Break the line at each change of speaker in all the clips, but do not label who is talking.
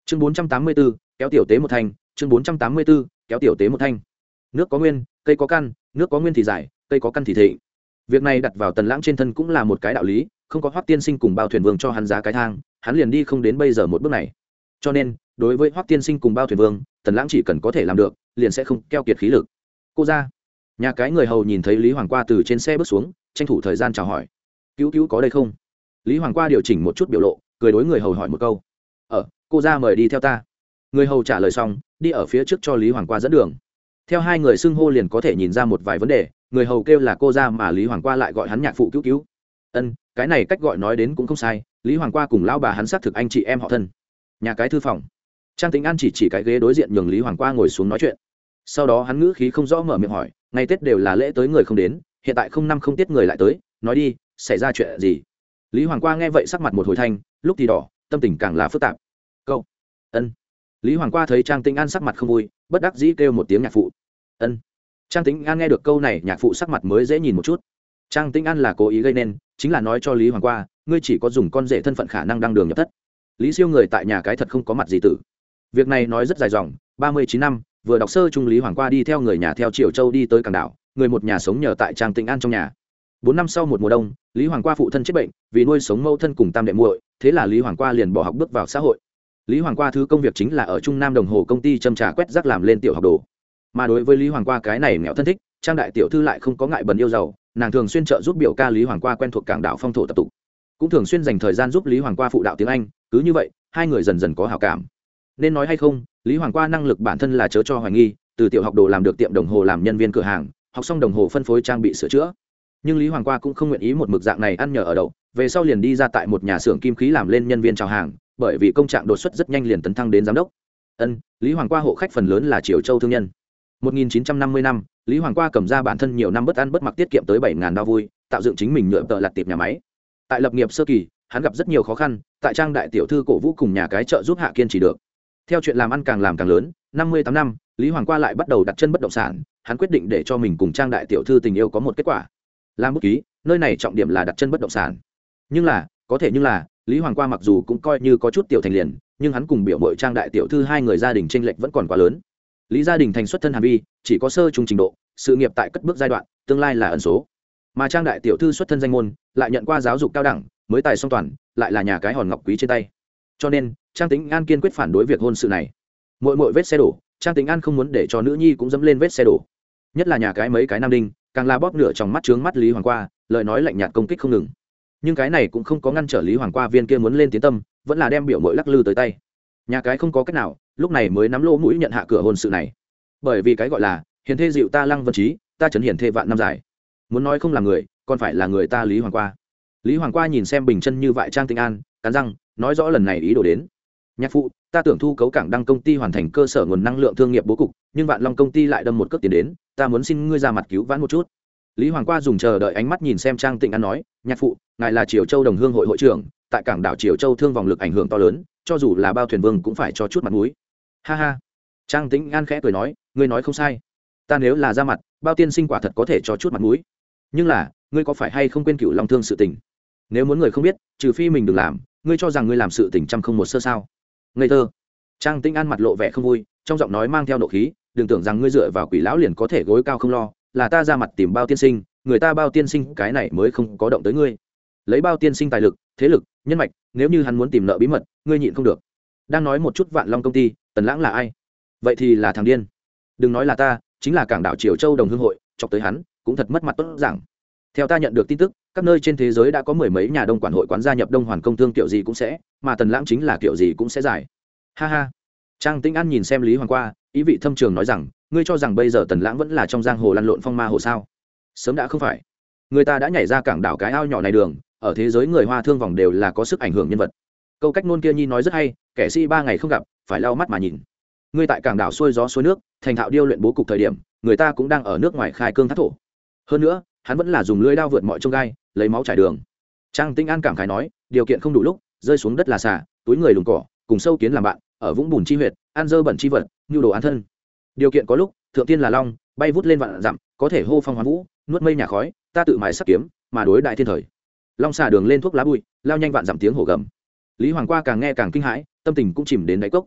chương 484, kéo tiểu tế một thanh. chương 484, kéo tiểu tế một thanh. Nước có nguyên, cây có căn, nước có nguyên thì dài, cây có căn thì thịnh. Việc này đặt vào Tần Lãng trên thân cũng là một cái đạo lý, không có Hoắc tiên sinh cùng Bao thuyền vương cho hắn giá cái thang, hắn liền đi không đến bây giờ một bước này. Cho nên đối với Hoắc tiên sinh cùng Bao thuyền vương, Tần Lãng chỉ cần có thể làm được, liền sẽ không keo kiệt khí lực. Cô ra, nhà cái người hầu nhìn thấy Lý Hoàng Qua từ trên xe bước xuống, tranh thủ thời gian chào hỏi. Cứu cứu có đây không? Lý Hoàng Qua điều chỉnh một chút biểu lộ, cười đối người hầu hỏi một câu. Cô ra mời đi theo ta. Người hầu trả lời xong, đi ở phía trước cho Lý Hoàng Qua dẫn đường. Theo hai người xưng hô liền có thể nhìn ra một vài vấn đề, người hầu kêu là cô ra mà Lý Hoàng Qua lại gọi hắn nhạc phụ cứu cứu. Cái này cách gọi nói đến cũng không sai, Lý Hoàng Qua cùng lão bà hắn xác thực anh chị em họ thân. Nhà cái thư phòng, Trang Tĩnh An chỉ cái ghế đối diện nhường Lý Hoàng Qua ngồi xuống nói chuyện. Sau đó hắn ngữ khí không rõ mở miệng hỏi, ngày Tết đều là lễ tới người không đến, hiện tại không năm không tiết người lại tới, nói đi, xảy ra chuyện gì? Lý Hoàng Qua nghe vậy sắc mặt một hồi thanh, lúc thì đỏ, tâm tình càng là phức tạp. Câu Lý Hoàng Qua thấy Trang Tĩnh An sắc mặt không vui, bất đắc dĩ kêu một tiếng nhạc phụ. Trang Tĩnh An nghe được câu này, nhạc phụ sắc mặt mới dễ nhìn một chút. Trang Tĩnh An là cố ý gây nên, chính là nói cho Lý Hoàng Qua, ngươi chỉ có dùng con rể thân phận khả năng đăng đường nhập thất. Lý Siêu người tại nhà cái thật không có mặt gì tử. Việc này nói rất dài dòng, 39 năm, vừa đọc sơ trung Lý Hoàng Qua đi theo người nhà theo Triều Châu đi tới Cảng Đảo, người một nhà sống nhờ tại Trang Tĩnh An trong nhà. 4 năm sau một mùa đông, Lý Hoàng Qua phụ thân chết bệnh, vì nuôi sống mẫu thân cùng tam đệ muội, thế là Lý Hoàng Qua liền bỏ học bước vào xã hội. Lý Hoàng Qua thứ công việc chính là ở Trung Nam Đồng Hồ công ty châm trà quét rác làm lên tiểu học đồ. Mà đối với Lý Hoàng Qua cái này nghèo thân thích, Trang đại tiểu thư lại không có ngại bần yêu giàu, nàng thường xuyên trợ giúp biểu ca Lý Hoàng Qua quen thuộc Cảng Đảo phong thổ tập tục, cũng thường xuyên dành thời gian giúp Lý Hoàng Qua phụ đạo tiếng Anh, cứ như vậy, hai người dần dần có hảo cảm. Nên nói hay không, Lý Hoàng Qua năng lực bản thân là chớ cho hoài nghi, từ tiểu học đồ làm được tiệm đồng hồ làm nhân viên cửa hàng, học xong đồng hồ phân phối trang bị sửa chữa. Nhưng Lý Hoàng Qua cũng không nguyện ý một mực dạng này ăn nhờ ở đậu, về sau liền đi ra tại một nhà xưởng kim khí làm lên nhân viên chào hàng, bởi vì công trạng đột xuất rất nhanh liền tấn thăng đến giám đốc. Lý Hoàng Qua hộ khách phần lớn là Triều Châu thương nhân. 1950 năm, Lý Hoàng Qua cầm ra bản thân nhiều năm bất ăn bất mặc tiết kiệm tới 7.000 đao vui, tạo dựng chính mình nhựa tợ lặt tiệp nhà máy. Tại lập nghiệp sơ kỳ, hắn gặp rất nhiều khó khăn, tại Trang đại tiểu thư cổ vũ cùng nhà cái trợ giúp hạ kiên trì được. Theo chuyện làm ăn càng làm càng lớn, 58 năm, Lý Hoàng Qua lại bắt đầu đặt chân bất động sản, hắn quyết định để cho mình cùng Trang đại tiểu thư tình yêu có một kết quả. Làm bút ký, nơi này trọng điểm là đặt chân bất động sản. Nhưng là, Lý Hoàng Qua mặc dù cũng coi như có chút tiểu thành liền, nhưng hắn cùng biểu muội Trang đại tiểu thư hai người gia đình chênh lệch vẫn còn quá lớn. Lý gia đình thành xuất thân Hàn Vi, chỉ có sơ trung trình độ, sự nghiệp tại cất bước giai đoạn, tương lai là ẩn số. Mà Trang đại tiểu thư xuất thân danh môn, lại nhận qua giáo dục cao đẳng, mới tài song toàn, lại là nhà cái hòn ngọc quý trên tay. Cho nên, Trang Tĩnh An kiên quyết phản đối việc hôn sự này. Mỗi vết xe đổ, Trang Tĩnh An không muốn để cho nữ nhi cũng dẫm lên vết xe đổ. Nhất là nhà cái mấy cái nam đinh, càng là bóp nửa trong mắt trướng mắt Lý Hoàng Qua, lời nói lạnh nhạt công kích không ngừng. Nhưng cái này cũng không có ngăn trở Lý Hoàng Qua viên kia muốn lên tiến tâm, vẫn là đem biểu muội lắc lư tới tay. Nhà cái không có cách nào, lúc này mới nắm lỗ mũi nhận hạ cửa hôn sự này. Bởi vì cái gọi là hiền thê dịu ta Lăng Vân Trí, ta trấn hiền thê vạn năm dài. Muốn nói không là người, còn phải là người ta Lý Hoàng Qua. Lý Hoàng Qua nhìn xem bình chân như vậy Trang Tĩnh An, cắn răng nói rõ lần này ý đồ đến. Nhạc phụ, ta tưởng thu cấu Cảng Đăng công ty hoàn thành cơ sở nguồn năng lượng thương nghiệp bố cục, nhưng Vạn Long công ty lại đâm một cước tiền đến, ta muốn xin ngươi ra mặt cứu vãn một chút. Lý Hoàng Qua dùng chờ đợi ánh mắt nhìn xem Trang Tĩnh An nói, nhạc phụ, ngài là Triều Châu Đồng Hương hội hội trưởng, tại Cảng Đảo Triều Châu thương vòng lực ảnh hưởng to lớn, cho dù là Bao thuyền vương cũng phải cho chút mặt mũi. Ha ha. Trang Tĩnh An khẽ cười nói, ngươi nói không sai, ta nếu là ra mặt, Bao tiên sinh quả thật có thể cho chút mặt mũi, nhưng là ngươi có phải hay không quên Cửu Long thương sự tình? Nếu muốn người không biết, trừ phi mình đừng làm, ngươi cho rằng ngươi làm sự tình trăm không một sơ sao? Ngây thơ. Trang Tĩnh An mặt lộ vẻ không vui, trong giọng nói mang theo nộ khí, đừng tưởng rằng ngươi dựa vào Quỷ lão liền có thể gối cao không lo, là ta ra mặt tìm Bao tiên sinh, người ta Bao tiên sinh cái này mới không có động tới ngươi. Lấy Bao tiên sinh tài lực, thế lực, nhân mạch, nếu như hắn muốn tìm nợ bí mật, ngươi nhịn không được. Đang nói một chút Vạn Long công ty, Tần Lãng là ai? Vậy thì là thằng điên. Đừng nói là ta, chính là Cảng Đảo Triều Châu Đồng Hương hội, chọc tới hắn, cũng thật mất mặt tốt rằng. Theo ta nhận được tin tức, các nơi trên thế giới đã có mười mấy nhà đông quản hội quán gia nhập Đông Hoàn công thương kiểu gì cũng sẽ, mà Tần Lãng chính là kiểu gì cũng sẽ giải. Ha ha. Trang Tĩnh An nhìn xem Lý Hoàng Qua, ý vị thâm trường nói rằng, ngươi cho rằng bây giờ Tần Lãng vẫn là trong giang hồ lăn lộn phong ma hồ sao? Sớm đã không phải. Người ta đã nhảy ra Cảng Đảo cái ao nhỏ này đường, ở thế giới người Hoa thương vòng đều là có sức ảnh hưởng nhân vật. Câu cách ngôn kia nhi nói rất hay, kẻ sĩ 3 ngày không gặp, phải lau mắt mà nhìn. Ngươi tại Cảng Đảo xuôi gió xuôi nước, thành thạo điêu luyện bố cục thời điểm, người ta cũng đang ở nước ngoài khai cương thác thổ. Hơn nữa, hắn vẫn là dùng lưỡi đao vượt mọi chông gai, lấy máu trải đường. Trang Tĩnh An cảm khái nói, điều kiện không đủ lúc, rơi xuống đất là xả, túi người lùng cỏ, cùng sâu kiến làm bạn, ở vũng bùn chi huyệt, ăn dơ bẩn chi vật, nhu đồ ăn thân. Điều kiện có lúc, thượng tiên là long, bay vút lên vạn dặm, có thể hô phong hoán vũ, nuốt mây nhà khói, ta tự mài sắc kiếm, mà đối đại thiên thời. Long xả đường lên thuốc lá bụi, lao nhanh vạn dặm tiếng hổ gầm. Lý Hoàng Qua càng nghe càng kinh hãi, tâm tình cũng chìm đến đáy cốc.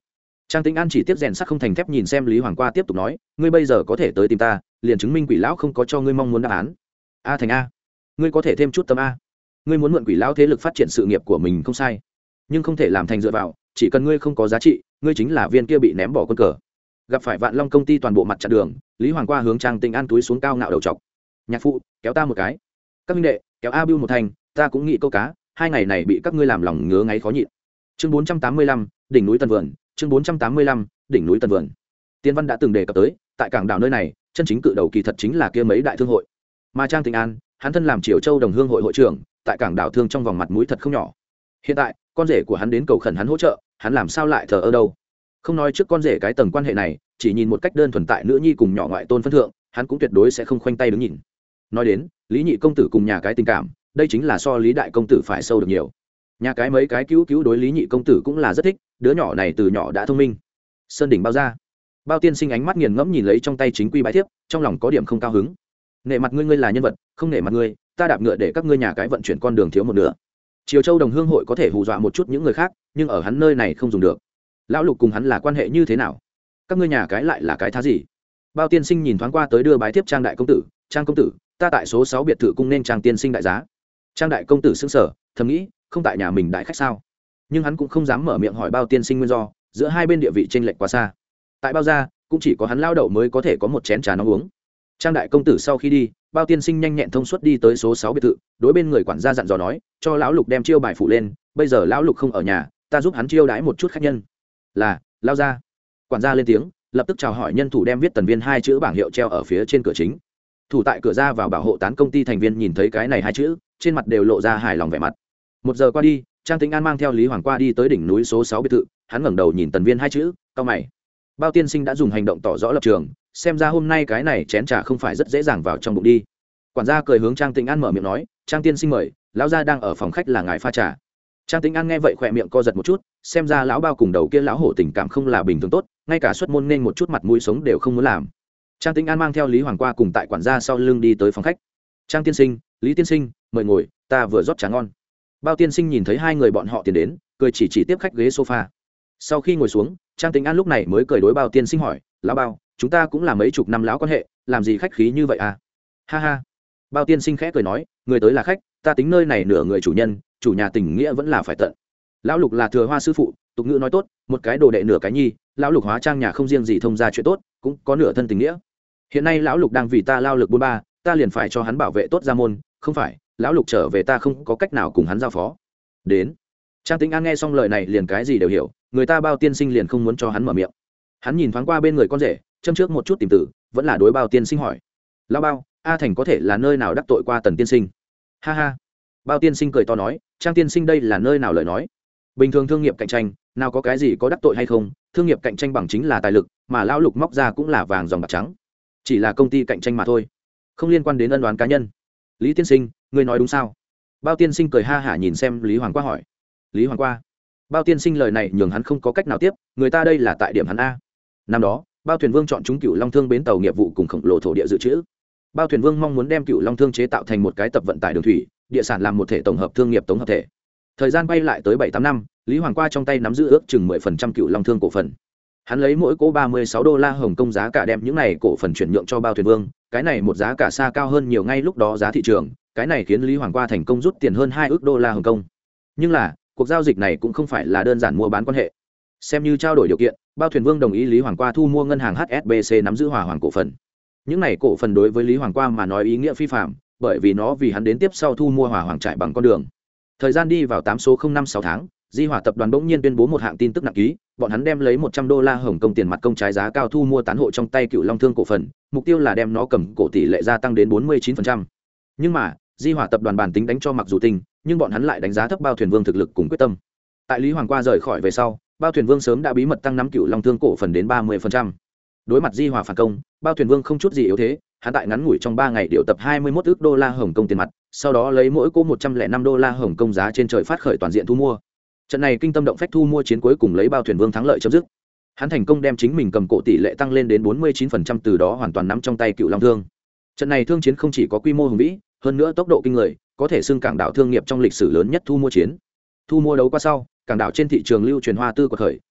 Trang Tĩnh An chỉ tiếp rèn sắt không thành thép nhìn xem Lý Hoàng Qua tiếp tục nói, ngươi bây giờ có thể tới tìm ta, liền chứng minh quỷ lão không có cho ngươi mong muốn đáp án. A thành a, ngươi có thể thêm chút tâm a. Ngươi muốn mượn quỷ lão thế lực phát triển sự nghiệp của mình không sai, nhưng không thể làm thành dựa vào, chỉ cần ngươi không có giá trị, ngươi chính là viên kia bị ném bỏ quân cờ. Gặp phải Vạn Long công ty toàn bộ mặt chặn đường, Lý Hoàng Qua hướng Trang Tĩnh An túi xuống cao ngạo đầu trọc. Nhạc phụ, kéo ta một cái. Các minh đệ, kéo A Bưu một thành, ta cũng nghĩ câu cá, hai ngày này bị các ngươi làm lòng ngứa ngáy khó nhịn. Chương 485, đỉnh núi Tân Vườn, chương 485, đỉnh núi Tân Vườn. Tiên Văn đã từng đề cập tới, tại cảng đảo nơi này, chân chính cự đầu kỳ thật chính là kia mấy đại thương hội. Mà Trang Tĩnh An, hắn thân làm Triều Châu Đồng Hương hội hội trưởng, tại cảng đảo thương trong vòng mặt mũi thật không nhỏ. Hiện tại, con rể của hắn đến cầu khẩn hắn hỗ trợ, hắn làm sao lại thờ ơ đâu? Không nói trước con rể cái tầng quan hệ này, chỉ nhìn một cách đơn thuần tại nữ nhi cùng nhỏ ngoại tôn phân thượng, hắn cũng tuyệt đối sẽ không khoanh tay đứng nhìn. Nói đến, Lý nhị công tử cùng nhà cái tình cảm, đây chính là so Lý đại công tử phải sâu được nhiều. Nhà cái mấy cái cứu đối Lý nhị công tử cũng là rất thích, đứa nhỏ này từ nhỏ đã thông minh. Sơn đỉnh bao ra, Bao tiên sinh ánh mắt nghiền ngẫm nhìn lấy trong tay chính quy bái thiếp, trong lòng có điểm không cao hứng. Nể mặt ngươi là nhân vật, không nể mặt ngươi, ta đạp ngựa để các ngươi nhà cái vận chuyển con đường thiếu một nửa. Triều Châu Đồng Hương hội có thể hù dọa một chút những người khác, nhưng ở hắn nơi này không dùng được. Lão Lục cùng hắn là quan hệ như thế nào? Các ngươi nhà cái lại là cái thá gì? Bao tiên sinh nhìn thoáng qua tới đưa bái thiếp Trang đại công tử, Trang công tử, ta tại số 6 biệt thự cung nên Trang tiên sinh đại giá. Trang đại công tử sững sờ, thầm nghĩ, không tại nhà mình đại khách sao? Nhưng hắn cũng không dám mở miệng hỏi Bao tiên sinh nguyên do, giữa hai bên địa vị chênh lệch quá xa. Tại Bao gia, cũng chỉ có hắn lao đậu mới có thể có một chén trà nóng uống. Trang đại công tử sau khi đi, Bao tiên sinh nhanh nhẹn thông suốt đi tới số 6 biệt thự, đối bên người quản gia dặn dò nói, cho lão Lục đem chiêu bài phụ lên, bây giờ lão Lục không ở nhà, ta giúp hắn chiêu đãi một chút khách nhân. Là, lao ra. Quản gia lên tiếng, lập tức chào hỏi nhân thủ đem viết Tần Viên hai chữ bảng hiệu treo ở phía trên cửa chính. Thủ tại cửa ra vào bảo hộ tán công ty thành viên nhìn thấy cái này hai chữ, trên mặt đều lộ ra hài lòng vẻ mặt. Một giờ qua đi, Trang Tĩnh An mang theo Lý Hoàng Qua đi tới đỉnh núi số 6 biệt thự, hắn ngẩng đầu nhìn Tần Viên hai chữ, cau mày. Bao tiên sinh đã dùng hành động tỏ rõ lập trường, xem ra hôm nay cái này chén trà không phải rất dễ dàng vào trong bụng đi. Quản gia cười hướng Trang Tĩnh An mở miệng nói, Trang tiên sinh mời, lão gia đang ở phòng khách là ngài pha trà. Trang Tĩnh An nghe vậy khỏe miệng co giật một chút, xem ra lão Bao cùng đầu kia lão hổ tình cảm không là bình thường tốt, ngay cả xuất môn nên một chút mặt mũi sống đều không muốn làm. Trang Tĩnh An mang theo Lý Hoàng Qua cùng tại quản gia sau lưng đi tới phòng khách. Trang tiên sinh, Lý tiên sinh, mời ngồi, ta vừa rót trà ngon. Bao tiên sinh nhìn thấy hai người bọn họ tiến đến, cười chỉ tiếp khách ghế sofa. Sau khi ngồi xuống, Trang Tĩnh An lúc này mới cười đối Bao tiên sinh hỏi, lão Bao, chúng ta cũng là mấy chục năm lão quan hệ, làm gì khách khí như vậy à? Ha ha. Bao tiên sinh khẽ cười nói, người tới là khách, ta tính nơi này nửa người chủ nhân, chủ nhà tình nghĩa vẫn là phải tận. Lão Lục là thừa hoa sư phụ, tục ngữ nói tốt, một cái đồ đệ nửa cái nhi, lão Lục hóa trang nhà không riêng gì thông gia chuyện tốt, cũng có nửa thân tình nghĩa. Hiện nay lão Lục đang vì ta lao lực 43, ta liền phải cho hắn bảo vệ tốt gia môn, không phải, lão Lục trở về ta không có cách nào cùng hắn giao phó. Đến. Trang Tĩnh An nghe xong lời này liền cái gì đều hiểu, người ta Bao tiên sinh liền không muốn cho hắn mở miệng. Hắn nhìn thoáng qua bên người con rể, châm trước một chút tìm tử, vẫn là đối Bao tiên sinh hỏi. Lão Bao, A Thành có thể là nơi nào đắc tội qua Tần tiên sinh? Ha ha. Bao tiên sinh cười to nói, Trang tiên sinh đây là nơi nào lời nói? Bình thường thương nghiệp cạnh tranh, nào có cái gì có đắc tội hay không, thương nghiệp cạnh tranh bằng chính là tài lực, mà lão Lục móc ra cũng là vàng dòng bạc trắng. Chỉ là công ty cạnh tranh mà thôi, không liên quan đến ân oán cá nhân. Lý tiên sinh, ngươi nói đúng sao? Bao tiên sinh cười ha hả nhìn xem Lý Hoàng Qua hỏi. Lý Hoàng Qua. Bao tiên sinh lời này nhường hắn không có cách nào tiếp, người ta đây là tại điểm hắn a. Năm đó, Bao Thuyền Vương chọn chúng Cửu Long Thương bến tàu nghiệp vụ cùng khổng lồ thổ địa dự trữ. Bao Thuyền Vương mong muốn đem Cửu Long Thương chế tạo thành một cái tập vận tải đường thủy, địa sản làm một thể tổng hợp thương nghiệp tổng hợp thể. Thời gian bay lại tới 7-8 năm, Lý Hoàng Qua trong tay nắm giữ ước chừng 10% Cửu Long Thương cổ phần. Hắn lấy mỗi cổ 36 đô la Hồng Kông giá cả đem những này cổ phần chuyển nhượng cho Bao Thuyền Vương, cái này một giá cả xa cao hơn nhiều ngay lúc đó giá thị trường, cái này khiến Lý Hoàng Qua thành công rút tiền hơn 2 ức đô la Hồng Kông. Nhưng là, cuộc giao dịch này cũng không phải là đơn giản mua bán quan hệ. Xem như trao đổi điều kiện, Bao Thuyền Vương đồng ý Lý Hoàng Qua thu mua ngân hàng HSBC nắm giữ Hòa Hoàng cổ phần. Những này cổ phần đối với Lý Hoàng Qua mà nói ý nghĩa phi phàm, bởi vì nó vì hắn đến tiếp sau thu mua Hòa Hoàng trải bằng con đường. Thời gian đi vào 8 số 05/6 tháng, Di Hòa tập đoàn bỗng nhiên tuyên bố một hạng tin tức nặng ký, bọn hắn đem lấy 100 đô la Hồng Kông tiền mặt công trái giá cao thu mua tán hộ trong tay Cửu Long Thương cổ phần, mục tiêu là đem nó cầm cổ tỷ lệ gia tăng đến 49%. Nhưng mà, Di Hòa tập đoàn bản tính đánh cho mặc dù tinh, nhưng bọn hắn lại đánh giá thấp Bao Thuyền Vương thực lực cùng quyết tâm. Tại Lý Hoàng Qua rời khỏi về sau, Bao Thuyền Vương sớm đã bí mật tăng nắm Cửu Long Thương cổ phần đến 30%. Đối mặt Di Hòa phản công, Bao Thuyền Vương không chút gì yếu thế, hắn tại ngắn ngủi trong 3 ngày điều tập 21 ức đô la Hồng Kông tiền mặt, sau đó lấy mỗi cô 105 đô la Hồng Kông giá trên trời phát khởi toàn diện thu mua. Trận này kinh tâm động phách thu mua chiến cuối cùng lấy Bao Thuyền Vương thắng lợi chấm dứt. Hắn thành công đem chính mình cầm cổ tỷ lệ tăng lên đến 49%, từ đó hoàn toàn nắm trong tay Cửu Long Thương. Trận này thương chiến không chỉ có quy mô hùng vĩ, hơn nữa tốc độ kinh người, có thể xưng cảng đảo thương nghiệp trong lịch sử lớn nhất thu mua chiến. Thu mua đấu qua sau, cảng đảo trên thị trường lưu truyền hoa tư của khởi,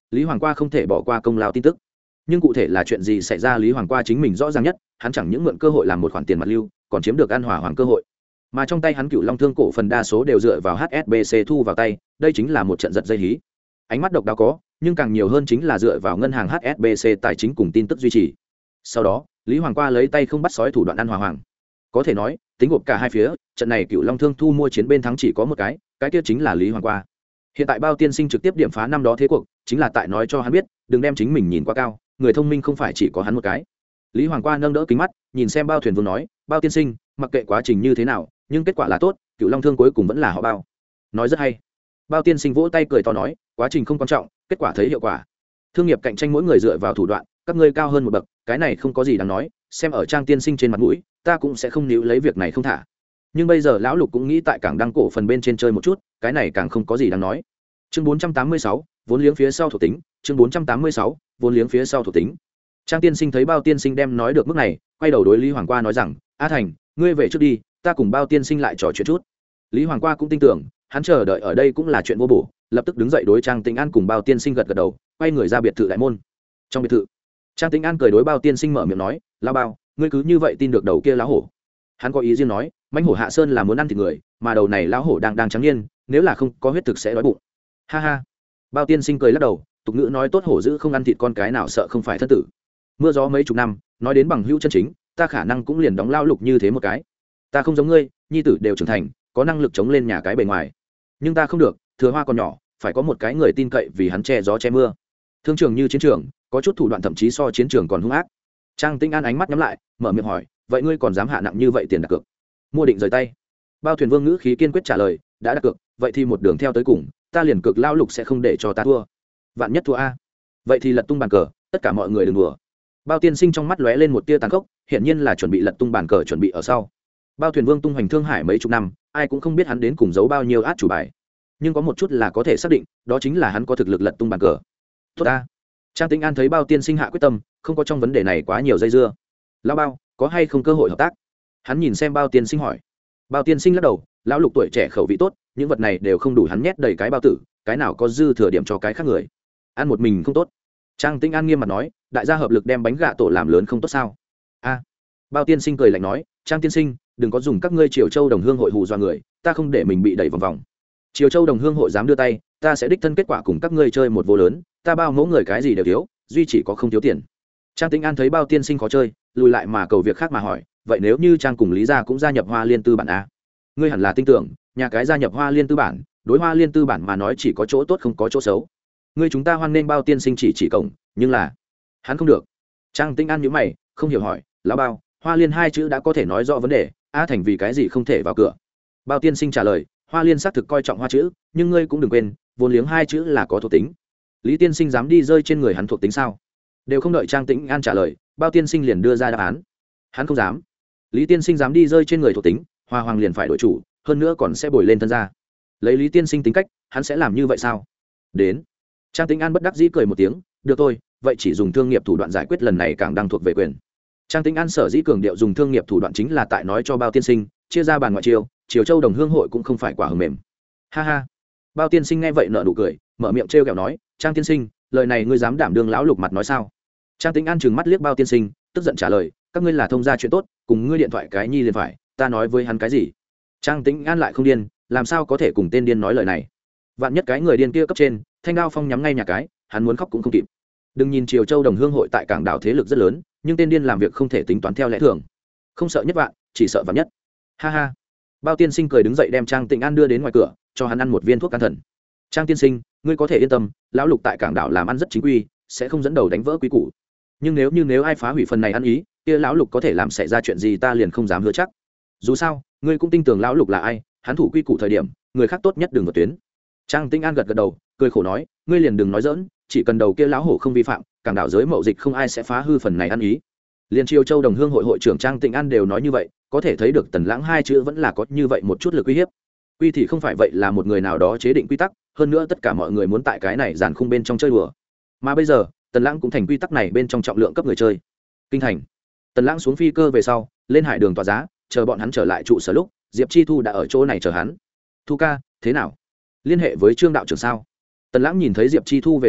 Lý Hoàng Qua không thể bỏ qua công lao tin tức. Nhưng cụ thể là chuyện gì xảy ra Lý Hoàng Qua chính mình rõ ràng nhất, hắn chẳng những mượn cơ hội làm một khoản tiền mặt lưu, còn chiếm được an hòa hoàng cơ hội. Mà trong tay hắn Cựu Long Thương cổ phần đa số đều dựa vào HSBC thu vào tay, đây chính là một trận giật dây hí. Ánh mắt độc đáo có, nhưng càng nhiều hơn chính là dựa vào ngân hàng HSBC tài chính cùng tin tức duy trì. Sau đó, Lý Hoàng Qua lấy tay không bắt sói thủ đoạn an hòa hoàng. Có thể nói, tính gộp cả hai phía, trận này Cựu Long Thương thu mua chiến bên thắng chỉ có một cái kia chính là Lý Hoàng Qua. Hiện tại Bao Tiên Sinh trực tiếp điểm phá năm đó thế cuộc, chính là tại nói cho hắn biết, đừng đem chính mình nhìn quá cao, người thông minh không phải chỉ có hắn một cái. Lý Hoàng Qua nâng đỡ kính mắt, nhìn xem Bao Thuyền Vương nói, Bao Tiên Sinh, mặc kệ quá trình như thế nào, nhưng kết quả là tốt, Cựu Long Thương cuối cùng vẫn là họ Bao. Nói rất hay. Bao Tiên Sinh vỗ tay cười to nói, quá trình không quan trọng, kết quả thấy hiệu quả. Thương nghiệp cạnh tranh mỗi người dựa vào thủ đoạn, các ngươi cao hơn một bậc, cái này không có gì đáng nói, xem ở Trang Tiên Sinh trên mặt mũi, ta cũng sẽ không níu lấy việc này không thả. Nhưng bây giờ lão Lục cũng nghĩ tại cảng đăng cổ phần bên trên chơi một chút, cái này càng không có gì đáng nói. Chương 486, vốn liếng phía sau thuộc tính, chương 486, vốn liếng phía sau thuộc tính. Trang Tiên Sinh thấy Bao Tiên Sinh đem nói được mức này, quay đầu đối Lý Hoàng Qua nói rằng, A Thành, ngươi về trước đi, ta cùng Bao Tiên Sinh lại trò chuyện chút. Lý Hoàng Qua cũng tin tưởng, hắn chờ đợi ở đây cũng là chuyện vô bổ, lập tức đứng dậy đối Trang Tĩnh An cùng Bao Tiên Sinh gật gật đầu, quay người ra biệt thự đại môn. Trong biệt thự, Trang Tĩnh An cười đối Bao Tiên Sinh mở miệng nói, lão Bao, ngươi cứ như vậy tin được đầu kia lão hổ? Hắn có ý riêng nói, mãnh hổ Hạ Sơn là muốn ăn thịt người, mà đầu này lão hổ đang trắng niên, nếu là không có huyết thực sẽ đói bụng. Ha ha. Bao Tiên Sinh cười lắc đầu, tục ngữ nói tốt hổ dữ không ăn thịt con cái nào sợ không phải thân tử. Mưa gió mấy chục năm, nói đến bằng hữu chân chính, ta khả năng cũng liền đóng lao Lục như thế một cái. Ta không giống ngươi, nhi tử đều trưởng thành, có năng lực chống lên nhà cái bề ngoài. Nhưng ta không được, thừa hoa còn nhỏ, phải có một cái người tin cậy vì hắn che gió che mưa. Thương trường như chiến trường, có chút thủ đoạn thậm chí so chiến trường còn hung ác. Trang Tĩnh An ánh mắt nhắm lại, mở miệng hỏi, vậy ngươi còn dám hạ nặng như vậy tiền đặt cược? Mua định rời tay. Bao Thuyền Vương ngữ khí kiên quyết trả lời, đã đặt cược, vậy thì một đường theo tới cùng, ta liền cược lao Lục sẽ không để cho ta thua. Vạn nhất thua a, vậy thì lật tung bàn cờ, tất cả mọi người đừng đùa. Bao Tiên Sinh trong mắt lóe lên một tia tàn khốc, hiển nhiên là chuẩn bị lật tung bàn cờ, chuẩn bị ở sau. Bao Thuyền Vương tung hoành Thương Hải mấy chục năm, ai cũng không biết hắn đến cùng giấu bao nhiêu át chủ bài, nhưng có một chút là có thể xác định, đó chính là hắn có thực lực lật tung bàn cờ. Tốt ta. Trang Tĩnh An thấy Bao Tiên Sinh hạ quyết tâm, không có trong vấn đề này quá nhiều dây dưa. Lão Bao, có hay không cơ hội hợp tác? Hắn nhìn xem Bao Tiên Sinh hỏi. Bao Tiên Sinh lắc đầu, lão Lục tuổi trẻ khẩu vị tốt, những vật này đều không đủ hắn nhét đầy cái bao tử, cái nào có dư thừa điểm cho cái khác người. Ăn một mình không tốt. Trang Tĩnh An nghiêm mặt nói, đại gia hợp lực đem bánh gạ tổ làm lớn không tốt sao? A. Bao Tiên Sinh cười lạnh nói, Trang Tiên Sinh, đừng có dùng các ngươi Triều Châu Đồng Hương hội hù dọa người, ta không để mình bị đẩy vòng vòng. Triều Châu Đồng Hương hội dám đưa tay, ta sẽ đích thân kết quả cùng các ngươi chơi một vô lớn, ta bao mẫu người cái gì đều thiếu, duy chỉ có không thiếu tiền. Trang Tĩnh An thấy Bao Tiên Sinh khó chơi, lùi lại mà cầu việc khác mà hỏi, vậy nếu như Trang cùng Lý gia cũng gia nhập Hoa Liên Tư bản a? Ngươi hẳn là tin tưởng, nhà cái gia nhập Hoa Liên Tư bản, đối Hoa Liên Tư bản mà nói chỉ có chỗ tốt không có chỗ xấu. Ngươi chúng ta hoan nên Bao Tiên Sinh chỉ cổng, nhưng là hắn không được. Trang Tĩnh An nhíu mày, không hiểu hỏi, lão Bao, Hoa Liên hai chữ đã có thể nói rõ vấn đề, A Thành vì cái gì không thể vào cửa? Bao Tiên Sinh trả lời, Hoa Liên xác thực coi trọng hoa chữ, nhưng ngươi cũng đừng quên, vốn liếng hai chữ là có thuộc tính. Lý Tiên Sinh dám đi rơi trên người hắn thuộc tính sao? Đều không đợi Trang Tĩnh An trả lời, Bao Tiên Sinh liền đưa ra đáp án. Hắn không dám. Lý Tiên Sinh dám đi rơi trên người thuộc tính, Hoa Hoàng liền phải đổi chủ, hơn nữa còn sẽ bồi lên thân ra. Lấy Lý Tiên Sinh tính cách, hắn sẽ làm như vậy sao? Đến. Trang Tĩnh An bất đắc dĩ cười một tiếng, được thôi, vậy chỉ dùng thương nghiệp thủ đoạn giải quyết lần này càng đang thuộc về quyền. Trang Tĩnh An sở dĩ cường điệu dùng thương nghiệp thủ đoạn chính là tại nói cho Bao Tiên Sinh, chia ra bàn ngoại chiêu, Triều Châu Đồng Hương hội cũng không phải quả hờ mềm. Ha ha. Bao Tiên Sinh nghe vậy nở nụ cười, mở miệng trêu ghẹo nói, Trang Tiên Sinh, lời này ngươi dám đảm đương lão Lục mặt nói sao? Trang Tĩnh An trừng mắt liếc Bao Tiên Sinh, tức giận trả lời, các ngươi là thông gia chuyện tốt, cùng ngươi điện thoại cái nhi liền phải, ta nói với hắn cái gì? Trang Tĩnh An lại không điên, làm sao có thể cùng tên điên nói lời này? Vạn nhất cái người điên kia cấp trên, thanh đao phong nhắm ngay nhà cái, hắn muốn khóc cũng không kịp. Đừng nhìn Triều Châu Đồng Hương hội tại cảng đảo thế lực rất lớn, nhưng tên điên làm việc không thể tính toán theo lẽ thường, không sợ nhất vạn, chỉ sợ vạn nhất. Ha ha. Bao Tiên Sinh cười đứng dậy đem Trang Tĩnh An đưa đến ngoài cửa, cho hắn ăn một viên thuốc can thần. Trang Tiên Sinh, ngươi có thể yên tâm, lão Lục tại cảng đảo làm ăn rất chính quy, sẽ không dẫn đầu đánh vỡ quy củ. Nhưng nếu ai phá hủy phần này ăn ý, kia lão Lục có thể làm xảy ra chuyện gì ta liền không dám hứa chắc. Dù sao, ngươi cũng tin tưởng lão Lục là ai, hắn thủ quy củ thời điểm, người khác tốt nhất đừng vượt tuyến. Trang Tĩnh An gật gật đầu, cười khổ nói, ngươi liền đừng nói dỡn, chỉ cần đầu kia lão hổ không vi phạm, cảng đảo giới mậu dịch không ai sẽ phá hư phần này ăn ý. Liên Triều Châu Đồng Hương hội hội trưởng Trang Tĩnh An đều nói như vậy, có thể thấy được Tần Lãng hai chữ vẫn là có như vậy một chút lực uy hiếp. Quy thì không phải vậy là một người nào đó chế định quy tắc, hơn nữa tất cả mọi người muốn tại cái này giàn khung bên trong chơi đùa. Mà bây giờ, Tần Lãng cũng thành quy tắc này bên trong trọng lượng cấp người chơi. Kinh thành. Tần Lãng xuống phi cơ về sau, lên hải đường tỏa giá, chờ bọn hắn trở lại trụ sở lúc, Diệp Chi Thu đã ở chỗ này chờ hắn. Thu ca, thế nào? Liên hệ với Trương đạo trưởng sao? Tần Lãng nhìn thấy Diệp Chi Thu về sau,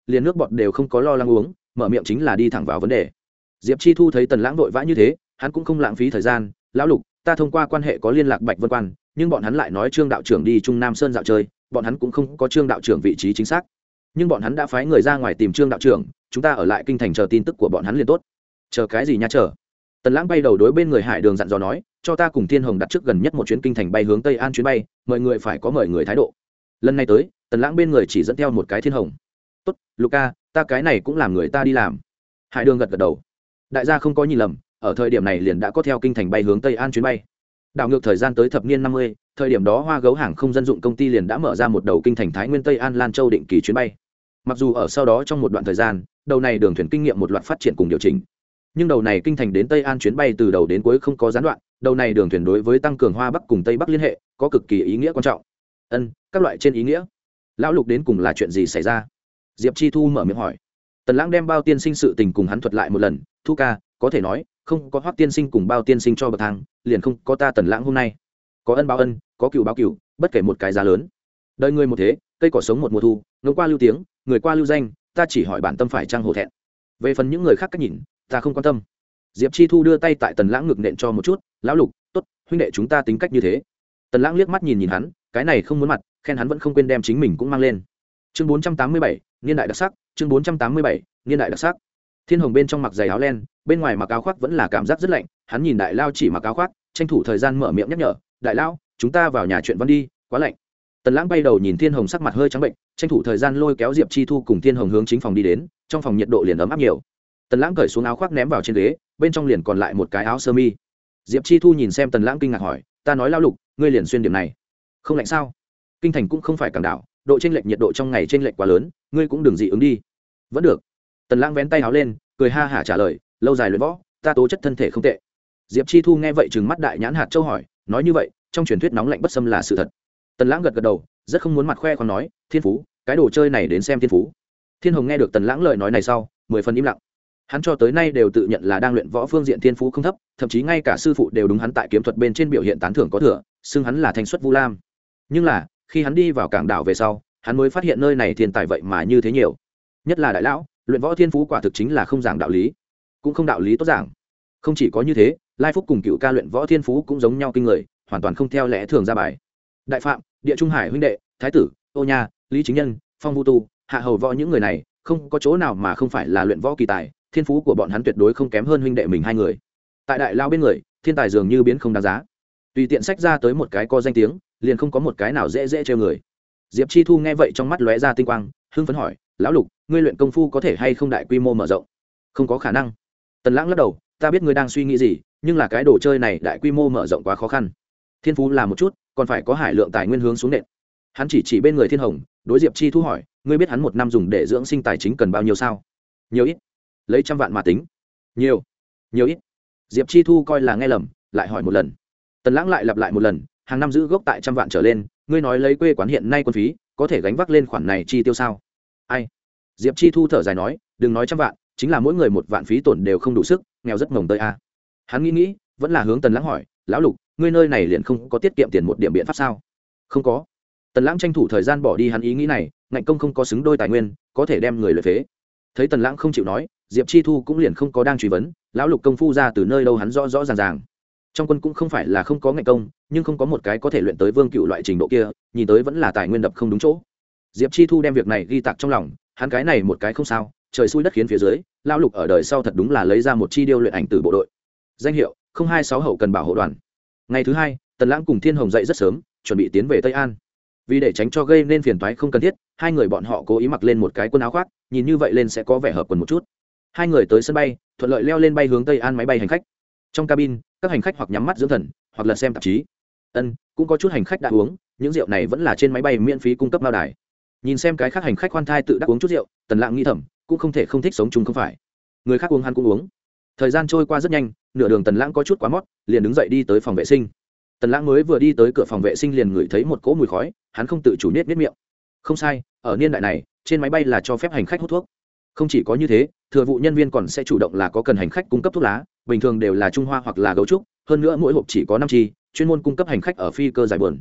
liền nước bọt đều không có lo lắng uống, mở miệng chính là đi thẳng vào vấn đề. Diệp Chi Thu thấy Tần Lãng vội vã như thế, hắn cũng không lãng phí thời gian. Lão Lục, ta thông qua quan hệ có liên lạc Bạch Vân Quan, nhưng bọn hắn lại nói Trương đạo trưởng đi Trung Nam Sơn dạo chơi, bọn hắn cũng không có Trương đạo trưởng vị trí chính xác, nhưng bọn hắn đã phái người ra ngoài tìm Trương đạo trưởng, chúng ta ở lại kinh thành chờ tin tức của bọn hắn liền tốt. Chờ cái gì nha chờ? Tần Lãng bay đầu đối bên người Hải Đường dặn dò nói, cho ta cùng Thiên Hồng đặt trước gần nhất một chuyến kinh thành bay hướng Tây An chuyến bay, mời người phải có mời người thái độ. Lần này tới, Tần Lãng bên người chỉ dẫn theo một cái Thiên Hồng. Tốt, Luca, ta cái này cũng làm người ta đi làm. Hải Đường gật gật đầu. Đại gia không có nhìn lầm, ở thời điểm này liền đã có theo kinh thành bay hướng Tây An chuyến bay. Đảo ngược thời gian tới thập niên 50, thời điểm đó Hoa Gấu hàng không dân dụng công ty liền đã mở ra một đầu kinh thành Thái Nguyên Tây An Lan Châu định kỳ chuyến bay. Mặc dù ở sau đó trong một đoạn thời gian, đầu này đường thuyền kinh nghiệm một loạt phát triển cùng điều chỉnh, nhưng đầu này kinh thành đến Tây An chuyến bay từ đầu đến cuối không có gián đoạn, đầu này đường thuyền đối với tăng cường Hoa Bắc cùng Tây Bắc liên hệ có cực kỳ ý nghĩa quan trọng. Các loại trên ý nghĩa. Lão Lục đến cùng là chuyện gì xảy ra? Diệp Chi Thu mở miệng hỏi. Tần Lãng đem Bao tiên sinh sự tình cùng hắn thuật lại một lần. Thu ca, có thể nói không có Hoắc tiên sinh cùng Bao tiên sinh cho bậc thang, liền không có ta Tần Lãng hôm nay. Có ân báo ân, có cừu báo cừu, bất kể một cái giá lớn. Đời người một thế, cây cỏ sống một mùa thu, ngông qua lưu tiếng, người qua lưu danh, ta chỉ hỏi bản tâm phải trang hổ thẹn. Về phần những người khác cách nhìn, ta không quan tâm. Diệp Chi Thu đưa tay tại Tần Lãng ngực nện cho một chút. Lão Lục, tốt, huynh đệ chúng ta tính cách như thế. Tần Lãng liếc mắt nhìn nhìn hắn, cái này không muốn mặt, khen hắn vẫn không quên đem chính mình cũng mang lên. Chương 487, niên đại đặc sắc. Chương 487, niên đại đặc sắc. Thiên Hồng bên trong mặc giày áo len, bên ngoài mặc áo khoác vẫn là cảm giác rất lạnh. Hắn nhìn Đại Lao chỉ mặc áo khoác, tranh thủ thời gian mở miệng nhắc nhở, Đại Lao, chúng ta vào nhà chuyện văn đi, quá lạnh. Tần Lãng bay đầu nhìn Thiên Hồng sắc mặt hơi trắng bệnh, tranh thủ thời gian lôi kéo Diệp Chi Thu cùng Thiên Hồng hướng chính phòng đi đến. Trong phòng nhiệt độ liền ấm áp nhiều. Tần Lãng cởi xuống áo khoác ném vào trên ghế, bên trong liền còn lại một cái áo sơ mi. Diệp Chi Thu nhìn xem Tần Lãng kinh ngạc hỏi, ta nói Lao Lục, ngươi liền xuyên điểm này, không lạnh sao? Kinh thành cũng không phải cảng đảo, độ chênh lệch nhiệt độ trong ngày chênh lệch quá lớn, ngươi cũng đừng dị ứng đi. Vẫn được. Tần Lãng vén tay áo lên, cười ha hả trả lời, lâu dài luyện võ, ta tố chất thân thể không tệ. Diệp Chi Thu nghe vậy trừng mắt đại nhãn hạt châu hỏi, nói như vậy, trong truyền thuyết nóng lạnh bất xâm là sự thật? Tần Lãng gật gật đầu, rất không muốn mặt khoe khoang nói, thiên phú, cái đồ chơi này đến xem thiên phú. Thiên Hồng nghe được Tần Lãng lời nói này sau, 10 phần im lặng. Hắn cho tới nay đều tự nhận là đang luyện võ phương diện thiên phú không thấp, thậm chí ngay cả sư phụ đều đúng hắn tại kiếm thuật bên trên biểu hiện tán thưởng có thừa, xưng hắn là thanh xuất Vu Lam. Nhưng là, khi hắn đi vào cảng đảo về sau, hắn mới phát hiện nơi này thiên tài vậy mà như thế nhiều. Nhất là Đại Lão, luyện võ thiên phú quả thực chính là không giảng đạo lý, cũng không đạo lý tốt giảng. Không chỉ có như thế, Lai Phúc cùng Cựu ca luyện võ thiên phú cũng giống nhau kinh người, hoàn toàn không theo lẽ thường ra bài. Đại Phạm, Địa Trung Hải huynh đệ, Thái tử, Ô Nha, Lý Chính Nhân, Phong Vu Tu, Hạ Hầu Võ những người này, không có chỗ nào mà không phải là luyện võ kỳ tài, thiên phú của bọn hắn tuyệt đối không kém hơn huynh đệ mình hai người. Tại Đại Lao bên người, thiên tài dường như biến không đáng giá. Tùy tiện sách ra tới một cái có danh tiếng, liền không có một cái nào dễ dễ trêu người. Diệp Chi Thu nghe vậy trong mắt lóe ra tinh quang, hưng phấn hỏi, Lão Lục, ngươi luyện công phu có thể hay không đại quy mô mở rộng? Không có khả năng. Tần Lãng lắc đầu, ta biết ngươi đang suy nghĩ gì, nhưng là cái đồ chơi này đại quy mô mở rộng quá khó khăn. Thiên phú là một chút, còn phải có hải lượng tài nguyên hướng xuống nện. Hắn chỉ bên người Thiên Hồng, đối Diệp Chi Thu hỏi, ngươi biết hắn một năm dùng để dưỡng sinh tài chính cần bao nhiêu sao? Nhiều ít? Lấy trăm vạn mà tính. Nhiều ít? Diệp Chi Thu coi là nghe lầm, lại hỏi một lần. Tần Lãng lại lặp lại một lần, hàng năm giữ gốc tại trăm vạn trở lên, ngươi nói lấy quê quán hiện nay quân phí có thể gánh vác lên khoản này chi tiêu sao? Ai? Diệp Chi Thu thở dài nói, đừng nói trăm vạn, chính là mỗi người một vạn phí tổn đều không đủ sức, nghèo rất mồng tơi a. Hắn nghĩ, vẫn là hướng Tần Lãng hỏi, Lão Lục, ngươi nơi này liền không có tiết kiệm tiền một điểm biện pháp sao? Không có. Tần Lãng tranh thủ thời gian bỏ đi hắn ý nghĩ này, ngạnh công không có xứng đôi tài nguyên, có thể đem người luyện phế. Thấy Tần Lãng không chịu nói, Diệp Chi Thu cũng liền không có đang truy vấn, Lão Lục công phu ra từ nơi đâu hắn rõ rõ ràng. Trong quân cũng không phải là không có ngạnh công, nhưng không có một cái có thể luyện tới vương cựu loại trình độ kia, nhìn tới vẫn là tài nguyên đập không đúng chỗ. Diệp Chi Thu đem việc này ghi tạc trong lòng, hắn cái này một cái không sao, trời xui đất khiến phía dưới, Lão Lục ở đời sau thật đúng là lấy ra một chi điêu luyện ảnh từ bộ đội. Danh hiệu 026 hậu cần bảo hộ đoàn. Ngày thứ hai, Tần Lãng cùng Thiên Hồng dậy rất sớm, chuẩn bị tiến về Tây An. Vì để tránh cho gây nên phiền toái không cần thiết, hai người bọn họ cố ý mặc lên một cái quần áo khoác, nhìn như vậy lên sẽ có vẻ hợp quần một chút. Hai người tới sân bay, thuận lợi leo lên bay hướng Tây An máy bay hành khách. Trong cabin, các hành khách hoặc nhắm mắt dưỡng thần, hoặc là xem tạp chí. Cũng có chút hành khách đã uống, những rượu này vẫn là trên máy bay miễn phí cung cấp lao đài. Nhìn xem cái khác hành khách khoan thai tự đắc uống chút rượu, Tần Lãng nghĩ thầm, cũng không thể không thích sống chung không phải. Người khác uống hắn cũng uống. Thời gian trôi qua rất nhanh, nửa đường Tần Lãng có chút quá mót, liền đứng dậy đi tới phòng vệ sinh. Tần Lãng mới vừa đi tới cửa phòng vệ sinh liền ngửi thấy một cỗ mùi khói, hắn không tự chủ nết miệng. Không sai, ở niên đại này, trên máy bay là cho phép hành khách hút thuốc. Không chỉ có như thế, thừa vụ nhân viên còn sẽ chủ động là có cần hành khách cung cấp thuốc lá, bình thường đều là Trung Hoa hoặc là gấu trúc, hơn nữa mỗi hộp chỉ có 5 chi, chuyên môn cung cấp hành khách ở phi cơ giải buồn.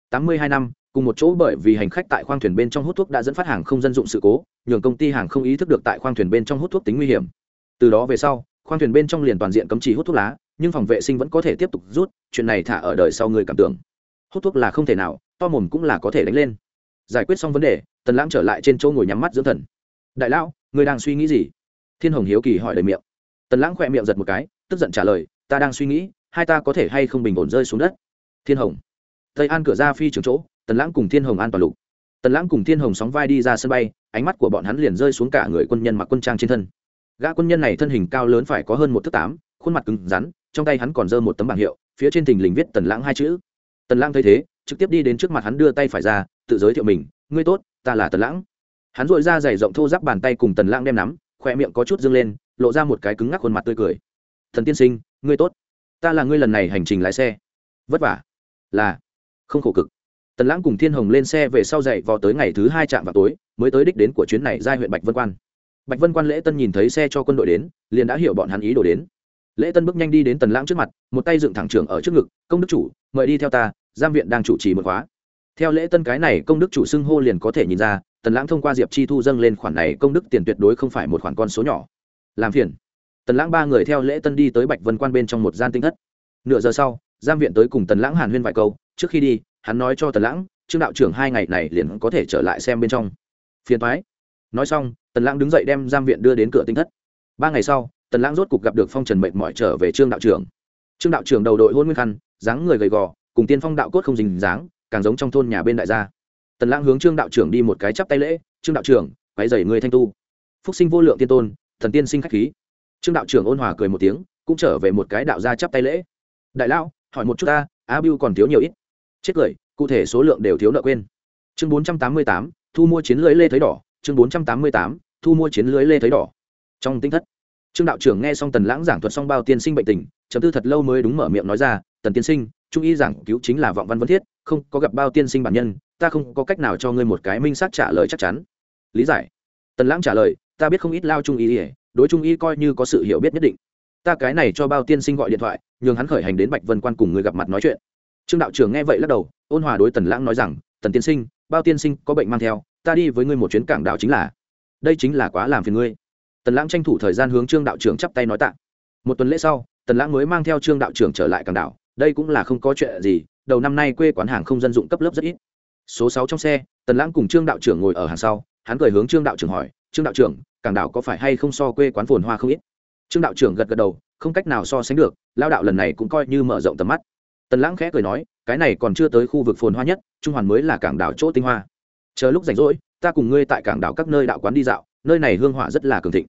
82 năm cùng một chỗ, bởi vì hành khách tại khoang thuyền bên trong hút thuốc đã dẫn phát hàng không dân dụng sự cố, nhường công ty hàng không ý thức được tại khoang thuyền bên trong hút thuốc tính nguy hiểm. Từ đó về sau, khoang thuyền bên trong liền toàn diện cấm chỉ hút thuốc lá, nhưng phòng vệ sinh vẫn có thể tiếp tục rút. Chuyện này thả ở đời sau người cảm tưởng hút thuốc là không thể nào, to mồm cũng là có thể đánh lên. Giải quyết xong vấn đề, Tần Lãng trở lại trên chỗ ngồi nhắm mắt dưỡng thần. Đại lão, ngươi đang suy nghĩ gì? Thiên Hồng hiếu kỳ hỏi đầy miệng. Tần Lãng khỏe miệng giật một cái, tức giận trả lời, ta đang suy nghĩ hai ta có thể hay không bình ổn rơi xuống đất. Thiên Hồng. Tây An cửa ra phi trường chỗ, Tần Lãng cùng Thiên Hồng an toàn lục. Tần Lãng cùng Thiên Hồng sóng vai đi ra sân bay, ánh mắt của bọn hắn liền rơi xuống cả người quân nhân mặc quân trang trên thân. Gã quân nhân này thân hình cao lớn, phải có hơn 1 thước 8, khuôn mặt cứng rắn, trong tay hắn còn giơ một tấm bảng hiệu, phía trên thình lình viết Tần Lãng 2 chữ. Tần Lãng thấy thế, trực tiếp đi đến trước mặt hắn, đưa tay phải ra, tự giới thiệu mình, ngươi tốt, ta là Tần Lãng. Hắn duỗi ra dày rộng thô ráp bàn tay cùng Tần Lãng đem nắm, khóe miệng có chút dương lên, lộ ra một cái cứng ngắc khuôn mặt tươi cười. Thần tiên sinh, ngươi tốt, ta là ngươi lần này hành trình lái xe vất vả, là không khổ cực. Tần Lãng cùng Thiên Hồng lên xe về sau dậy vò tới ngày thứ 2 trạm vào tối mới tới đích đến của chuyến này, giai huyện Bạch Vân Quan. Bạch Vân Quan Lễ Tân nhìn thấy xe cho quân đội đến, liền đã hiểu bọn hắn ý đồ đến. Lễ Tân bước nhanh đi đến Tần Lãng trước mặt, một tay dựng thẳng trưởng ở trước ngực, công đức chủ, mời đi theo ta, giam viện đang chủ trì một khóa. Theo Lễ Tân cái này công đức chủ xưng hô liền có thể nhìn ra, Tần Lãng thông qua Diệp Chi Thu dâng lên khoản này công đức tiền tuyệt đối không phải một khoản con số nhỏ. Làm phiền. Tần Lãng ba người theo Lễ Tân đi tới Bạch Vân Quan bên trong một gian tinh thất. Nửa giờ sau, giam viện tới cùng Tần Lãng hàn huyên vài câu, trước khi đi, hắn nói cho Tần Lãng, Trương đạo trưởng 2 ngày này liền có thể trở lại xem bên trong. Phiền toái. Nói xong, Tần Lãng đứng dậy đem giam viện đưa đến cửa tinh thất. 3 ngày sau, Tần Lãng rốt cục gặp được phong trần mệt mỏi trở về Trương đạo trưởng. Trương đạo trưởng đầu đội hôn nguyên khăn, dáng người gầy gò, cùng tiên phong đạo cốt không dính dáng, càng giống trong thôn nhà bên đại gia. Tần Lãng hướng Trương đạo trưởng đi một cái chắp tay lễ, Trương đạo trưởng, quấy rầy ngươi thanh tu. Phúc sinh vô lượng tiên tôn, thần tiên sinh khách khí. Trương đạo trưởng ôn hòa cười một tiếng, cũng trở về một cái đạo gia chắp tay lễ. Đại lão, hỏi một chút ta, Á Bưu còn thiếu nhiều ít? Chết cười, cụ thể số lượng đều thiếu nợ quên. Chương 488, thu mua chiến lưới lê thấy đỏ. Chương 488, thu mua chiến lưới lê thấy đỏ. Trong tinh thất, Trương đạo trưởng nghe xong Tần Lãng giảng thuật xong bao tiên sinh bệnh tình, trầm tư thật lâu mới đúng mở miệng nói ra, Tần tiên sinh, trung y giảng cứu chính là vọng văn vấn thiết, không có gặp bao tiên sinh bản nhân, ta không có cách nào cho ngươi một cái minh xác trả lời chắc chắn. Lý giải. Tần Lãng trả lời, ta biết không ít lao trung y, đối trung y coi như có sự hiểu biết nhất định. Ta cái này cho bao tiên sinh gọi điện thoại, nhường hắn khởi hành đến Bạch Vân Quan cùng người gặp mặt nói chuyện. Trương đạo trưởng nghe vậy lắc đầu, ôn hòa đối Tần Lãng nói rằng, Tần tiên sinh, bao tiên sinh có bệnh mang theo, ta đi với ngươi một chuyến cảng đảo chính là. Đây chính là quá làm phiền ngươi. Tần Lãng tranh thủ thời gian hướng Trương đạo trưởng chắp tay nói tạ. Một tuần lễ sau, Tần Lãng mới mang theo Trương đạo trưởng trở lại cảng đảo. Đây cũng là không có chuyện gì, đầu năm nay quê quán hàng không dân dụng cấp lớp rất ít. Số 6 trong xe, Tần Lãng cùng Trương đạo trưởng ngồi ở hàng sau, hắn cười hướng Trương đạo trưởng hỏi, Trương đạo trưởng, cảng đảo có phải hay không so quê quán phồn hoa không ít? Trương đạo trưởng gật gật đầu, không cách nào so sánh được, lao đạo lần này cũng coi như mở rộng tầm mắt. Tần Lãng khẽ cười nói, cái này còn chưa tới khu vực phồn hoa nhất, Trung Hoàn mới là cảng đảo chỗ tinh hoa. Chờ lúc rảnh rỗi, ta cùng ngươi tại cảng đảo các nơi đạo quán đi dạo, nơi này hương hỏa rất là cường thịnh.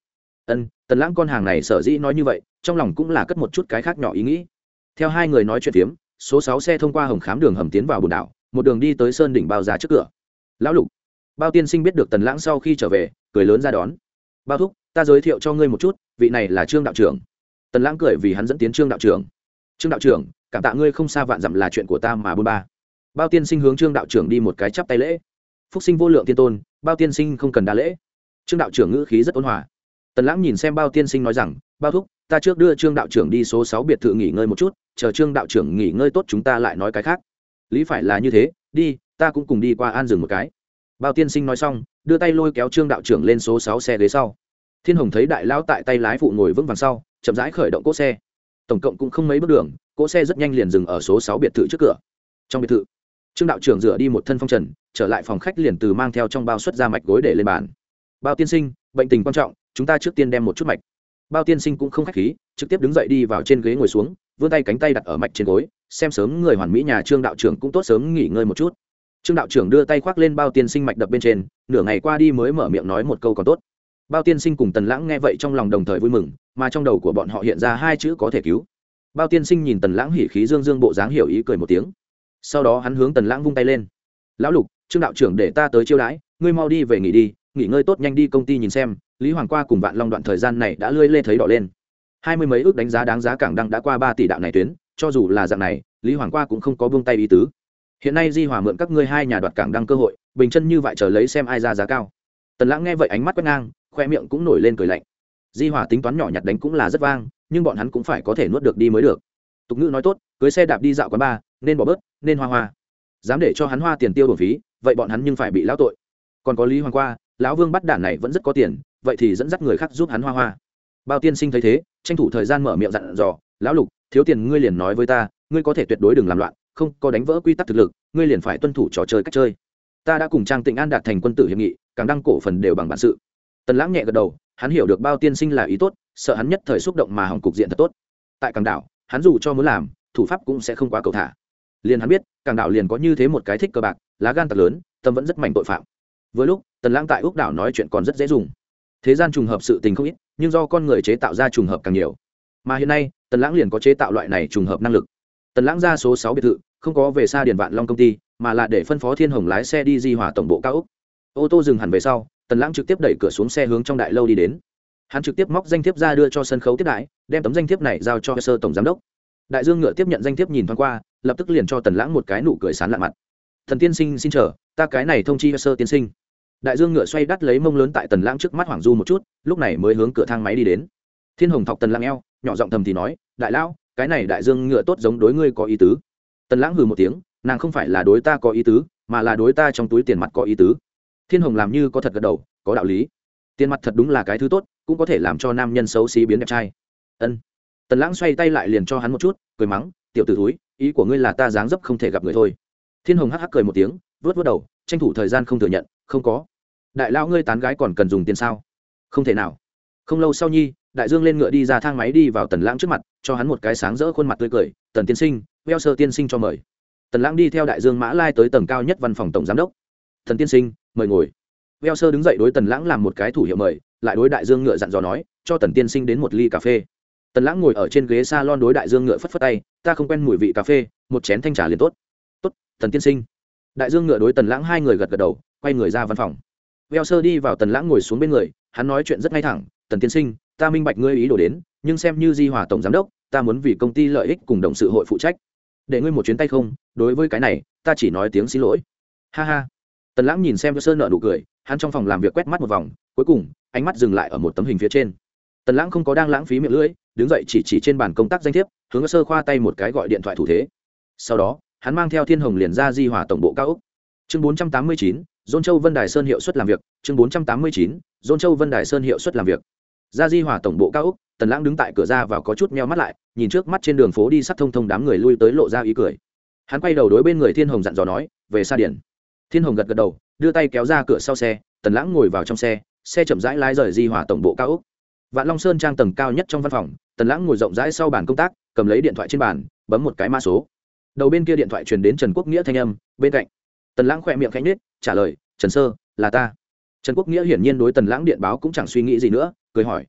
Tần Lãng con hàng này sở dĩ nói như vậy, trong lòng cũng là cất một chút cái khác nhỏ ý nghĩ. Theo hai người nói chuyện phiếm, số 6 xe thông qua Hồng Khám đường hầm tiến vào bồn đảo, một đường đi tới sơn đỉnh bao giá trước cửa. Lão Lục, bao tiên sinh biết được Tần Lãng sau khi trở về, cười lớn ra đón. Bao thúc, ta giới thiệu cho ngươi một chút, vị này là Trương đạo trưởng. Tần Lãng cười vì hắn dẫn tiến Trương đạo trưởng. Trương đạo trưởng, cảm tạ ngươi không xa vạn dặm là chuyện của ta mà bôn ba. Bao tiên sinh hướng Trương đạo trưởng đi một cái chắp tay lễ. Phúc sinh vô lượng tiên tôn, bao tiên sinh không cần đa lễ. Trương đạo trưởng ngữ khí rất ôn hòa. Tần Lãng nhìn xem bao tiên sinh nói rằng, bao thúc, ta trước đưa Trương đạo trưởng đi số 6 biệt thự nghỉ ngơi một chút, chờ Trương đạo trưởng nghỉ ngơi tốt chúng ta lại nói cái khác. Lý phải là như thế, đi, ta cũng cùng đi qua an dừng một cái. Bao tiên sinh nói xong, đưa tay lôi kéo Trương đạo trưởng lên số 6 xe ghế sau. Thiên Hồng thấy đại lão tại tay lái phụ ngồi vững vàng sau, chậm rãi khởi động cỗ xe. Tổng cộng cũng không mấy bước đường, cỗ xe rất nhanh liền dừng ở số 6 biệt thự trước cửa. Trong biệt thự, Trương đạo trưởng rửa đi một thân phong trần, trở lại phòng khách liền từ mang theo trong bao xuất ra mạch gối để lên bàn. Bao tiên sinh, bệnh tình quan trọng, chúng ta trước tiên đem một chút mạch. Bao tiên sinh cũng không khách khí, trực tiếp đứng dậy đi vào trên ghế ngồi xuống, vươn tay cánh tay đặt ở mạch trên gối, xem sớm người hoàn mỹ nhà Trương đạo trưởng cũng tốt sớm nghỉ ngơi một chút. Trương đạo trưởng đưa tay khoác lên bao tiên sinh mạch đập bên trên, nửa ngày qua đi mới mở miệng nói một câu còn tốt. Bao tiên sinh cùng Tần Lãng nghe vậy trong lòng đồng thời vui mừng, mà trong đầu của bọn họ hiện ra hai chữ có thể cứu. Bao tiên sinh nhìn Tần Lãng hỉ khí dương dương bộ dáng hiểu ý cười một tiếng. Sau đó hắn hướng Tần Lãng vung tay lên. Lão Lục, Trương đạo trưởng để ta tới chiêu đãi, ngươi mau đi về nghỉ đi, nghỉ ngơi tốt nhanh đi công ty nhìn xem, Lý Hoàng qua cùng Vạn Long đoạn thời gian này đã lươi lê thấy đỏ lên. 20 mấy ước đánh giá đáng giá cảng đăng đã qua 3 tỷ đạo này tuyến, cho dù là dạng này, Lý Hoàng qua cũng không có buông tay ý tứ. Hiện nay Di Hòa mượn các ngươi hai nhà đoạt cảng đăng cơ hội, bình chân như vậy chờ lấy xem ai ra giá cao. Tần Lãng nghe vậy ánh mắt quét ngang, khoe miệng cũng nổi lên cười lạnh. Di Hòa tính toán nhỏ nhặt đánh cũng là rất vang, nhưng bọn hắn cũng phải có thể nuốt được đi mới được. Tục ngữ nói tốt, cưới xe đạp đi dạo quán bar, nên bỏ bớt, nên hoa hoa. dám để cho hắn hoa tiền tiêu bổng phí, vậy bọn hắn nhưng phải bị lão tội. Còn có Lý Hoàng Qua, lão Vương bắt đản này vẫn rất có tiền, vậy thì dẫn dắt người khác giúp hắn hoa hoa. Bao tiên sinh thấy thế, tranh thủ thời gian mở miệng dặn dò, lão Lục, thiếu tiền ngươi liền nói với ta, ngươi có thể tuyệt đối đừng làm loạn, không có đánh vỡ quy tắc thực lực, ngươi liền phải tuân thủ trò chơi cách chơi. Ta đã cùng Trang Tịnh An đạt thành quân tử hiệp nghị, càng đăng cổ phần đều bằng bản sự. Tần Lãng nhẹ gật đầu, hắn hiểu được Bao tiên sinh là ý tốt, sợ hắn nhất thời xúc động mà hỏng cục diện thật tốt. Tại Càng đảo, hắn dù cho muốn làm, thủ pháp cũng sẽ không quá cầu thả. Liền hắn biết, Càng đảo liền có như thế một cái thích cờ bạc, lá gan thật lớn, tâm vẫn rất mạnh tội phạm. Vừa lúc, Tần Lãng tại Úc đảo nói chuyện còn rất dễ dùng. Thế gian trùng hợp sự tình không ít, nhưng do con người chế tạo ra trùng hợp càng nhiều. Mà hiện nay, Tần Lãng liền có chế tạo loại này trùng hợp năng lực. Tần Lãng ra số 6 biệt thự, không có về xa Điền Vạn Long công ty, mà là để phân phó Thiên Hồng lái xe đi Di Hòa tổng bộ cao ốc. Ô tô dừng hẳn về sau, Tần Lãng trực tiếp đẩy cửa xuống xe hướng trong đại lâu đi đến. Hắn trực tiếp móc danh thiếp ra đưa cho sân khấu tiếp đãi, đem tấm danh thiếp này giao cho sơ tổng giám đốc. Đại Dương Ngựa tiếp nhận danh thiếp nhìn thoáng qua, lập tức liền cho Tần Lãng một cái nụ cười sán lạn mặt. "Thần tiên sinh xin chờ, ta cái này thông chi sơ tiên sinh." Đại Dương Ngựa xoay đắt lấy mông lớn tại Tần Lãng trước mắt hoảng du một chút, lúc này mới hướng cửa thang máy đi đến. Thiên Hồng thọc Tần Lãng eo, nhỏ giọng thầm thì nói, "Đại lão, cái này Đại Dương Ngựa tốt giống đối ngươi có ý tứ." Tần Lãng hừ một tiếng, "Nàng không phải là đối ta có ý tứ, mà là đối ta trong túi tiền mặt có ý tứ." Thiên Hồng làm như có thật gật đầu, có đạo lý. Tiền mặt thật đúng là cái thứ tốt, cũng có thể làm cho nam nhân xấu xí biến đẹp trai. Ân. Tần Lãng xoay tay lại liền cho hắn một chút, cười mắng, "Tiểu tử thúi, ý của ngươi là ta dáng dấp không thể gặp người thôi." Thiên Hồng hắc hắc cười một tiếng, vuốt vuốt đầu, tranh thủ thời gian không thừa nhận, "Không có. Đại lão ngươi tán gái còn cần dùng tiền sao?" "Không thể nào." Không lâu sau nhi, Đại Dương lên ngựa đi ra thang máy đi vào Tần Lãng trước mặt, cho hắn một cái sáng rỡ khuôn mặt tươi cười, "Tần tiên sinh, Weo sơ tiên sinh cho mời." Tần Lãng đi theo Đại Dương Mã Lai tới tầng cao nhất văn phòng tổng giám đốc. "Tần tiên sinh, mời ngồi." Weo sơ đứng dậy đối Tần Lãng làm một cái thủ hiệu mời, lại đối Đại Dương Ngựa dặn dò nói, "Cho Tần tiên sinh đến một ly cà phê." Tần Lãng ngồi ở trên ghế salon đối Đại Dương Ngựa phất phất tay, "Ta không quen mùi vị cà phê, một chén thanh trà liền tốt." "Tốt, Tần tiên sinh." Đại Dương Ngựa đối Tần Lãng hai người gật gật đầu, quay người ra văn phòng. Weo sơ đi vào Tần Lãng ngồi xuống bên người, hắn nói chuyện rất ngay thẳng, "Tần tiên sinh, ta minh bạch ngươi ý đồ đến, nhưng xem như Di Hòa tổng giám đốc, ta muốn vì công ty lợi ích cùng đồng sự hội phụ trách. Để ngươi một chuyến tay không, đối với cái này, ta chỉ nói tiếng xin lỗi." "Ha ha." Tần Lãng nhìn xem Weo sơ nở nụ cười, hắn trong phòng làm việc quét mắt một vòng, cuối cùng, ánh mắt dừng lại ở một tấm hình phía trên. Tần Lãng không có đang lãng phí miệng lưỡi, đứng dậy chỉ trên bàn công tác danh thiếp, hướng Weo sơ khoa tay một cái gọi điện thoại thủ thế. Sau đó, hắn mang theo Thiên Hồng liền ra Di Hòa tổng bộ cao ốc. Chương 489, Dôn Châu Vân Đài Sơn hiệu suất làm việc. Chương 489, Dôn Châu Vân Đài Sơn hiệu suất làm việc. Ra Di Hòa tổng bộ cao ốc, Tần Lãng đứng tại cửa ra vào có chút meo mắt lại, nhìn trước mắt trên đường phố đi sắt thông thông đám người lui tới lộ ra ý cười. Hắn quay đầu đối bên người Thiên Hồng dặn dò nói, "Về xa điện." Thiên Hồng gật gật đầu, đưa tay kéo ra cửa sau xe, Tần Lãng ngồi vào trong xe, xe chậm rãi lái rời Di Hòa tổng bộ cao ốc. Vạn Long Sơn trang tầng cao nhất trong văn phòng, Tần Lãng ngồi rộng rãi sau bàn công tác, cầm lấy điện thoại trên bàn, bấm một cái mã số. Đầu bên kia điện thoại truyền đến Trần Quốc Nghĩa thanh âm, bên cạnh. Tần Lãng khẽ miệng khẽ nhếch, trả lời, "Trần sơ, là ta." Trần Quốc Nghĩa hiển nhiên đối Tần Lãng điện báo cũng chẳng suy nghĩ gì nữa, cười hỏi,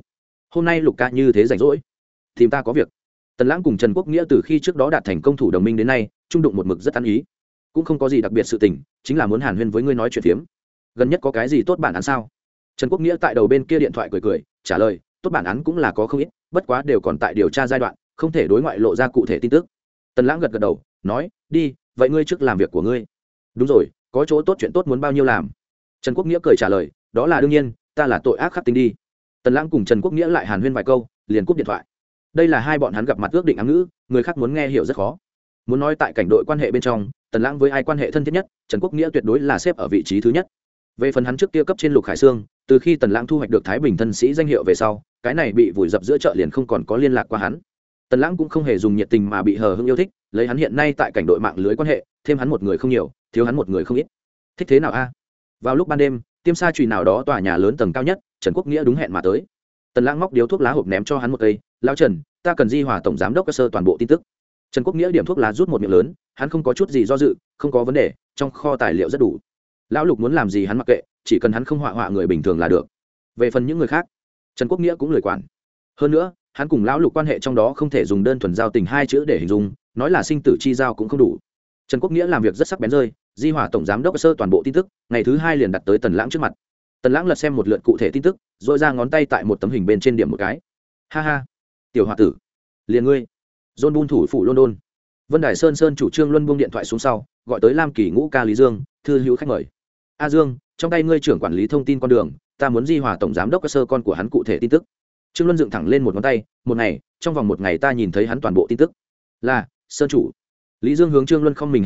hôm nay Lục ca như thế rảnh rỗi, tìm ta có việc." Tần Lãng cùng Trần Quốc Nghĩa từ khi trước đó đạt thành công thủ đồng minh đến nay, trung đụng một mực rất ăn ý, cũng không có gì đặc biệt sự tình, chính là muốn hàn huyên với ngươi nói chuyện phiếm. "Gần nhất có cái gì tốt bản án sao?" Trần Quốc Nghĩa tại đầu bên kia điện thoại cười, trả lời, "Tốt bản án cũng là có không ít, bất quá đều còn tại điều tra giai đoạn, không thể đối ngoại lộ ra cụ thể tin tức." Tần Lãng gật gật đầu, nói, "Đi, vậy ngươi trước làm việc của ngươi." "Đúng rồi, có chỗ tốt chuyện tốt muốn bao nhiêu làm?" Trần Quốc Nghĩa cười trả lời, "Đó là đương nhiên, ta là tội ác khắc tinh đi." Tần Lãng cùng Trần Quốc Nghĩa lại hàn huyên vài câu, liền cúp điện thoại. Đây là hai bọn hắn gặp mặt ước định ám ngữ, người khác muốn nghe hiểu rất khó. Muốn nói tại cảnh đội quan hệ bên trong, Tần Lãng với ai quan hệ thân thiết nhất, Trần Quốc Nghĩa tuyệt đối là xếp ở vị trí thứ nhất. Về phần hắn trước kia cấp trên Lục Khải Sương, từ khi Tần Lãng thu hoạch được Thái Bình thân sĩ danh hiệu về sau, cái này bị vùi dập giữa chợ liền không còn có liên lạc qua hắn. Tần Lãng cũng không hề dùng nhiệt tình mà bị hờ hững yêu thích, lấy hắn hiện nay tại cảnh đội mạng lưới quan hệ, thêm hắn một người không nhiều, thiếu hắn một người không ít. Thích thế nào a? Vào lúc ban đêm, tiêm sa chùy nào đó tòa nhà lớn tầng cao nhất, Trần Quốc Nghĩa đúng hẹn mà tới. Tần Lãng móc điếu thuốc lá hộp ném cho hắn một cây, "Lão Trần, ta cần Di Hòa tổng giám đốc cơ sơ toàn bộ tin tức." Trần Quốc Nghĩa điểm thuốc lá rút một miệng lớn, hắn không có chút gì do dự, "Không có vấn đề, trong kho tài liệu rất đủ." Lão Lục muốn làm gì hắn mặc kệ, chỉ cần hắn không họa người bình thường là được. Về phần những người khác, Trần Quốc Nghĩa cũng lười quản. Hơn nữa, hắn cùng Lão Lục quan hệ trong đó không thể dùng đơn thuần giao tình hai chữ để hình dung, nói là sinh tử chi giao cũng không đủ. Trần Quốc Nghĩa làm việc rất sắc bén rơi, Di Hòa tổng giám đốc sơ toàn bộ tin tức, ngày thứ hai liền đặt tới Tần Lãng trước mặt. Tần Lãng lật xem một lượt cụ thể tin tức, rồi ra ngón tay tại một tấm hình bên trên điểm một cái. "Ha ha, tiểu hòa tử, liền ngươi." John Bun thủ phủ London. Vân Đài Sơn chủ trương luân buông điện thoại xuống sau, gọi tới Lam Kỳ Ngũ ca Lý Dương, "Thư hữu khách mời." "A Dương, trong tay ngươi trưởng quản lý thông tin con đường, ta muốn Di Hòa tổng giám đốc sơ con của hắn cụ thể tin tức." Trương Luân dựng thẳng lên một ngón tay, "Một ngày, trong vòng một ngày ta nhìn thấy hắn toàn bộ tin tức." "Là, Sơn chủ." Lý Dương hướng Trương Luân không mình hành lễ,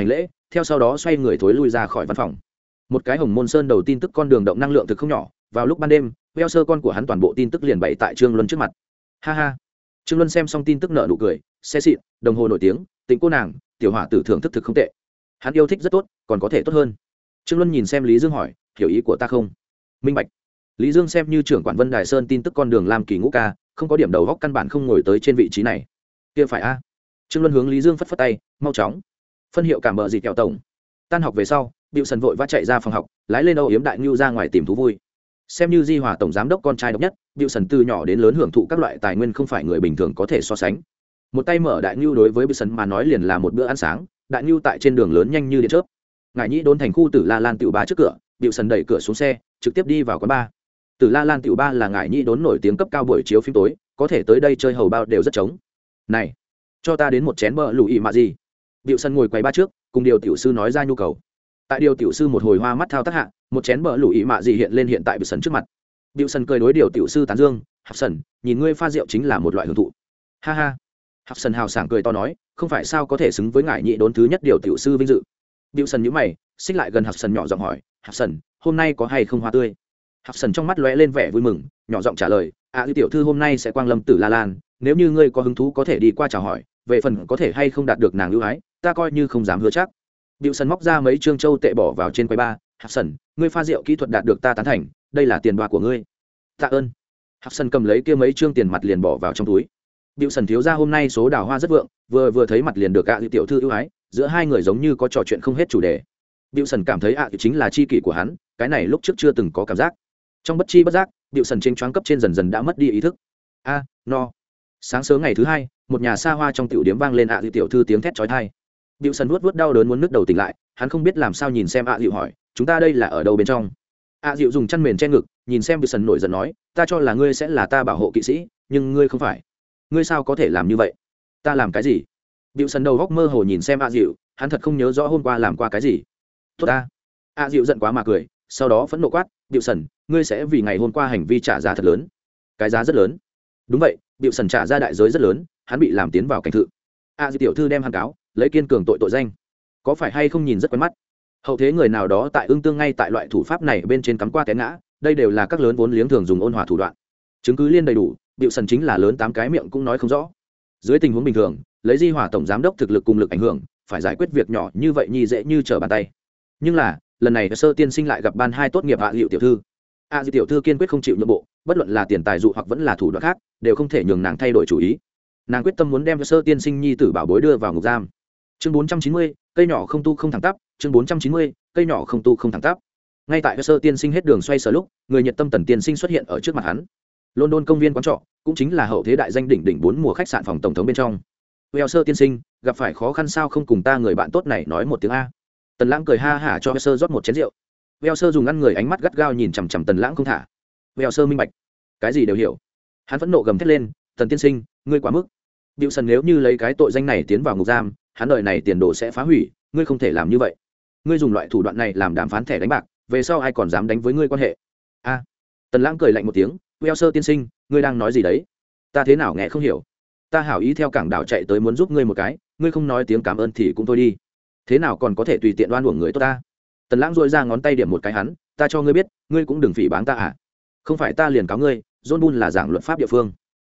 theo sau đó xoay người thối lui ra khỏi văn phòng. Một cái Hồng Môn Sơn đầu tin tức con đường động năng lượng thực không nhỏ, vào lúc ban đêm, veo sơ con của hắn toàn bộ tin tức liền bày tại Trương Luân trước mặt. Ha ha. Trương Luân xem xong tin tức nợ nụ cười, xe xịn, đồng hồ nổi tiếng, tính cô nàng, tiểu hỏa tử thưởng thức thực không tệ. Hắn yêu thích rất tốt, còn có thể tốt hơn. Trương Luân nhìn xem Lý Dương hỏi, hiểu ý của ta không? Minh bạch. Lý Dương xem như trưởng quản Vân Đài Sơn tin tức con đường làm kỳ ngũ ca, không có điểm đầu góc căn bản không ngồi tới trên vị trí này. Kia phải a. Trương Luân hướng Lý Dương phất phất tay, mau chóng. Phân hiệu cảm bợ gì kẹo tổng. Tan học về sau, Bưu Sần vội vã chạy ra phòng học, lái lên Âu Yếm Đại Nưu ra ngoài tìm thú vui. Xem như Di Hòa tổng giám đốc con trai độc nhất, Bưu Sần từ nhỏ đến lớn hưởng thụ các loại tài nguyên không phải người bình thường có thể so sánh. Một tay mở Đại Nưu đối với Bưu Sần mà nói liền là một bữa ăn sáng, Đại Nưu tại trên đường lớn nhanh như điện chớp. Ngải Nhĩ đốn thành khu Tử La Lan tiểu ba trước cửa, Bưu Sần đẩy cửa xuống xe, trực tiếp đi vào quán bar. Tử La Lan tiểu ba là Ngải Nhĩ đốn nổi tiếng cấp cao buổi chiếu phim tối, có thể tới đây chơi hầu bao đều rất trống. Này, cho ta đến một chén bơ lùi mà gì? Bưu Sần ngồi quầy ba trước, cùng điều tiểu sư nói ra nhu cầu. Tại điều tiểu sư một hồi hoa mắt thao tác hạ, một chén bờ lùi mạ gì hiện lên hiện tại Bưu Sần trước mặt. Bưu Sần cười đối điều tiểu sư tán dương, "Hạc Sần, nhìn ngươi pha rượu chính là một loại hưởng thụ." Ha ha. Hạc Sần hào sảng cười to nói, "Không phải sao có thể xứng với Ngải Nhĩ đốn thứ nhất điều tiểu sư vinh dự." Bưu Sần nhíu mày, xích lại gần Hạc Sần nhỏ giọng hỏi, "Hạc Sần, hôm nay có hay không hoa tươi?" Hạc Sần trong mắt lóe lên vẻ vui mừng, nhỏ giọng trả lời, tiểu thư hôm nay sẽ quang lâm Tử La Lan, nếu như ngươi có hứng thú có thể đi qua chào hỏi, về phần có thể hay không đạt được nàng ưu ái, ta coi như không dám hứa chắc." Bưu Sần móc ra mấy trương châu tệ bỏ vào trên quầy ba, "Hạc Sần, ngươi pha rượu kỹ thuật đạt được ta tán thành, đây là tiền đoa của ngươi." "Tạ ơn." Hạc Sần cầm lấy kia mấy trương tiền mặt liền bỏ vào trong túi. Bưu Sần thiếu gia hôm nay số đào hoa rất vượng, vừa thấy mặt liền được tiểu thư ưu ái, giữa hai người giống như có trò chuyện không hết chủ đề. Bưu Sần cảm thấy chính là tri kỷ của hắn, cái này lúc trước chưa từng có cảm giác. Trong bất chi bất giác, Bưu Sần trên choáng cấp trên dần dần đã mất đi ý thức. No. Sáng sớm ngày thứ hai, một nhà xa hoa trong tiểu điếm vang lên tiểu thư tiếng thét chói tai. Bưu Sần vuốt đau đớn muốn nứt đầu tỉnh lại, hắn không biết làm sao nhìn xem Dịu hỏi, "Chúng ta đây là ở đâu bên trong?" Dịu dùng chăn mền che ngực, nhìn xem Bưu Sần nổi giận nói, "Ta cho là ngươi sẽ là ta bảo hộ kỵ sĩ, nhưng ngươi không phải. Ngươi sao có thể làm như vậy?" "Ta làm cái gì?" Bưu Sần đầu góc mơ hồ nhìn xem Dịu, hắn thật không nhớ rõ hôm qua làm qua cái gì. "Tốt ta." Dịu giận quá mà cười, sau đó phẫn nộ quát, "Bưu Sần, ngươi sẽ vì ngày hôm qua hành vi trả giá thật lớn." "Cái giá rất lớn?" "Đúng vậy, Bưu Sần trả ra đại giới rất lớn, hắn bị làm tiến vào cảnh thự." Dịu tiểu thư đem hắn cáo, lấy kiên cường tội danh. Có phải hay không nhìn rất quen mắt? Hậu thế người nào đó tại ương tương ngay tại loại thủ pháp này bên trên cắm qua té ngã, đây đều là các lớn vốn liếng thường dùng ôn hòa thủ đoạn. Chứng cứ liên đầy đủ, Bưu Sần chính là lớn 8 cái miệng cũng nói không rõ. Dưới tình huống bình thường, lấy Di Hòa tổng giám đốc thực lực cùng lực ảnh hưởng, phải giải quyết việc nhỏ như vậy nhi dễ như trở bàn tay. Nhưng là, lần này Sơ tiên sinh lại gặp ban hai tốt nghiệp Dịu tiểu thư. Dịu tiểu thư kiên quyết không chịu nhượng bộ, bất luận là tiền tài dụ hoặc vẫn là thủ đoạn khác, đều không thể nhường nàng thay đổi chủ ý. Nàng quyết tâm muốn đem Sơ tiên sinh nhi tử bảo bối đưa vào ngục giam. Chương 490, cây nhỏ không tu không thẳng tắp. Chương 490, cây nhỏ không tu không thẳng tắp. Ngay tại Sơ tiên sinh hết đường xoay sở lúc, người Nhật tâm Tần tiên sinh xuất hiện ở trước mặt hắn. London công viên quán trọ, cũng chính là hậu thế đại danh đỉnh đỉnh 4 mùa khách sạn phòng tổng thống bên trong. Sơ tiên sinh, gặp phải khó khăn sao không cùng ta người bạn tốt này nói một tiếng a? Tần Lãng cười ha hả cho Sơ rót một chén rượu. Sơ dùng ngăn người ánh mắt gắt gao nhìn chằm chằm Tần Lãng không thả. Sơ minh bạch, cái gì đều hiểu. Hắn phẫn nộ gầm thét lên, "Tần tiên sinh, ngươi quá mức. Bưu Sần nếu như lấy cái tội danh này tiến vào ngục giam, hắn đời này tiền đồ sẽ phá hủy, ngươi không thể làm như vậy. Ngươi dùng loại thủ đoạn này làm đàm phán thẻ đánh bạc, về sau ai còn dám đánh với ngươi quan hệ?" Tần Lãng cười lạnh một tiếng, Sơ tiên sinh, ngươi đang nói gì đấy? Ta thế nào nghe không hiểu? Ta hảo ý theo cảng đảo chạy tới muốn giúp ngươi một cái, ngươi không nói tiếng cảm ơn thì cũng thôi đi. Thế nào còn có thể tùy tiện đoan uổng người tốt ta? Tần Lãng dội ra ngón tay điểm một cái hắn, "Ta cho ngươi biết, ngươi cũng đừng phỉ báng ta à? Không phải ta liền cáo ngươi, John Bull là giảng luật pháp địa phương.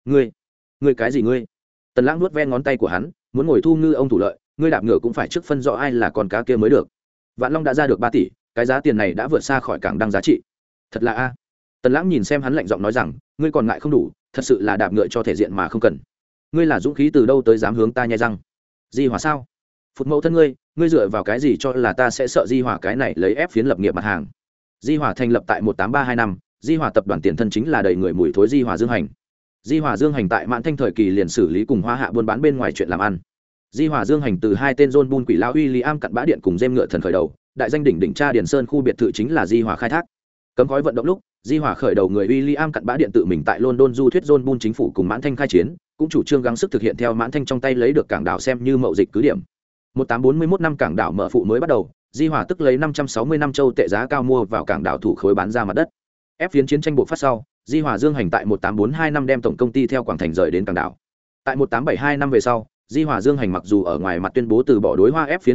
Ngươi cái gì ngươi?" Tần Lãng nuốt ve ngón tay của hắn, muốn ngồi thu ngư ông thủ lợi, ngươi đạp ngựa cũng phải trước phân rõ ai là con cá kia mới được. Vạn Long đã ra được 3 tỷ, cái giá tiền này đã vượt xa khỏi cảng đăng giá trị. Thật là a. Tần Lãng nhìn xem hắn lạnh giọng nói rằng, ngươi còn ngại không đủ, thật sự là đạp ngựa cho thể diện mà không cần. Ngươi là dũng khí từ đâu tới dám hướng ta nhai răng? Di Hòa sao? Phụt mẫu thân ngươi dựa vào cái gì cho là ta sẽ sợ Di Hòa cái này lấy ép phiến lập nghiệp mặt hàng? Di Hòa thành lập tại 18325 năm, Di Hòa tập đoàn tiền thân chính là đầy người mùi thối Di Hòa Dương Hành. Di Hòa Dương Hành tại Mãn Thanh thời kỳ liền xử lý cùng Hoa Hạ buôn bán bên ngoài chuyện làm ăn. Di Hòa Dương Hành từ hai tên John Bull quỷ lão William cặn bã điện cùng dêm ngựa thần khởi đầu, đại danh đỉnh Tra Điền Sơn khu biệt thự chính là Di Hòa khai thác. Cấm khói vận động lúc, Di Hòa khởi đầu người William cặn bã điện tự mình tại London du thuyết John Bull chính phủ cùng Mãn Thanh khai chiến, cũng chủ trương gắng sức thực hiện theo Mãn Thanh trong tay lấy được cảng đảo xem như mậu dịch cứ điểm. 1841 năm cảng đảo mở phụ mới bắt đầu, Di Hòa tức lấy 560 năm châu tệ giá cao mua vào cảng đảo thủ khối bán ra mặt đất. Ép phiến chiến tranh buộc phát sau, Di Hòa Dương Hành tại 1842 năm đem tổng công ty theo Quảng Thành rời đến cảng đảo. Tại 1872 năm về sau, Di Hòa Dương Hành mặc dù ở ngoài mặt tuyên bố từ bỏ đối Hoa ép phiến mậu dịch,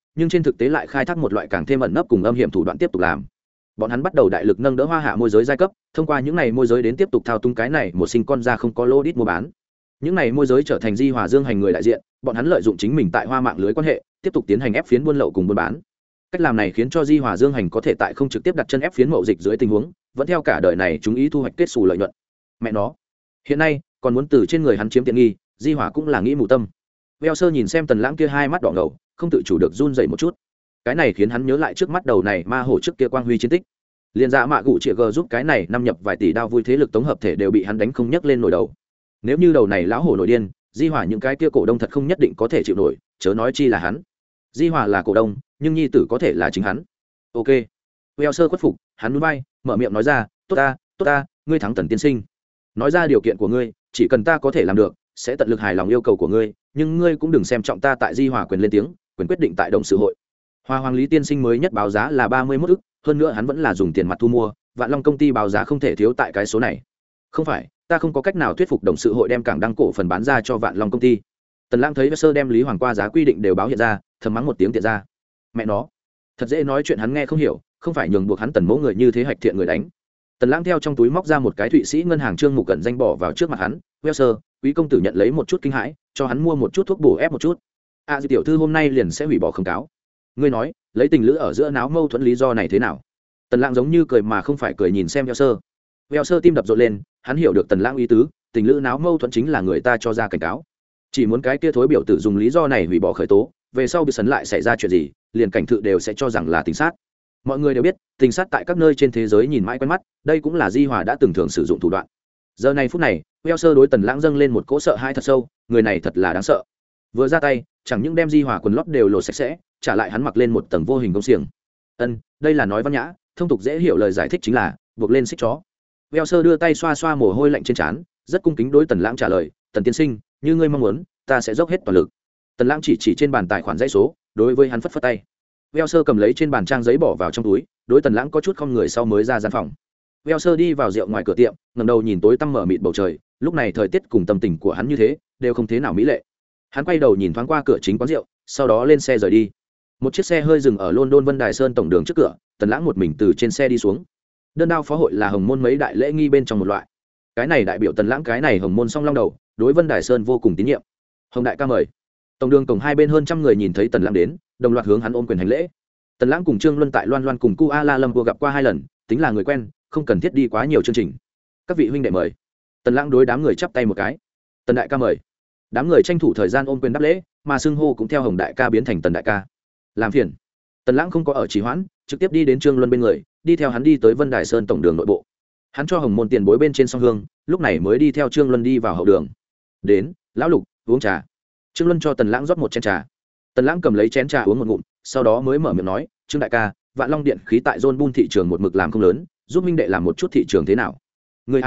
nhưng trên thực tế lại khai thác một loại càng thêm ẩn nấp cùng âm hiểm thủ đoạn tiếp tục làm. Bọn hắn bắt đầu đại lực nâng đỡ hoa hạ môi giới giai cấp, thông qua những này môi giới đến tiếp tục thao túng cái này một sinh con ra không có lô đít mua bán. Những này môi giới trở thành Di Hòa Dương hành người đại diện, bọn hắn lợi dụng chính mình tại hoa mạng lưới quan hệ, tiếp tục tiến hành ép phiến buôn lậu cùng buôn bán. Cách làm này khiến cho Di Hòa Dương hành có thể tại không trực tiếp đặt chân ép phiến mậu dịch dưới tình huống, vẫn theo cả đời này chúng ý thu hoạch kết xù lợi nhuận. Mẹ nó, hiện nay còn muốn từ trên người hắn chiếm tiện nghi, Di Hòa cũng là nghĩ mù tâm. Veo Sơ nhìn xem Tần Lãng kia hai mắt đỏ ngầu, không tự chủ được run rẩy một chút. Cái này khiến hắn nhớ lại trước mắt đầu này ma hổ trước kia quang huy chiến tích. Liên Dạ Mạ Gụ Triệu G giúp cái này năm nhập vài tỷ đao vui thế lực tổng hợp thể đều bị hắn đánh không nhấc lên nổi đầu. Nếu như đầu này lão hổ nổi điên, Di Hòa những cái kia cổ đông thật không nhất định có thể chịu nổi, chớ nói chi là hắn. Di Hòa là cổ đông, nhưng nhi tử có thể là chính hắn. Ok. Veo Sơ khuất phục, hắn nhún vai, mở miệng nói ra, tốt ta, ngươi thắng Tần tiên sinh. Nói ra điều kiện của ngươi, chỉ cần ta có thể làm được, sẽ tận lực hài lòng yêu cầu của ngươi, nhưng ngươi cũng đừng xem trọng ta tại Di Hòa quyền lên tiếng, quyền quyết định tại đồng sự hội. Hoa Hoàng Lý tiên sinh mới nhất báo giá là 31 ức, hơn nữa hắn vẫn là dùng tiền mặt thu mua, Vạn Long công ty báo giá không thể thiếu tại cái số này. Không phải, ta không có cách nào thuyết phục đồng sự hội đem cảng đăng cổ phần bán ra cho Vạn Long công ty. Tần Lãng thấy Sơ đem Lý Hoàng qua giá quy định đều báo hiện ra, thầm mắng một tiếng tiện ra. Mẹ nó, thật dễ nói chuyện hắn nghe không hiểu, không phải nhường buộc hắn Tần mẫu người như thế hạch thiện người đánh. Tần Lãng theo trong túi móc ra một cái Thụy Sĩ ngân hàng trương mục cẩn danh bỏ vào trước mặt hắn, Sơ, quý công tử nhận lấy một chút kinh hãi, cho hắn mua một chút thuốc bổ ép một chút. Di tiểu thư hôm nay liền sẽ hủy bỏ khống cáo. Ngươi nói, lấy tình lữ ở giữa náo mâu thuẫn lý do này thế nào? Tần Lãng giống như cười mà không phải cười nhìn xem Veo Sơ tim đập rộn lên, hắn hiểu được Tần Lãng ý tứ, tình lữ náo mâu thuẫn chính là người ta cho ra cảnh cáo, chỉ muốn cái kia thối biểu tử dùng lý do này hủy bỏ khởi tố, về sau bị sấn lại xảy ra chuyện gì, liền cảnh thự đều sẽ cho rằng là tình sát. Mọi người đều biết, tình sát tại các nơi trên thế giới nhìn mãi quen mắt, đây cũng là Di Hòa đã từng thường sử dụng thủ đoạn. Giờ này phút này, Veo Sơ đối Tần Lãng dâng lên một cỗ sợ hãi thật sâu, người này thật là đáng sợ. Vừa ra tay, chẳng những đem Di Hòa quần lót đều lột sạch sẽ, trả lại hắn mặc lên một tầng vô hình công xiềng. Đây là nói văn nhã, thông tục dễ hiểu lời giải thích chính là buộc lên xích chó. Veo Sơ đưa tay xoa xoa mồ hôi lạnh trên trán, rất cung kính đối Tần Lãng trả lời, Tần tiên sinh, như ngươi mong muốn, ta sẽ dốc hết toàn lực. Tần Lãng chỉ trên bàn tài khoản dãy số, đối với hắn phất phất tay. Veo Sơ cầm lấy trên bàn trang giấy bỏ vào trong túi, đối Tần Lãng có chút không người sau mới ra gian phòng. Veo Sơ đi vào rượu ngoài cửa tiệm, ngẩng đầu nhìn tối tăm mở mịt bầu trời, lúc này thời tiết cùng tâm tình của hắn như thế, đều không thế nào mỹ lệ. Hắn quay đầu nhìn thoáng qua cửa chính quán rượu, sau đó lên xe rời đi. Một chiếc xe hơi dừng ở London Vân Đài Sơn tổng đường trước cửa, Tần Lãng một mình từ trên xe đi xuống. Đơn đao phó hội là hồng môn mấy đại lễ nghi bên trong một loại. Cái này đại biểu Tần Lãng cái này hồng môn song long đầu, đối Vân Đài Sơn vô cùng tín nhiệm. Hồng đại ca mời. Tổng đường cổng hai bên hơn trăm người nhìn thấy Tần Lãng đến, đồng loạt hướng hắn ôm quyền hành lễ. Tần Lãng cùng Trương Luân tại Loan Loan cùng Kuala Lumpur gặp qua hai lần, tính là người quen, không cần thiết đi quá nhiều chương trình. Các vị huynh đệ mời. Tần Lãng đối đám người chắp tay một cái. Tần đại ca mời. Đám người tranh thủ thời gian ôm quyền đáp lễ, mà xưng hô cũng theo Hồng đại ca biến thành Tần đại ca. Làm phiền. Tần Lãng không có ở trì hoãn, trực tiếp đi đến Trương Luân bên người, đi theo hắn đi tới Vân Đài Sơn tổng đường nội bộ. Hắn cho hồng môn tiền bối bên trên song hương, lúc này mới đi theo Trương Luân đi vào hậu đường. Đến, lão Lục, uống trà. Trương Luân cho Tần Lãng rót một chén trà. Tần Lãng cầm lấy chén trà uống một ngụm, sau đó mới mở miệng nói, Trương đại ca, Vạn Long điện khí tại Zone Bull thị trường một mực làm không lớn, giúp minh đệ làm một chút thị trường thế nào? Ngươi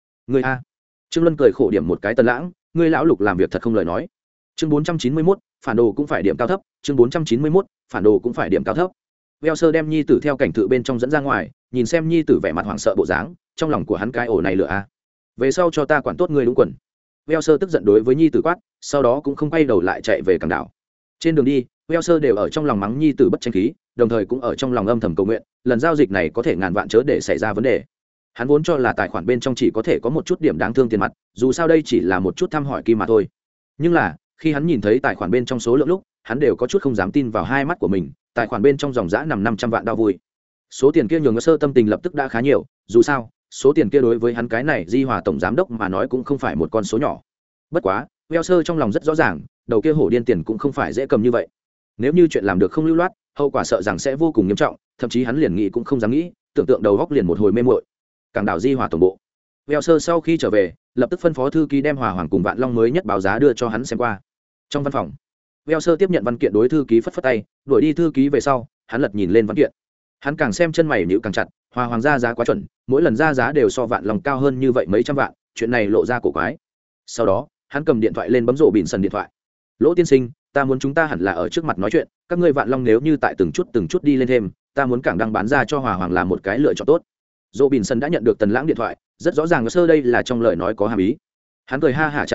a. Trương Luân cười khổ điểm một cái Tần Lãng, ngươi lão Lục làm việc thật không lời nói. Chương 491, phản đồ cũng phải điểm cao thấp, chương 491, phản đồ cũng phải điểm cao thấp. Veo Sơ đem nhi tử theo cảnh thự bên trong dẫn ra ngoài, nhìn xem nhi tử vẻ mặt hoảng sợ bộ dáng, trong lòng của hắn cái ổ này lửa a. Về sau cho ta quản tốt ngươi đúng quần. Veo Sơ tức giận đối với nhi tử quát, sau đó cũng không quay đầu lại chạy về cảng đảo. Trên đường đi, Veo Sơ đều ở trong lòng mắng nhi tử bất tranh khí, đồng thời cũng ở trong lòng âm thầm cầu nguyện, lần giao dịch này có thể ngàn vạn chớ để xảy ra vấn đề. Hắn vốn cho là tài khoản bên trong chỉ có thể có một chút điểm đáng thương tiền mặt, dù sao đây chỉ là một chút thăm hỏi kim mà thôi. Nhưng là, khi hắn nhìn thấy tài khoản bên trong số lượng lúc, hắn đều có chút không dám tin vào hai mắt của mình, tài khoản bên trong dòng dã nằm 500 vạn đau vui. Số tiền kia nhường Sơ tâm tình lập tức đã khá nhiều, dù sao, số tiền kia đối với hắn cái này Di Hòa tổng giám đốc mà nói cũng không phải một con số nhỏ. Bất quá, Veo Sơ trong lòng rất rõ ràng, đầu kia hổ điên tiền cũng không phải dễ cầm như vậy. Nếu như chuyện làm được không lưu loát, hậu quả sợ rằng sẽ vô cùng nghiêm trọng, thậm chí hắn liền nghĩ cũng không dám nghĩ, tưởng tượng đầu góc liền một hồi mê muội. Cảng đảo Di Hòa tổng bộ. Veo Sơ sau khi trở về, lập tức phân phó thư ký đem Hòa Hoàng cùng Vạn Long mới nhất báo giá đưa cho hắn xem qua. Trong văn phòng, Veo Sơ tiếp nhận văn kiện đối thư ký phất phất tay, đuổi đi thư ký về sau, hắn lật nhìn lên văn kiện. Hắn càng xem chân mày nhíu càng chặt, Hòa Hoàng ra giá quá chuẩn, mỗi lần ra giá đều so Vạn Long cao hơn như vậy mấy trăm vạn, chuyện này lộ ra cổ quái. Sau đó, hắn cầm điện thoại lên bấm rộ bỉn sần điện thoại. Lỗ tiên sinh, ta muốn chúng ta hẳn là ở trước mặt nói chuyện, các ngươi Vạn Long nếu như tại từng chút đi lên thêm, ta muốn cảng đăng bán ra cho Hòa Hoàng là một cái lựa chọn tốt. Rộ bỉn sần đã nhận được Tần Lãng điện thoại, rất rõ ràng Sơ đây là trong lời nói có hàm ý. Hắn cười ha hả trả lời,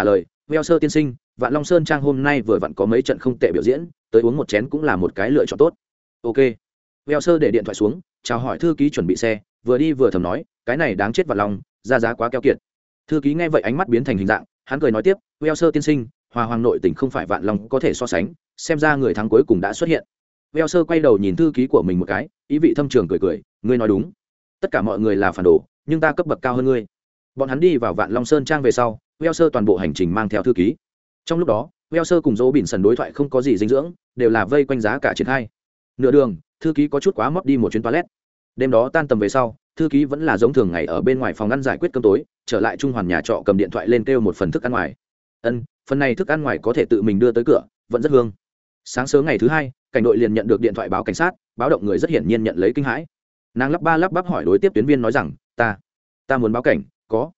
Veo sơ tiên sinh, Vạn Long Sơn Trang hôm nay vừa vặn có mấy trận không tệ biểu diễn, tới uống một chén cũng là một cái lựa chọn tốt. Ok. Veo sơ để điện thoại xuống, chào hỏi thư ký chuẩn bị xe, vừa đi vừa thầm nói, cái này đáng chết Vạn Long, ra giá quá keo kiệt. Thư ký nghe vậy ánh mắt biến thành hình dạng, hắn cười nói tiếp, Veo sơ tiên sinh, Hòa Hoàng nội tình không phải Vạn Long có thể so sánh, xem ra người thắng cuối cùng đã xuất hiện. Veo sơ quay đầu nhìn thư ký của mình một cái, ý vị thâm trường cười cười, ngươi nói đúng, tất cả mọi người là phản đồ, nhưng ta cấp bậc cao hơn ngươi. Bọn hắn đi vào Vạn Long Sơn Trang về sau, Veo sơ toàn bộ hành trình mang theo thư ký. Trong lúc đó, Veo sơ cùng Dỗ Bỉn Sần đối thoại không có gì dinh dưỡng, đều là vây quanh giá cả triển khai. Nửa đường, thư ký có chút quá móc đi một chuyến toilet. Đêm đó tan tầm về sau, thư ký vẫn là giống thường ngày ở bên ngoài phòng ăn giải quyết cơm tối, trở lại trung hoàn nhà trọ cầm điện thoại lên kêu một phần thức ăn ngoài. Phần này thức ăn ngoài có thể tự mình đưa tới cửa, vẫn rất hương. Sáng sớm ngày thứ hai, cảnh đội liền nhận được điện thoại báo cảnh sát, báo động người rất hiển nhiên nhận lấy kinh hãi. Nàng lắp ba lắp bắp hỏi đối tiếp tuyến viên nói rằng, ta muốn báo cảnh,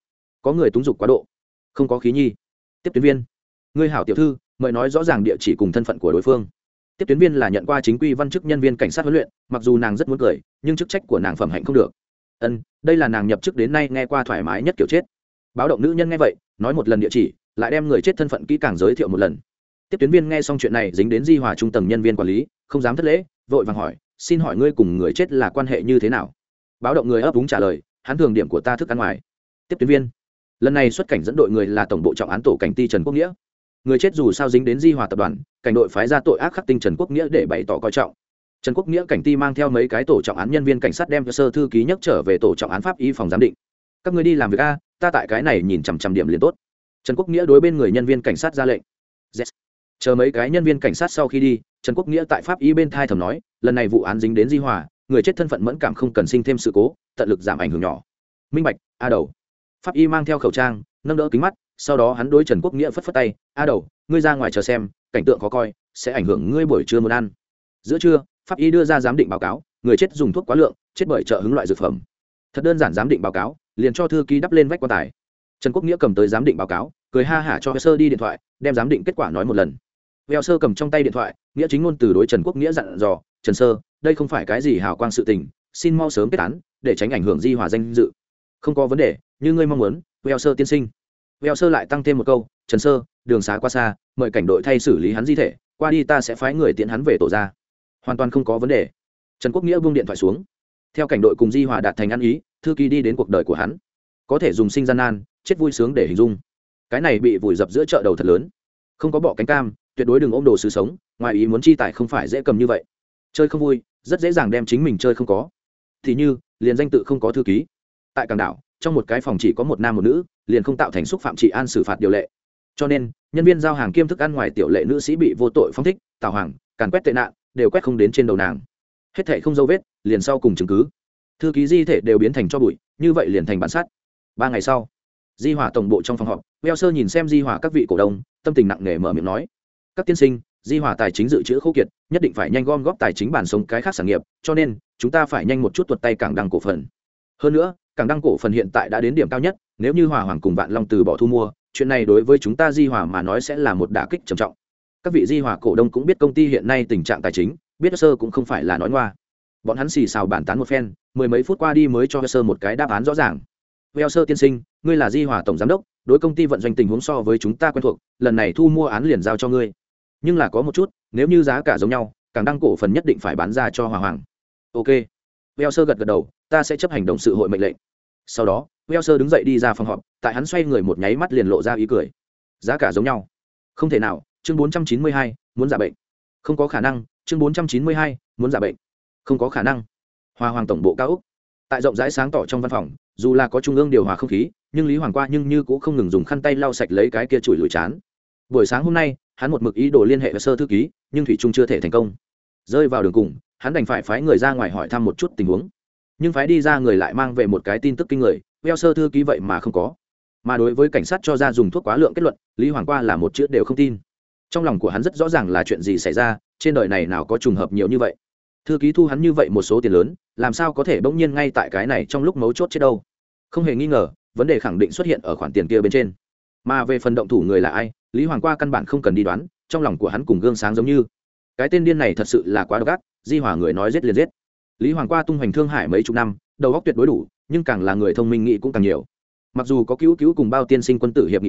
có người túng dục quá độ, không có khí nhi. Tiếp tuyến viên, ngươi hảo tiểu thư, mời nói rõ ràng địa chỉ cùng thân phận của đối phương. Tiếp tuyến viên là nhận qua chính quy văn chức nhân viên cảnh sát huấn luyện, mặc dù nàng rất muốn cười, nhưng chức trách của nàng phẩm hạnh không được. Đây là nàng nhập chức đến nay nghe qua thoải mái nhất kiểu chết. Báo động nữ nhân nghe vậy, nói một lần địa chỉ, lại đem người chết thân phận kỹ càng giới thiệu một lần. Tiếp tuyến viên nghe xong chuyện này dính đến Di Hòa trung tầng nhân viên quản lý, không dám thất lễ, vội vàng hỏi, xin hỏi ngươi cùng người chết là quan hệ như thế nào? Báo động người ấp úng trả lời, hắn thường điểm của ta thức ăn ngoài. Tiếp tuyến viên, lần này xuất cảnh dẫn đội người là tổng bộ trọng án tổ cảnh ti Trần Quốc Nghĩa. Người chết dù sao dính đến Di Hòa tập đoàn, cảnh đội phái ra tội ác khắc tinh Trần Quốc Nghĩa để bày tỏ coi trọng. Trần Quốc Nghĩa cảnh ti mang theo mấy cái tổ trọng án nhân viên cảnh sát đem sơ thư ký nhắc trở về tổ trọng án pháp y phòng giám định. Các ngươi đi làm việc a, ta tại cái này nhìn chằm chằm điểm liền tốt. Trần Quốc Nghĩa đối bên người nhân viên cảnh sát ra lệnh. Yes. Chờ mấy cái nhân viên cảnh sát sau khi đi, Trần Quốc Nghĩa tại pháp y bên thai thầm nói, lần này vụ án dính đến Di Hòa, người chết thân phận mẫn cảm không cần sinh thêm sự cố, tận lực giảm ảnh hưởng nhỏ. Minh bạch, a đầu. Pháp y mang theo khẩu trang, nâng đỡ kính mắt, sau đó hắn đối Trần Quốc Nghĩa phất phất tay, a đầu, ngươi ra ngoài chờ xem, cảnh tượng khó coi, sẽ ảnh hưởng ngươi buổi trưa muốn ăn. Giữa trưa, pháp y đưa ra giám định báo cáo, người chết dùng thuốc quá lượng, chết bởi trợ hứng loại dược phẩm. Thật đơn giản giám định báo cáo, liền cho thư ký đắp lên vách quan tài. Trần Quốc Nghĩa cầm tới giám định báo cáo, cười ha hả cho sơ đi điện thoại, đem giám định kết quả nói một lần. Veo sơ cầm trong tay điện thoại, nghĩa chính ngôn từ đối Trần Quốc Nghĩa dặn dò, Trần sơ, đây không phải cái gì hào quang sự tình, xin mau sớm kết án, để tránh ảnh hưởng Di Hòa danh dự. Không có vấn đề, như ngươi mong muốn, Veo sơ tiên sinh. Veo sơ lại tăng thêm một câu, Trần sơ, đường xá quá xa, mời cảnh đội thay xử lý hắn di thể, qua đi ta sẽ phái người tiễn hắn về tổ ra. Hoàn toàn không có vấn đề. Trần Quốc Nghĩa buông điện thoại xuống. Theo cảnh đội cùng Di Hòa đạt thành ăn ý, thư ký đi đến cuộc đời của hắn. Có thể dùng sinh gian nan, chết vui sướng để hình dung. Cái này bị vùi dập giữa chợ đầu thật lớn. Không có bọ cánh cam, tuyệt đối đừng ôm đồ sứ sống, ngoài ý muốn chi tài không phải dễ cầm như vậy. Chơi không vui, rất dễ dàng đem chính mình chơi không có. Thì như, liền danh tự không có thư ký. Tại Cảng Đảo, trong một cái phòng chỉ có một nam một nữ, liền không tạo thành xúc phạm trị an xử phạt điều lệ. Cho nên, nhân viên giao hàng kiêm thức ăn ngoài tiểu lệ nữ sĩ bị vô tội phóng thích, tào hoàng, càn quét tệ nạn, đều quét không đến trên đầu nàng. Hết thảy không dấu vết, liền sau cùng chứng cứ. Thư ký di thể đều biến thành cho bụi, như vậy liền thành bản sát. 3 ngày sau, Di Hòa tổng bộ trong phòng họp, Veo sơ nhìn xem Di Hòa các vị cổ đông, tâm tình nặng nề mở miệng nói: các tiên sinh, Di Hòa tài chính dự trữ khô kiệt, nhất định phải nhanh gom góp tài chính bàn sống cái khác sản nghiệp, cho nên chúng ta phải nhanh một chút tuột tay Cảng Đăng cổ phần. Hơn nữa, Cảng Đăng cổ phần hiện tại đã đến điểm cao nhất, nếu như Hòa Hoàng cùng Vạn Long từ bỏ thu mua, chuyện này đối với chúng ta Di Hòa mà nói sẽ là một đả kích trầm trọng. Các vị Di Hòa cổ đông cũng biết công ty hiện nay tình trạng tài chính, biết sơ cũng không phải là nói ngoa. Bọn hắn xì xào bàn tán một phen, mười mấy phút qua đi mới cho sơ một cái đáp án rõ ràng. Veo sơ tiên sinh, ngươi là Di Hòa tổng giám đốc, đối công ty vận doanh tình huống so với chúng ta quen thuộc, lần này thu mua án liền giao cho ngươi. Nhưng là có một chút, nếu như giá cả giống nhau, Cảng Đăng cổ phần nhất định phải bán ra cho Hòa Hoàng. Ok. Veo sơ gật gật đầu, ta sẽ chấp hành động sự hội mệnh lệnh. Sau đó, Veo sơ đứng dậy đi ra phòng họp, tại hắn xoay người một nháy mắt liền lộ ra ý cười. Giá cả giống nhau? Không thể nào, chương 492, muốn giả bệnh. Không có khả năng, chương 492, muốn giả bệnh. Không có khả năng. Hòa Hoàng tổng bộ cao ốc. Tại rộng rãi sáng tỏ trong văn phòng, dù là có trung ương điều hòa không khí, nhưng Lý Hoàng qua nhưng như cũng không ngừng dùng khăn tay lau sạch lấy cái kia chùi lùi chán. Buổi sáng hôm nay, hắn một mực ý đồ liên hệ với sơ thư ký, nhưng thủy trung chưa thể thành công. Rơi vào đường cùng, hắn đành phải phái người ra ngoài hỏi thăm một chút tình huống. Nhưng phái đi ra người lại mang về một cái tin tức kinh người, Veo sơ thư ký vậy mà không có. Mà đối với cảnh sát cho ra dùng thuốc quá lượng kết luận, Lý Hoàng qua là một chữ đều không tin. Trong lòng của hắn rất rõ ràng là chuyện gì xảy ra, trên đời này nào có trùng hợp nhiều như vậy. Thư ký thu hắn như vậy một số tiền lớn, làm sao có thể bỗng nhiên ngay tại cái này trong lúc mấu chốt chết đâu. Không hề nghi ngờ, vấn đề khẳng định xuất hiện ở khoản tiền kia bên trên. Mà về phần động thủ người là ai, Lý Hoàng qua căn bản không cần đi đoán, trong lòng của hắn cùng gương sáng giống như. Cái tên điên này thật sự là quá độc ác, Di Hòa người nói giết liền giết. Lý Hoàng qua tung hoành Thương Hải mấy chục năm, đầu óc tuyệt đối đủ, nhưng càng là người thông minh nghĩ cũng càng nhiều. Mặc dù có cứu cứu cùng Bao tiên sinh quân tử hiệp nghị tại,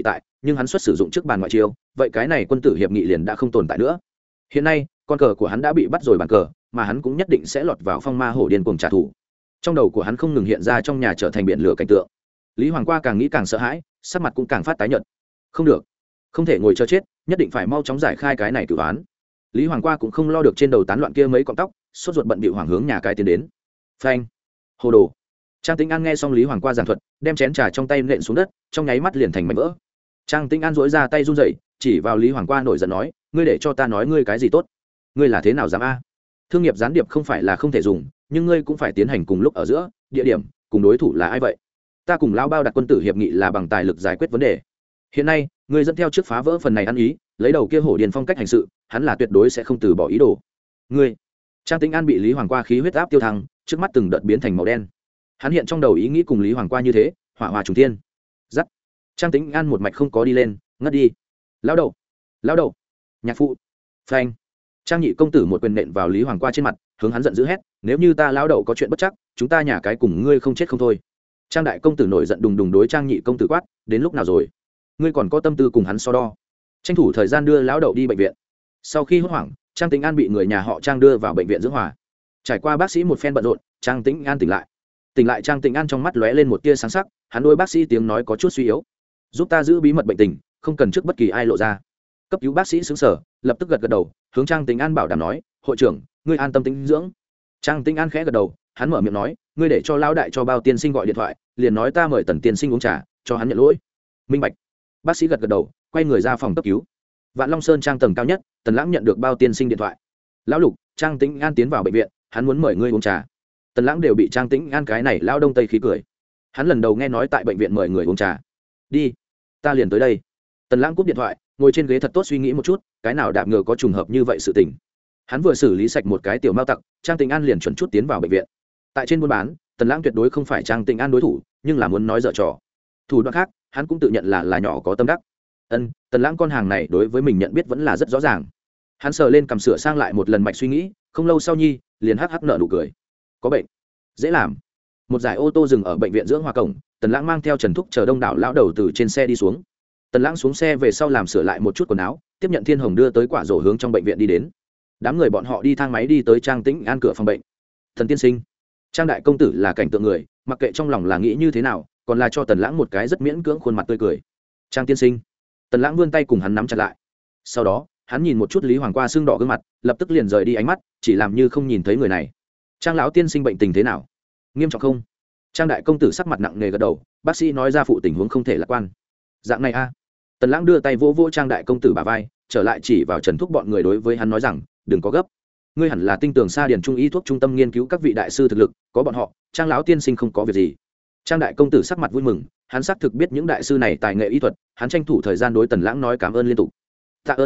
nhưng hắn xuất sử dụng trước bàn ngoại chiêu, vậy cái này quân tử hiệp nghị liền đã không tồn tại nữa. Hiện nay con cờ của hắn đã bị bắt rồi bàn cờ, mà hắn cũng nhất định sẽ lọt vào phong ma hổ điên cuồng trả thù. Trong đầu của hắn không ngừng hiện ra trong nhà trở thành biển lửa cảnh tượng. Lý Hoàng Qua càng nghĩ càng sợ hãi, sắc mặt cũng càng phát tái nhợt. Không được, không thể ngồi chờ chết, nhất định phải mau chóng giải khai cái này cửu án. Lý Hoàng Qua cũng không lo được trên đầu tán loạn kia mấy cọng tóc, sốt ruột bận bịu hoàng hướng nhà cái tiến đến. Phanh! Hồ đồ! Trang Tĩnh An nghe xong Lý Hoàng Qua giảng thuật, đem chén trà trong tay nện xuống đất, trong nháy mắt liền thành mảnh vỡ. Trang Tĩnh An duỗi ra tay run rẩy, chỉ vào Lý Hoàng Qua nổi giận nói, ngươi để cho ta nói ngươi cái gì tốt? Ngươi là thế nào dám a? Thương nghiệp gián điệp không phải là không thể dùng, nhưng ngươi cũng phải tiến hành cùng lúc ở giữa, địa điểm, cùng đối thủ là ai vậy? Ta cùng lão bao đặt quân tử hiệp nghị là bằng tài lực giải quyết vấn đề. Hiện nay, ngươi dẫn theo trước phá vỡ phần này ăn ý, lấy đầu kia hổ điền phong cách hành sự, hắn là tuyệt đối sẽ không từ bỏ ý đồ. Ngươi! Trang Tĩnh An bị Lý Hoàng Qua khí huyết áp tiêu thăng, trước mắt từng đợt biến thành màu đen. Hắn hiện trong đầu ý nghĩ cùng Lý Hoàng Qua như thế, hỏa hòa trùng thiên. Dắt. Trang Tĩnh An một mạch không có đi lên, ngất đi. Lão đầu, lão đầu, nhạc phụ. Phanh. Trang Nhị công tử một quyền nện vào Lý Hoàng Qua trên mặt, hướng hắn giận dữ hét, nếu như ta lão đầu có chuyện bất chắc, chúng ta nhà cái cùng ngươi không chết không thôi. Trang Đại công tử nổi giận đùng đùng đối Trang Nhị công tử quát, đến lúc nào rồi? Ngươi còn có tâm tư cùng hắn so đo? Tranh thủ thời gian đưa lão đầu đi bệnh viện. Sau khi hốt hoảng, Trang Tĩnh An bị người nhà họ Trang đưa vào bệnh viện dưỡng hòa. Trải qua bác sĩ một phen bận rộn, Trang Tĩnh An tỉnh lại Trang Tĩnh An trong mắt lóe lên một tia sáng sắc, hắn đôi bác sĩ tiếng nói có chút suy yếu, giúp ta giữ bí mật bệnh tình, không cần trước bất kỳ ai lộ ra. Cấp cứu bác sĩ xứng sở, lập tức gật gật đầu, hướng Trang Tĩnh An bảo đảm nói, hội trưởng, ngươi an tâm tĩnh dưỡng. Trang Tĩnh An khẽ gật đầu, hắn mở miệng nói, ngươi để cho lão đại cho Bao tiên sinh gọi điện thoại, liền nói ta mời Tần tiên sinh uống trà, cho hắn nhận lỗi. Minh bạch. Bác sĩ gật gật đầu, quay người ra phòng cấp cứu. Vạn Long Sơn trang tầng cao nhất, Tần Lãng nhận được Bao tiên sinh điện thoại. Lão Lục, Trang Tĩnh An tiến vào bệnh viện, hắn muốn mời ngươi uống trà. Tần Lãng đều bị Trang Tĩnh An cái này lao đông tây khí cười. Hắn lần đầu nghe nói tại bệnh viện mời người uống trà. Đi, ta liền tới đây. Tần Lãng cúp điện thoại, ngồi trên ghế thật tốt suy nghĩ một chút, cái nào đạp ngờ có trùng hợp như vậy sự tình. Hắn vừa xử lý sạch một cái tiểu mao tặc, Trang Tĩnh An liền chuẩn chút tiến vào bệnh viện. Tại trên buôn bán, Tần Lãng tuyệt đối không phải Trang Tĩnh An đối thủ, nhưng là muốn nói dở trò. Thủ đoạn khác, hắn cũng tự nhận là nhỏ có tâm đắc. Tần Lãng con hàng này đối với mình nhận biết vẫn là rất rõ ràng. Hắn sờ lên cầm sửa sang lại một lần mạch suy nghĩ, không lâu sau nhi, liền hắc hắc nở nụ cười. Có bệnh, dễ làm. Một giải ô tô dừng ở bệnh viện dưỡng hòa cổng, Tần Lãng mang theo Trần Thúc chờ đông đảo lão đầu từ trên xe đi xuống. Tần Lãng xuống xe về sau làm sửa lại một chút quần áo, tiếp nhận Thiên Hồng đưa tới quả rổ hướng trong bệnh viện đi đến. Đám người bọn họ đi thang máy đi tới Trang Tĩnh An cửa phòng bệnh. Thần tiên sinh, Trang đại công tử là cảnh tượng người, mặc kệ trong lòng là nghĩ như thế nào, còn là cho Tần Lãng một cái rất miễn cưỡng khuôn mặt tươi cười. Trang tiên sinh. Tần Lãng vươn tay cùng hắn nắm chặt lại. Sau đó, hắn nhìn một chút Lý Hoàng Qua sưng đỏ gương mặt, lập tức liền rời đi ánh mắt, chỉ làm như không nhìn thấy người này. Trang lão tiên sinh bệnh tình thế nào? Nghiêm trọng không? Trang đại công tử sắc mặt nặng nề gật đầu, bác sĩ nói ra phụ tình huống không thể lạc quan. Dạng này a? Tần Lãng đưa tay vỗ vỗ Trang đại công tử bả vai, trở lại chỉ vào Trần Thúc bọn người đối với hắn nói rằng, đừng có gấp. Ngươi hẳn là tinh tường Sa Điền Trung y thuốc trung tâm nghiên cứu các vị đại sư thực lực, có bọn họ, Trang lão tiên sinh không có việc gì. Trang đại công tử sắc mặt vui mừng, hắn xác thực biết những đại sư này tài nghệ y thuật, hắn tranh thủ thời gian đối Tần Lãng nói cảm ơn liên tục. Tạ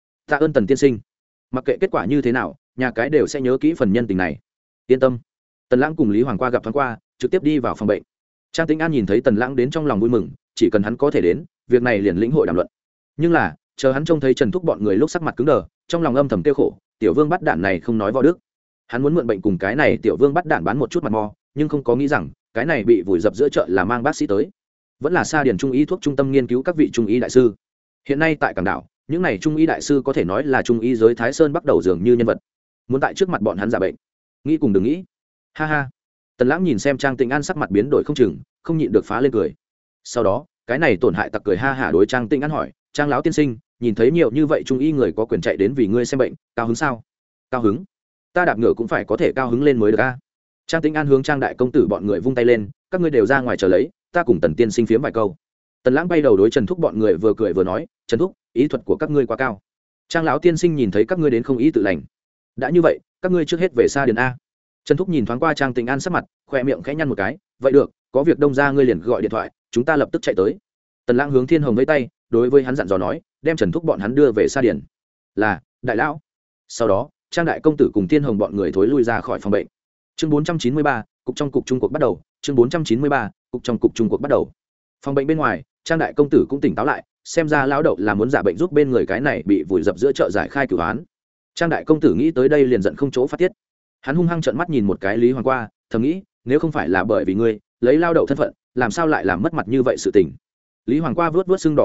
ơn Tần tiên sinh. Mặc kệ kết quả như thế nào, nhà cái đều sẽ nhớ kỹ phần nhân tình này. Yên tâm. Tần Lãng cùng Lý Hoàng Qua gặp thoáng qua, trực tiếp đi vào phòng bệnh. Trang Tĩnh An nhìn thấy Tần Lãng đến trong lòng vui mừng, chỉ cần hắn có thể đến, việc này liền lĩnh hội đàm luận. Nhưng là, chờ hắn trông thấy Trần Thúc bọn người lúc sắc mặt cứng đờ, trong lòng âm thầm tiêu khổ, tiểu vương bắt đạn này không nói võ đức. Hắn muốn mượn bệnh cùng cái này tiểu vương bắt đạn bán một chút mặt mò, nhưng không có nghĩ rằng cái này bị vùi dập giữa chợ là mang bác sĩ tới, vẫn là Sa Điền Trung y thuốc trung tâm nghiên cứu các vị trung y đại sư. Hiện nay tại Cảng Đảo, những này trung y đại sư có thể nói là trung y giới Thái Sơn bắt đầu dường như nhân vật, muốn tại trước mặt bọn hắn giả bệnh, nghĩ cùng đừng nghĩ. Ha ha. Tần Lãng nhìn xem Trang Tĩnh An sắc mặt biến đổi không chừng, không nhịn được phá lên cười. Sau đó, cái này tổn hại tặc cười ha hả đối Trang Tĩnh An hỏi, Trang lão tiên sinh, nhìn thấy nhiều như vậy trung y người có quyền chạy đến vì ngươi xem bệnh, cao hứng sao? Cao hứng. Ta đạp ngựa cũng phải có thể cao hứng lên mới được a. Trang Tĩnh An hướng Trang đại công tử bọn người vung tay lên, các ngươi đều ra ngoài chờ lấy, ta cùng Tần tiên sinh phiếm vài câu. Tần Lãng bay đầu đối Trần Thúc bọn người vừa cười vừa nói, Trần Thúc, ý thuật của các ngươi quá cao. Trang lão tiên sinh nhìn thấy các ngươi đến không ý tự lành, đã như vậy, các ngươi trước hết về Sa Điền a. Trần Thúc nhìn thoáng qua Trang Tĩnh An sắc mặt, khoe miệng khẽ nhăn một cái, vậy được, có việc đông ra ngươi liền gọi điện thoại, chúng ta lập tức chạy tới. Tần Lãng hướng Thiên Hồng vẫy tay, đối với hắn dặn dò nói, đem Trần Thúc bọn hắn đưa về Sa Điền. Là, đại lão. Sau đó, Trang đại công tử cùng Thiên Hồng bọn người thối lui ra khỏi phòng bệnh. Chương 493, cục trong cục Trung cuộc bắt đầu. Chương 493, cục trong cục Trung cuộc bắt đầu. Phòng bệnh bên ngoài, Trang đại công tử cũng tỉnh táo lại, xem ra lão đậu là muốn giả bệnh giúp bên người cái này bị vùi dập giữa chợ giải khai cửu án. Trang đại công tử nghĩ tới đây liền giận không chỗ phát tiết. Hắn hung hăng trợn mắt nhìn một cái Lý Hoàng Qua, thầm nghĩ, nếu không phải là bởi vì ngươi lấy lao đậu thân phận, làm sao lại làm mất mặt như vậy sự tình. Lý Hoàng Qua vớt vớt sưng đỏ gương mặt,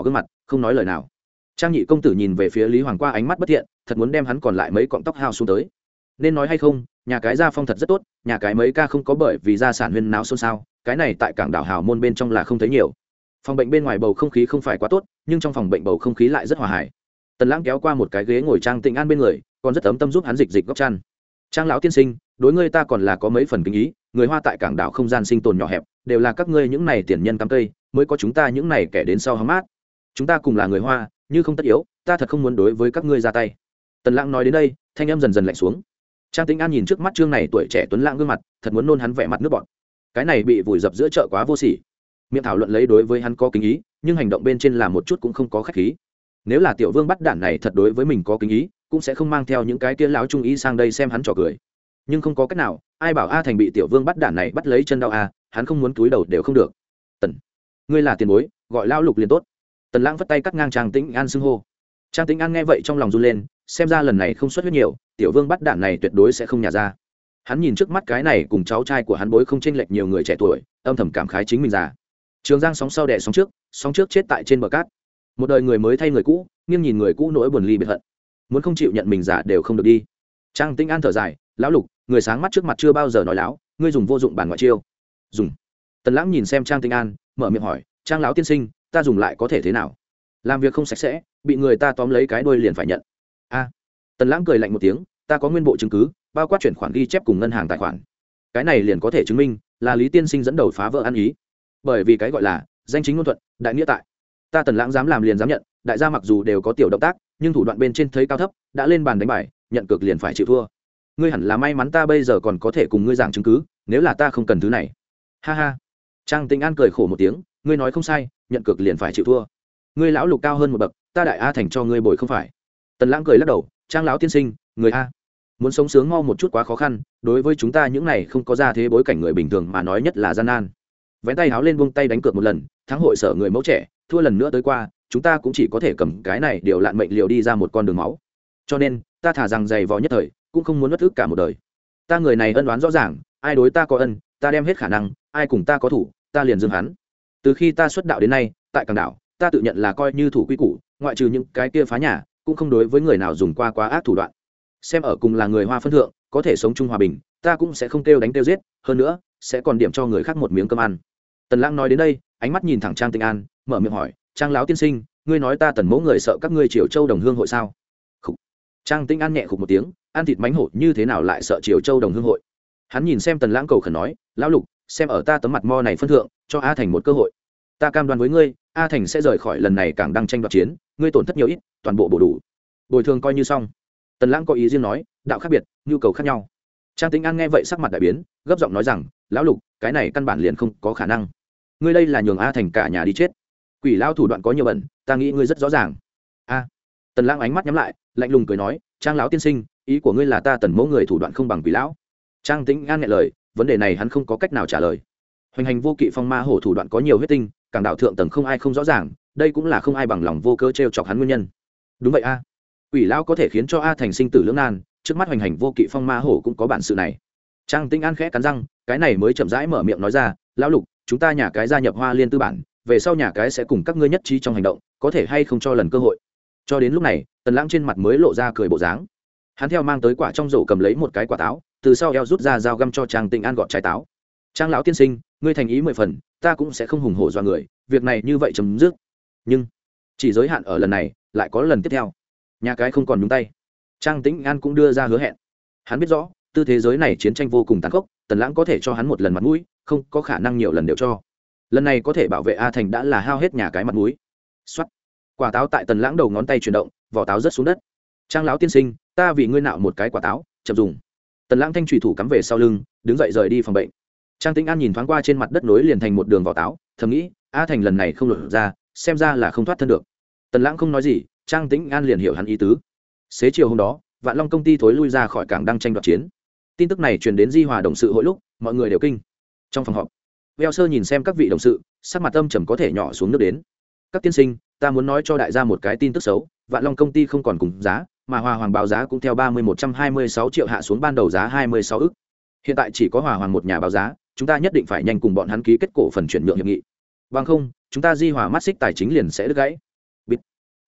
không nói lời nào. Trang nhị công tử nhìn về phía Lý Hoàng qua ánh mắt bất thiện, thật muốn đem hắn còn lại mấy cọng tóc hao xuống tới. Nên nói hay không, nhà cái gia phong thật rất tốt, nhà cái mấy ca không có bởi vì gia sản huyên náo xôn xao, cái này tại cảng đảo hào môn bên trong là không thấy nhiều. Phòng bệnh bên ngoài bầu không khí không phải quá tốt, nhưng trong phòng bệnh bầu không khí lại rất hòa hải. Tần Lãng kéo qua một cái ghế ngồi Trang Tĩnh An bên người, còn rất ấm tâm giúp hắn dịch dịch góc chăn. Trang lão tiên sinh, đối ngươi ta còn là có mấy phần kính ý, người Hoa tại cảng đảo không gian sinh tồn nhỏ hẹp, đều là các ngươi những này tiền nhân cắm cây, mới có chúng ta những này kẻ đến sau hóng mát. Chúng ta cùng là người Hoa, như không tất yếu, ta thật không muốn đối với các ngươi ra tay. Tần Lãng nói đến đây, thanh âm dần dần lạnh xuống. Trang Tĩnh An nhìn trước mắt trương này tuổi trẻ tuấn lãng gương mặt, thật muốn nôn hắn vẻ mặt nước bọt. Cái này bị vùi dập giữa chợ quá vô sỉ. Miệng thảo luận lấy đối với hắn có kính ý, nhưng hành động bên trên là một chút cũng không có khách khí. Nếu là tiểu vương bắt đản này thật đối với mình có kính ý, cũng sẽ không mang theo những cái kia lão trung ý sang đây xem hắn trò cười. Nhưng không có cách nào, ai bảo A Thành bị tiểu vương bắt đản này bắt lấy chân đau a, hắn không muốn túi đầu đều không được. Tần, ngươi là tiền bối, gọi lão lục liền tốt. Tần Lãng vất tay cắt ngang Trang Tĩnh An xưng hô. Trang Tĩnh An nghe vậy trong lòng run lên, xem ra lần này không xuất huyết nhiều, tiểu vương bắt đản này tuyệt đối sẽ không nhả ra. Hắn nhìn trước mắt cái này cùng cháu trai của hắn bối không chênh lệch nhiều người trẻ tuổi, âm thầm cảm khái chính mình già. Trường Giang sóng sau đẻ sóng trước chết tại trên bờ cát. Một đời người mới thay người cũ, nghiêng nhìn người cũ nỗi buồn ly biệt hận. Muốn không chịu nhận mình già đều không được đi. Trang Tĩnh An thở dài, lão lục, người sáng mắt trước mặt chưa bao giờ nói láo, ngươi dùng vô dụng bản ngoại chiêu. Dùng. Tần Lãng nhìn xem Trang Tĩnh An, mở miệng hỏi, Trang lão tiên sinh, ta dùng lại có thể thế nào? Làm việc không sạch sẽ, bị người ta tóm lấy cái đuôi liền phải nhận. A. Tần Lãng cười lạnh một tiếng, ta có nguyên bộ chứng cứ, bao quát chuyển khoản ghi chép cùng ngân hàng tài khoản. Cái này liền có thể chứng minh là Lý tiên sinh dẫn đầu phá vỡ ăn ý. Bởi vì cái gọi là danh chính ngôn thuận, đại nghĩa tại. Ta Tần Lãng dám làm liền dám nhận, đại gia mặc dù đều có tiểu động tác, nhưng thủ đoạn bên trên thấy cao thấp, đã lên bàn đánh bài, nhận cược liền phải chịu thua. Ngươi hẳn là may mắn ta bây giờ còn có thể cùng ngươi giảng chứng cứ, nếu là ta không cần thứ này. Ha ha. Trang Tĩnh An cười khổ một tiếng, ngươi nói không sai, nhận cược liền phải chịu thua. Ngươi lão lục cao hơn một bậc, ta đại A Thành cho ngươi bồi không phải. Tần Lãng cười lắc đầu, Trang lão tiên sinh, người a, muốn sống sướng mau một chút quá khó khăn, đối với chúng ta những này không có ra thế bối cảnh người bình thường mà nói nhất là gian nan. Vén tay háo lên buông tay đánh cược một lần, thắng hội sở người mẫu trẻ, thua lần nữa tới qua, chúng ta cũng chỉ có thể cầm cái này điều lạn mệnh liều đi ra một con đường máu. Cho nên, ta thả rằng dày vò nhất thời, cũng không muốn nuốt ức cả một đời. Ta người này ân oán rõ ràng, ai đối ta có ân, ta đem hết khả năng, ai cùng ta có thủ, ta liền dương hắn. Từ khi ta xuất đạo đến nay, tại Cảng Đảo, ta tự nhận là coi như thủ quy củ, ngoại trừ những cái kia phá nhà, cũng không đối với người nào dùng qua quá ác thủ đoạn. Xem ở cùng là người Hoa phân thượng, có thể sống chung hòa bình, ta cũng sẽ không kêu đánh kêu giết, hơn nữa sẽ còn điểm cho người khác một miếng cơm ăn. Tần Lãng nói đến đây, ánh mắt nhìn thẳng Trang Tĩnh An, mở miệng hỏi, Trang lão tiên sinh, ngươi nói ta Tần mẫu người sợ các ngươi Triều Châu Đồng Hương hội sao? Khục. Trang Tĩnh An nhẹ khục một tiếng, ăn thịt mánh hổ như thế nào lại sợ Triều Châu Đồng Hương hội? Hắn nhìn xem Tần Lãng cầu khẩn nói, lão lục, xem ở ta tấm mặt mo này phân thượng, cho A Thành một cơ hội. Ta cam đoan với ngươi, A Thành sẽ rời khỏi lần này càng đang tranh đoạt chiến, ngươi tổn thất nhiều ít, toàn bộ bổ đủ. Bồi thường coi như xong. Tần Lãng có ý riêng nói, đạo khác biệt, nhu cầu khác nhau. Trang Tĩnh An nghe vậy sắc mặt đại biến, gấp giọng nói rằng, lão lục, cái này căn bản liền không có khả năng. Ngươi đây là nhường A Thành cả nhà đi chết. Quỷ lao thủ đoạn có nhiều bẩn, ta nghĩ ngươi rất rõ ràng. A. Tần Lãng ánh mắt nhắm lại, lạnh lùng cười nói, Trang lão tiên sinh, ý của ngươi là ta Tần mẫu người thủ đoạn không bằng quỷ lão. Trang Tĩnh An nghe lời, vấn đề này hắn không có cách nào trả lời. Hoành hành vô kỵ phong ma hổ thủ đoạn có nhiều huyết tinh, càng đạo thượng tầng không ai không rõ ràng, đây cũng là không ai bằng lòng vô cớ trêu chọc hắn nguyên nhân. Đúng vậy a. Quỷ lão có thể khiến cho A Thành sinh tử lưỡng nan, trước mắt hoành hành vô kỵ phong ma hổ cũng có bản sự này. Trang Tĩnh An khẽ cắn răng, cái này mới chậm rãi mở miệng nói ra, lão lục, chúng ta nhà cái gia nhập Hoa Liên tư bản, về sau nhà cái sẽ cùng các ngươi nhất trí trong hành động, có thể hay không cho lần cơ hội. Cho đến lúc này, Tần Lãng trên mặt mới lộ ra cười bộ dáng. Hắn theo mang tới quả trong rổ cầm lấy một cái quả táo, từ sau eo rút ra dao găm cho Trang Tĩnh An gọt trái táo. Trang lão tiên sinh, ngươi thành ý 10 phần, ta cũng sẽ không hùng hổ dọa người, việc này như vậy chấm dứt. Nhưng chỉ giới hạn ở lần này, lại có lần tiếp theo. Nhà cái không còn nhúng tay. Trang Tĩnh An cũng đưa ra hứa hẹn. Hắn biết rõ, tư thế giới này chiến tranh vô cùng tàn khốc, Tần Lãng có thể cho hắn một lần mặt mũi, không có khả năng nhiều lần đều cho. Lần này có thể bảo vệ A Thành đã là hao hết nhà cái mặt mũi. Soát. Quả táo tại Tần Lãng đầu ngón tay chuyển động, vỏ táo rớt xuống đất. Trang lão tiên sinh, ta vì ngươi nạo một cái quả táo, chậm dùng. Tần Lãng thanh chủy thủ cắm về sau lưng, đứng dậy rời đi phòng bệnh. Trang Tĩnh An nhìn thoáng qua trên mặt đất nối liền thành một đường vỏ táo, thầm nghĩ, A Thành lần này không lột ra, xem ra là không thoát thân được. Tần Lãng không nói gì, Trang Tĩnh An liền hiểu hắn ý tứ. Xế chiều hôm đó, Vạn Long công ty thối lui ra khỏi cảng đang tranh đoạt chiến. Tin tức này truyền đến Di Hòa đồng sự hội lúc, mọi người đều kinh. Trong phòng họp, Veo Sơ nhìn xem các vị đồng sự, sắc mặt âm trầm có thể nhỏ xuống nước đến. Các tiên sinh, ta muốn nói cho đại gia một cái tin tức xấu, Vạn Long công ty không còn cùng giá, mà Hòa Hoàng báo giá cũng theo 30.126 triệu hạ xuống ban đầu giá 26 ức. Hiện tại chỉ có Hòa Hoàng một nhà báo giá, chúng ta nhất định phải nhanh cùng bọn hắn ký kết cổ phần chuyển nhượng hiệp nghị. Bằng không, chúng ta Di Hòa mắt xích tài chính liền sẽ đứt gãy. Bịt.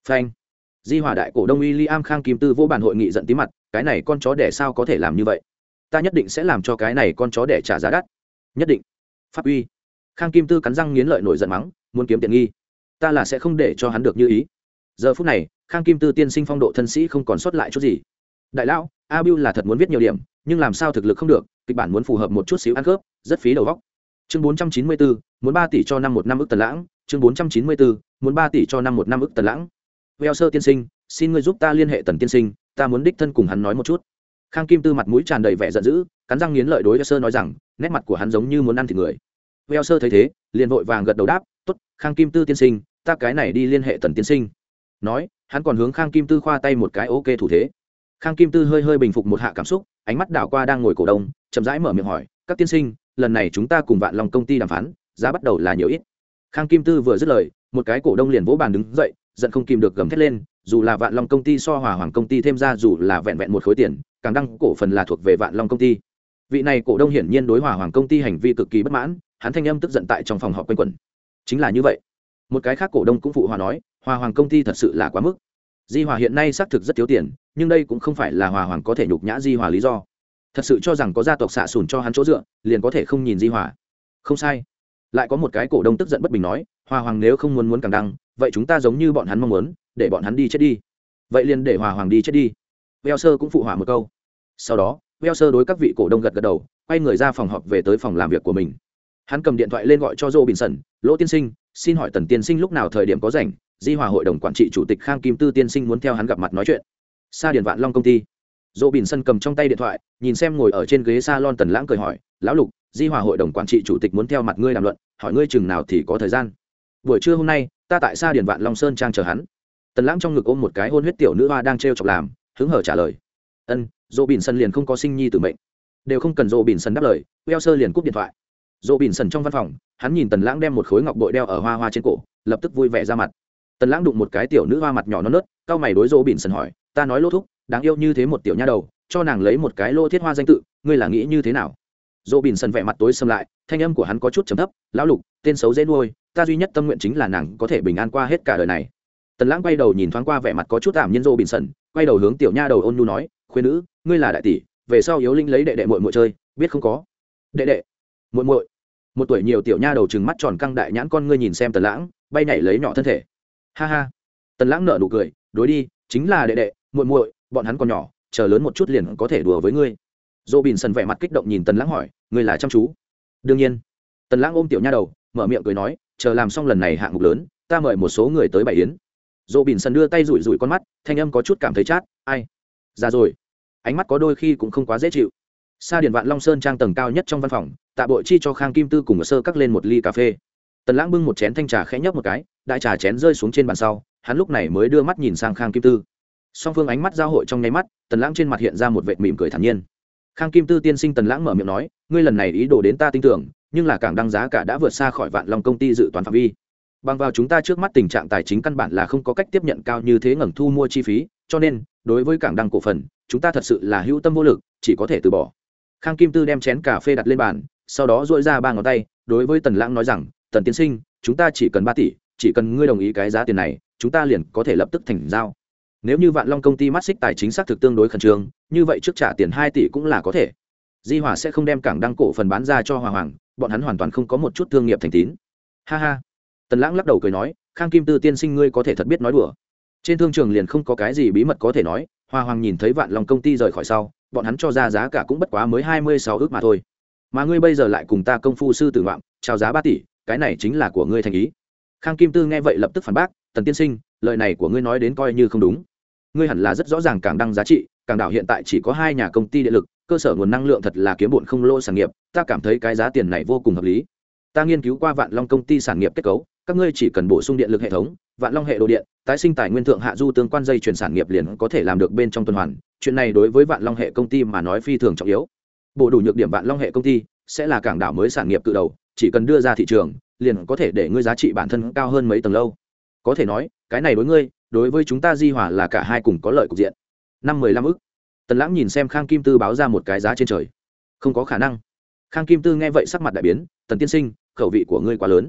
phanh. Di Hòa đại cổ đông William Khang Kim Tư vô bản hội nghị giận tí mặt, cái này con chó đẻ sao có thể làm như vậy? Ta nhất định sẽ làm cho cái này con chó đẻ trả giá đắt. Nhất định. Pháp uy. Khang Kim Tư cắn răng nghiến lợi nổi giận mắng, muốn kiếm tiện nghi. Ta là sẽ không để cho hắn được như ý. Giờ phút này, Khang Kim Tư tiên sinh phong độ thân sĩ không còn sót lại chút gì. Đại lão, A Bưu là thật muốn viết nhiều điểm, nhưng làm sao thực lực không được, kịch bản muốn phù hợp một chút xíu ăn khớp, rất phí đầu óc. Chương 494, muốn 3 tỷ cho năm một năm ức Tần Lãng, chương 494, muốn 3 tỷ cho năm một năm ức Tần Lãng. Veo sơ tiên sinh, xin ngươi giúp ta liên hệ Tần tiên sinh, ta muốn đích thân cùng hắn nói một chút. Khang Kim Tư mặt mũi tràn đầy vẻ giận dữ, cắn răng nghiến lợi đối Veo sơ nói rằng, nét mặt của hắn giống như muốn ăn thịt người. Veo sơ thấy thế, liền vội vàng gật đầu đáp, tốt, Khang Kim Tư tiên sinh, ta cái này đi liên hệ Tần tiên sinh. Nói, hắn còn hướng Khang Kim Tư khoa tay một cái ok thủ thế. Khang Kim Tư hơi hơi bình phục một hạ cảm xúc, ánh mắt đảo qua đang ngồi cổ đông, chậm rãi mở miệng hỏi, các tiên sinh, lần này chúng ta cùng Vạn Long công ty đàm phán, giá bắt đầu là nhiều ít. Khang Kim Tư vừa dứt lời, một cái cổ đông liền vỗ bàn đứng dậy, giận không kìm được gầm thét lên, dù là Vạn Long công ty so Hòa Hoàng công ty thêm ra dù là vẹn vẹn một khối tiền, càng đăng cổ phần là thuộc về Vạn Long công ty. Vị này cổ đông hiển nhiên đối Hòa Hoàng công ty hành vi cực kỳ bất mãn, hắn thanh âm tức giận tại trong phòng họp quanh quẩn. Chính là như vậy. Một cái khác cổ đông cũng phụ hòa nói, Hòa Hoàng công ty thật sự là quá mức. Di Hòa hiện nay xác thực rất thiếu tiền, nhưng đây cũng không phải là Hòa Hoàng có thể nhục nhã Di Hòa lý do. Thật sự cho rằng có gia tộc xạ sùn cho hắn chỗ dựa, liền có thể không nhìn Di Hòa. Không sai. Lại có một cái cổ đông tức giận bất bình nói, Hòa Hoàng nếu không muốn càng đăng, vậy chúng ta giống như bọn hắn mong muốn, để bọn hắn đi chết đi. Vậy liền để Hòa Hoàng đi chết đi. Veo sơ cũng phụ hỏa một câu. Sau đó, Veo sơ đối các vị cổ đông gật gật đầu, quay người ra phòng họp về tới phòng làm việc của mình. Hắn cầm điện thoại lên gọi cho Dô Bình Sẩn, Lỗ tiên sinh, xin hỏi Tần tiên sinh lúc nào thời điểm có rảnh, Di Hòa hội đồng quản trị chủ tịch Khang Kim Tư tiên sinh muốn theo hắn gặp mặt nói chuyện. Sa Điền Vạn Long công ty. Dỗ Bình Sân cầm trong tay điện thoại, nhìn xem ngồi ở trên ghế salon Tần Lãng cười hỏi, "Lão Lục, Di Hòa hội đồng quản trị chủ tịch muốn theo mặt ngươi đàm luận, hỏi ngươi chừng nào thì có thời gian?" "Buổi trưa hôm nay, ta tại Sa Điền Vạn Long Sơn trang chờ hắn." Tần Lãng trong ngực ôm một cái hôn huyết tiểu nữ hoa đang trêu chọc làm, hứng hở trả lời. "Ân." Dỗ Bình Sân liền không có sinh nhi tử mệnh, đều không cần Dỗ Bình Sân đáp lời, Weo Sơ liền cúp điện thoại. Dỗ Bình Sân trong văn phòng, hắn nhìn Tần Lãng đem một khối ngọc bội đeo ở hoa hoa trên cổ, lập tức vui vẻ ra mặt. Tần Lãng đụng một cái tiểu nữ hoa mặt nhỏ non nớt, cau mày đối Dỗ Bình Sân hỏi, "Ta nói Lô thúc, đáng yêu như thế một tiểu nha đầu, cho nàng lấy một cái Lô Thiết Hoa danh tự, ngươi là nghĩ như thế nào?" Dỗ Bình Sân vẻ mặt tối sầm lại, thanh âm của hắn có chút trầm thấp, "Lão Lục, tên xấu dễ nuôi, ta duy nhất tâm nguyện chính là nàng có thể bình an qua hết cả đời này." Tần Lãng quay đầu nhìn thoáng qua vẻ mặt có chút ảm nhiên Dỗ Bình Sân, quay đầu hướng tiểu nha đầu ôn nhu nói, "Khuyên nữ, ngươi là đại tỷ, về sau yếu linh lấy đệ đệ muội muội chơi, biết không có?" "Đệ đệ, muội muội." Một tuổi nhiều tiểu nha đầu trừng mắt tròn căng đại nhãn con ngươi nhìn xem Tần Lãng, bay nhảy lấy nhỏ thân thể. "Ha ha." Tần Lãng nở nụ cười, "Đối đi, chính là đệ đệ, muội muội, bọn hắn còn nhỏ, chờ lớn một chút liền có thể đùa với ngươi." Dỗ Bình Sân vẻ mặt kích động nhìn Tần Lãng hỏi, "Ngươi là chăm chú?" "Đương nhiên." Tần Lãng ôm tiểu nha đầu, mở miệng cười nói, "Chờ làm xong lần này hạng mục lớn, ta mời một số người tới bày yến." Dỗ Bình Sân đưa tay rủi rủi con mắt, thanh âm có chút cảm thấy chát, "Ai? Già rồi." Ánh mắt có đôi khi cũng không quá dễ chịu. Sa Điền Vạn Long Sơn trang tầng cao nhất trong văn phòng, Tạ Bội Chi cho Khang Kim Tư cùng ở sơ cắt lên một ly cà phê. Tần Lãng bưng một chén thanh trà khẽ nhấp một cái, đại trà chén rơi xuống trên bàn sau, hắn lúc này mới đưa mắt nhìn sang Khang Kim Tư. Song phương ánh mắt giao hội trong nháy mắt, Tần Lãng trên mặt hiện ra một vệt mỉm cười thản nhiên. Khang Kim Tư tiên sinh, Tần Lãng mở miệng nói, "Ngươi lần này ý đồ đến ta tin tưởng, nhưng là cảng đăng giá cả đã vượt xa khỏi Vạn Long công ty dự toán phạm vi. Bằng vào chúng ta trước mắt tình trạng tài chính căn bản là không có cách tiếp nhận cao như thế ngẩng thu mua chi phí, cho nên, đối với cảng đăng cổ phần, chúng ta thật sự là hữu tâm vô lực, chỉ có thể từ bỏ." Khang Kim Tư đem chén cà phê đặt lên bàn, sau đó duỗi ra ba ngón tay, đối với Tần Lãng nói rằng, "Tần tiên sinh, chúng ta chỉ cần 3 tỷ, chỉ cần ngươi đồng ý cái giá tiền này, chúng ta liền có thể lập tức thành giao. Nếu như Vạn Long công ty mắt xích tài chính xác thực tương đối khẩn trương, như vậy trước trả tiền 2 tỷ cũng là có thể. Di Hòa sẽ không đem cảng đăng cổ phần bán ra cho Hòa Hoàng, bọn hắn hoàn toàn không có một chút thương nghiệp thành tín." "Ha ha." Tần Lãng lắc đầu cười nói, "Khang Kim Tư tiên sinh ngươi có thể thật biết nói đùa. Trên thương trường liền không có cái gì bí mật có thể nói, Hòa Hoàng nhìn thấy Vạn Long công ty rời khỏi sau, bọn hắn cho ra giá cả cũng bất quá mới 26 ức mà thôi. Mà ngươi bây giờ lại cùng ta công phu sư tử ngoạm, chào giá 3 tỷ, cái này chính là của ngươi thành ý." Khang Kim Tư nghe vậy lập tức phản bác, "Tần tiên sinh, lời này của ngươi nói đến coi như không đúng. Ngươi hẳn là rất rõ ràng cảng đăng giá trị, cảng đảo hiện tại chỉ có 2 nhà công ty điện lực, cơ sở nguồn năng lượng thật là kiếm bộn không lỗ sản nghiệp, ta cảm thấy cái giá tiền này vô cùng hợp lý. Ta nghiên cứu qua Vạn Long công ty sản nghiệp kết cấu, các ngươi chỉ cần bổ sung điện lực hệ thống, Vạn Long hệ đồ điện, tái sinh tài nguyên thượng hạ du tương quan dây chuyển sản nghiệp liền có thể làm được bên trong tuần hoàn, chuyện này đối với Vạn Long hệ công ty mà nói phi thường trọng yếu. Bổ đủ nhược điểm Vạn Long hệ công ty sẽ là cảng đảo mới sản nghiệp cự đầu, chỉ cần đưa ra thị trường, liền có thể để ngươi giá trị bản thân cao hơn mấy tầng lâu. Có thể nói, cái này đối ngươi, đối với chúng ta Di Hòa là cả hai cùng có lợi cục diện." 15 ức. Tần Lãng nhìn xem Khang Kim Tư báo ra một cái giá trên trời. "Không có khả năng." Khang Kim Tư nghe vậy sắc mặt đại biến, "Tần tiên sinh, khẩu vị của ngươi quá lớn.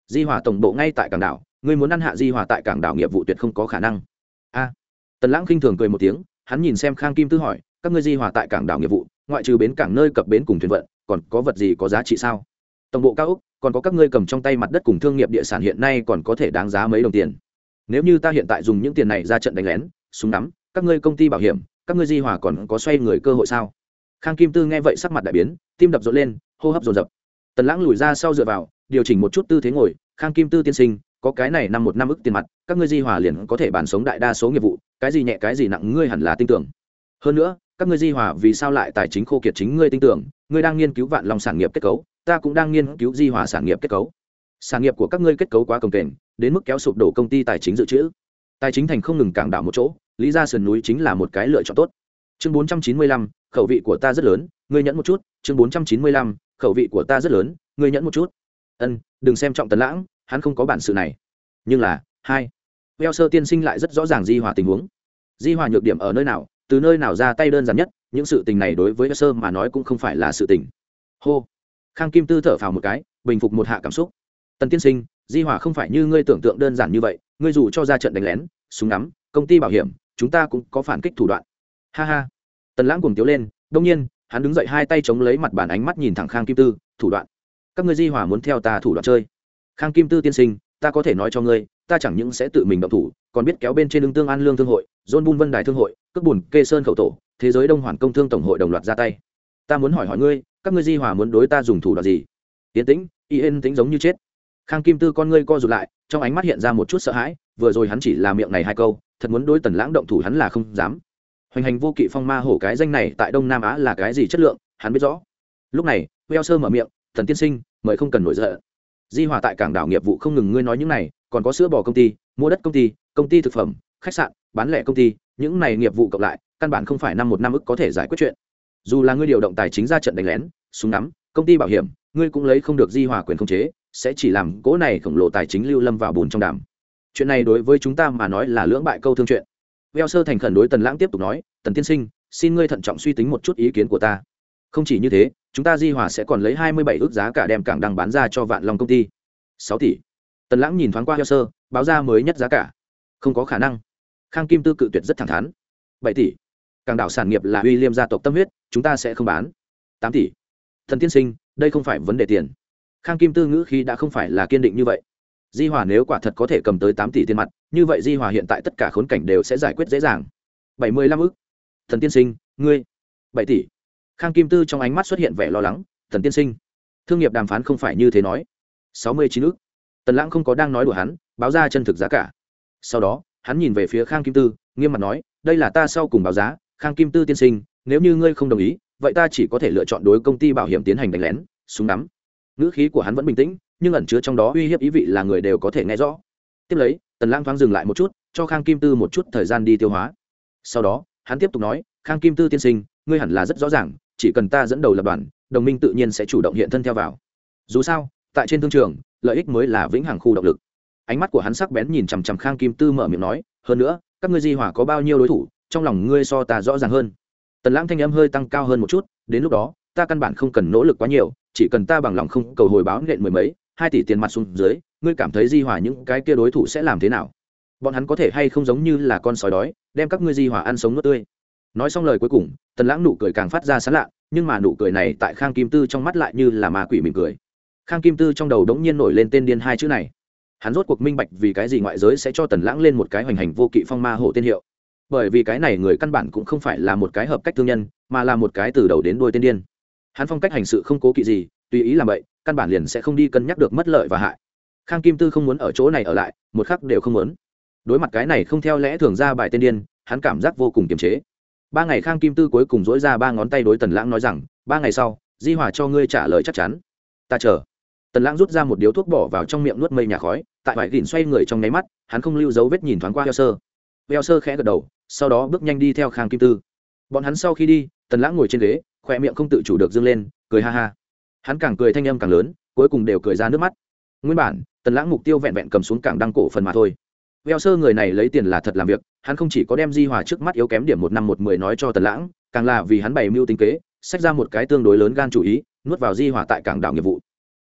Di Hòa tổng bộ ngay tại cảng đảo, ngươi muốn ăn hạ Di Hòa tại cảng đảo nghiệp vụ tuyệt không có khả năng. A. Tần Lãng khinh thường cười một tiếng, hắn nhìn xem Khang Kim Tư hỏi, các ngươi Di Hòa tại cảng đảo nghiệp vụ, ngoại trừ bến cảng nơi cập bến cùng thuyền vận, còn có vật gì có giá trị sao? Tổng bộ cao ốc, còn có các ngươi cầm trong tay mặt đất cùng thương nghiệp địa sản hiện nay còn có thể đáng giá mấy đồng tiền. Nếu như ta hiện tại dùng những tiền này ra trận đánh lén, súng nắm, các ngươi công ty bảo hiểm, các ngươi Di Hòa còn có xoay người cơ hội sao? Khang Kim Tư nghe vậy sắc mặt đại biến, tim đập rộn lên, hô hấp dồn dập. Tần Lãng lùi ra sau dựa vào, điều chỉnh một chút tư thế ngồi. Khang Kim Tư tiên sinh, có cái này năm một năm ức tiền mặt, các ngươi Di Hòa liền có thể bàn sống đại đa số nghiệp vụ, cái gì nhẹ cái gì nặng ngươi hẳn là tin tưởng. Hơn nữa, các ngươi Di Hòa vì sao lại tài chính khô kiệt chính ngươi tin tưởng, ngươi đang nghiên cứu Vạn Long sản nghiệp kết cấu, ta cũng đang nghiên cứu Di Hòa sản nghiệp kết cấu. Sản nghiệp của các ngươi kết cấu quá cồng kềnh, đến mức kéo sụp đổ công ty tài chính dự trữ. Tài chính thành không ngừng cảng đảo một chỗ, lý ra sườn núi chính là một cái lựa chọn tốt. Chương 495, khẩu vị của ta rất lớn, ngươi nhẫn một chút. Chương 495, khẩu vị của ta rất lớn, ngươi nhẫn một chút. Đừng xem trọng Tần Lãng, hắn không có bản sự này. Nhưng là, hai, Veo Sơ tiên sinh lại rất rõ ràng Di Hòa tình huống. Di Hòa nhược điểm ở nơi nào, từ nơi nào ra tay đơn giản nhất, những sự tình này đối với Veo Sơ mà nói cũng không phải là sự tình. Hô. Khang Kim Tư thở phào một cái, bình phục một hạ cảm xúc. Tần tiên sinh, Di Hòa không phải như ngươi tưởng tượng đơn giản như vậy, ngươi dù cho ra trận đánh lén, súng ngắm, công ty bảo hiểm, chúng ta cũng có phản kích thủ đoạn. Ha ha. Tần Lãng cuồng tiếu lên, đương nhiên, hắn đứng dậy hai tay chống lấy mặt bàn, ánh mắt nhìn thẳng Khang Kim Tư, thủ đoạn. Các ngươi Di Hòa muốn theo ta thủ đoạn chơi. Khang Kim Tư tiên sinh, ta có thể nói cho ngươi, ta chẳng những sẽ tự mình động thủ, còn biết kéo bên trên lưng Tương An Lương thương hội, John Bun Vân Đài thương hội, Cước Bùn Kê Sơn khẩu tổ, thế giới Đông Hoàn công thương tổng hội đồng loạt ra tay. Ta muốn hỏi ngươi, các ngươi Di Hòa muốn đối ta dùng thủ đoạn gì? Yên tĩnh, yên tĩnh giống như chết. Khang Kim Tư con ngươi co rụt lại, trong ánh mắt hiện ra một chút sợ hãi, vừa rồi hắn chỉ là miệng này hai câu, thật muốn đối Tần Lãng động thủ hắn là không dám. Hoành hành vô kỵ phong ma hổ cái danh này tại Đông Nam Á là cái gì chất lượng, hắn biết rõ. Lúc này, Veo Sơ mở miệng, "Thần tiên sinh, mời không cần nổi giận. Di Hòa tại cảng đảo nghiệp vụ không ngừng ngươi nói những này, còn có sữa bò công ty, mua đất công ty thực phẩm, khách sạn, bán lẻ công ty, những này nghiệp vụ cộng lại, căn bản không phải năm một năm ức có thể giải quyết chuyện. Dù là ngươi điều động tài chính ra trận đánh lén, súng nắm, công ty bảo hiểm, ngươi cũng lấy không được Di Hòa quyền khống chế, sẽ chỉ làm cỗ này khổng lồ tài chính lưu lâm vào bùn trong đàm. Chuyện này đối với chúng ta mà nói là lưỡng bại câu thương chuyện." Veo Sơ thành khẩn đối Tần Lãng tiếp tục nói, "Tần tiên sinh, xin ngươi thận trọng suy tính một chút ý kiến của ta. Không chỉ như thế, chúng ta Di Hòa sẽ còn lấy 27 ước giá cả đem cảng đăng bán ra cho Vạn Long công ty. 6 tỷ." Tần Lãng nhìn thoáng qua Veo Sơ, báo ra mới nhất giá cả. "Không có khả năng." Khang Kim Tư cự tuyệt rất thẳng thắn. 7 tỷ. Cảng đảo sản nghiệp là William gia tộc tâm huyết, chúng ta sẽ không bán. 8 tỷ. Thần tiên sinh, đây không phải vấn đề tiền. Khang Kim Tư ngữ khí đã không phải là kiên định như vậy. Di Hòa nếu quả thật có thể cầm tới 8 tỷ tiền mặt, như vậy Di Hòa hiện tại tất cả khốn cảnh đều sẽ giải quyết dễ dàng. 75 ức. Thần tiên sinh, ngươi. 7 tỷ. Khang Kim Tư trong ánh mắt xuất hiện vẻ lo lắng, "Thần tiên sinh, thương nghiệp đàm phán không phải như thế nói." 69 ức. Tần Lãng không có đang nói đùa hắn, báo ra chân thực giá cả. Sau đó, hắn nhìn về phía Khang Kim Tư, nghiêm mặt nói, "Đây là ta sau cùng báo giá, Khang Kim Tư tiên sinh, nếu như ngươi không đồng ý, vậy ta chỉ có thể lựa chọn đối công ty bảo hiểm tiến hành đánh lén, súng nắm." Ngữ khí của hắn vẫn bình tĩnh, nhưng ẩn chứa trong đó uy hiếp ý vị là người đều có thể nghe rõ. Tiếp lấy, Tần Lãng thoáng dừng lại một chút, cho Khang Kim Tư một chút thời gian đi tiêu hóa. Sau đó, hắn tiếp tục nói, "Khang Kim Tư tiên sinh, ngươi hẳn là rất rõ ràng, chỉ cần ta dẫn đầu lập đoàn, đồng minh tự nhiên sẽ chủ động hiện thân theo vào. Dù sao, tại trên thương trường, lợi ích mới là vĩnh hằng khu động lực." Ánh mắt của hắn sắc bén nhìn chằm chằm Khang Kim Tư, mở miệng nói, "Hơn nữa, các ngươi Di Hòa có bao nhiêu đối thủ, trong lòng ngươi so ta rõ ràng hơn." Tần Lãng thanh âm hơi tăng cao hơn một chút, "Đến lúc đó, ta căn bản không cần nỗ lực quá nhiều, chỉ cần ta bằng lòng không cầu hồi báo nện mười mấy, 2 tỷ tiền mặt xuống dưới, ngươi cảm thấy Di Hòa những cái kia đối thủ sẽ làm thế nào? Bọn hắn có thể hay không giống như là con sói đói, đem các ngươi Di Hòa ăn sống nuốt tươi?" Nói xong lời cuối cùng, Tần Lãng nụ cười càng phát ra sán lạ, nhưng mà nụ cười này tại Khang Kim Tư trong mắt lại như là ma quỷ mỉm cười. Khang Kim Tư trong đầu đống nhiên nổi lên tên điên hai chữ này. Hắn rốt cuộc minh bạch vì cái gì ngoại giới sẽ cho Tần Lãng lên một cái hoành hành vô kỵ phong ma hổ tên hiệu. Bởi vì cái này người căn bản cũng không phải là một cái hợp cách thương nhân, mà là một cái từ đầu đến đuôi tên điên. Hắn phong cách hành sự không cố kỵ gì, tùy ý làm vậy, căn bản liền sẽ không đi cân nhắc được mất lợi và hại. Khang Kim Tư không muốn ở chỗ này ở lại, một khắc đều không muốn. Đối mặt cái này không theo lẽ thường ra bài tên điên, hắn cảm giác vô cùng kiềm chế. 3 ngày Khang Kim Tư cuối cùng dỗi ra 3 ngón tay đối Tần Lãng nói rằng, 3 ngày sau, Di Hòa cho ngươi trả lời chắc chắn. Ta chờ. Tần Lãng rút ra một điếu thuốc bỏ vào trong miệng nuốt mây nhà khói, tại vải gỉn xoay người trong nháy mắt, hắn không lưu dấu vết nhìn thoáng qua Veo Sơ. Veo Sơ khẽ gật đầu, sau đó bước nhanh đi theo Khang Kim Tư. Bọn hắn sau khi đi, Tần Lãng ngồi trên ghế, khóe miệng không tự chủ được dương lên, cười ha ha. Hắn càng cười thanh âm càng lớn, cuối cùng đều cười ra nước mắt. Nguyên bản, Tần Lãng mục tiêu vẹn vẹn cầm xuống cảng đăng cổ phần mà thôi. Veo Sơ người này lấy tiền là thật làm việc, hắn không chỉ có đem Di Hòa trước mắt yếu kém điểm 1 năm 1/10 nói cho Tần Lãng, càng là vì hắn bày mưu tính kế, xách ra một cái tương đối lớn gan chủ ý, nuốt vào Di Hòa tại cảng đảo nghiệp vụ.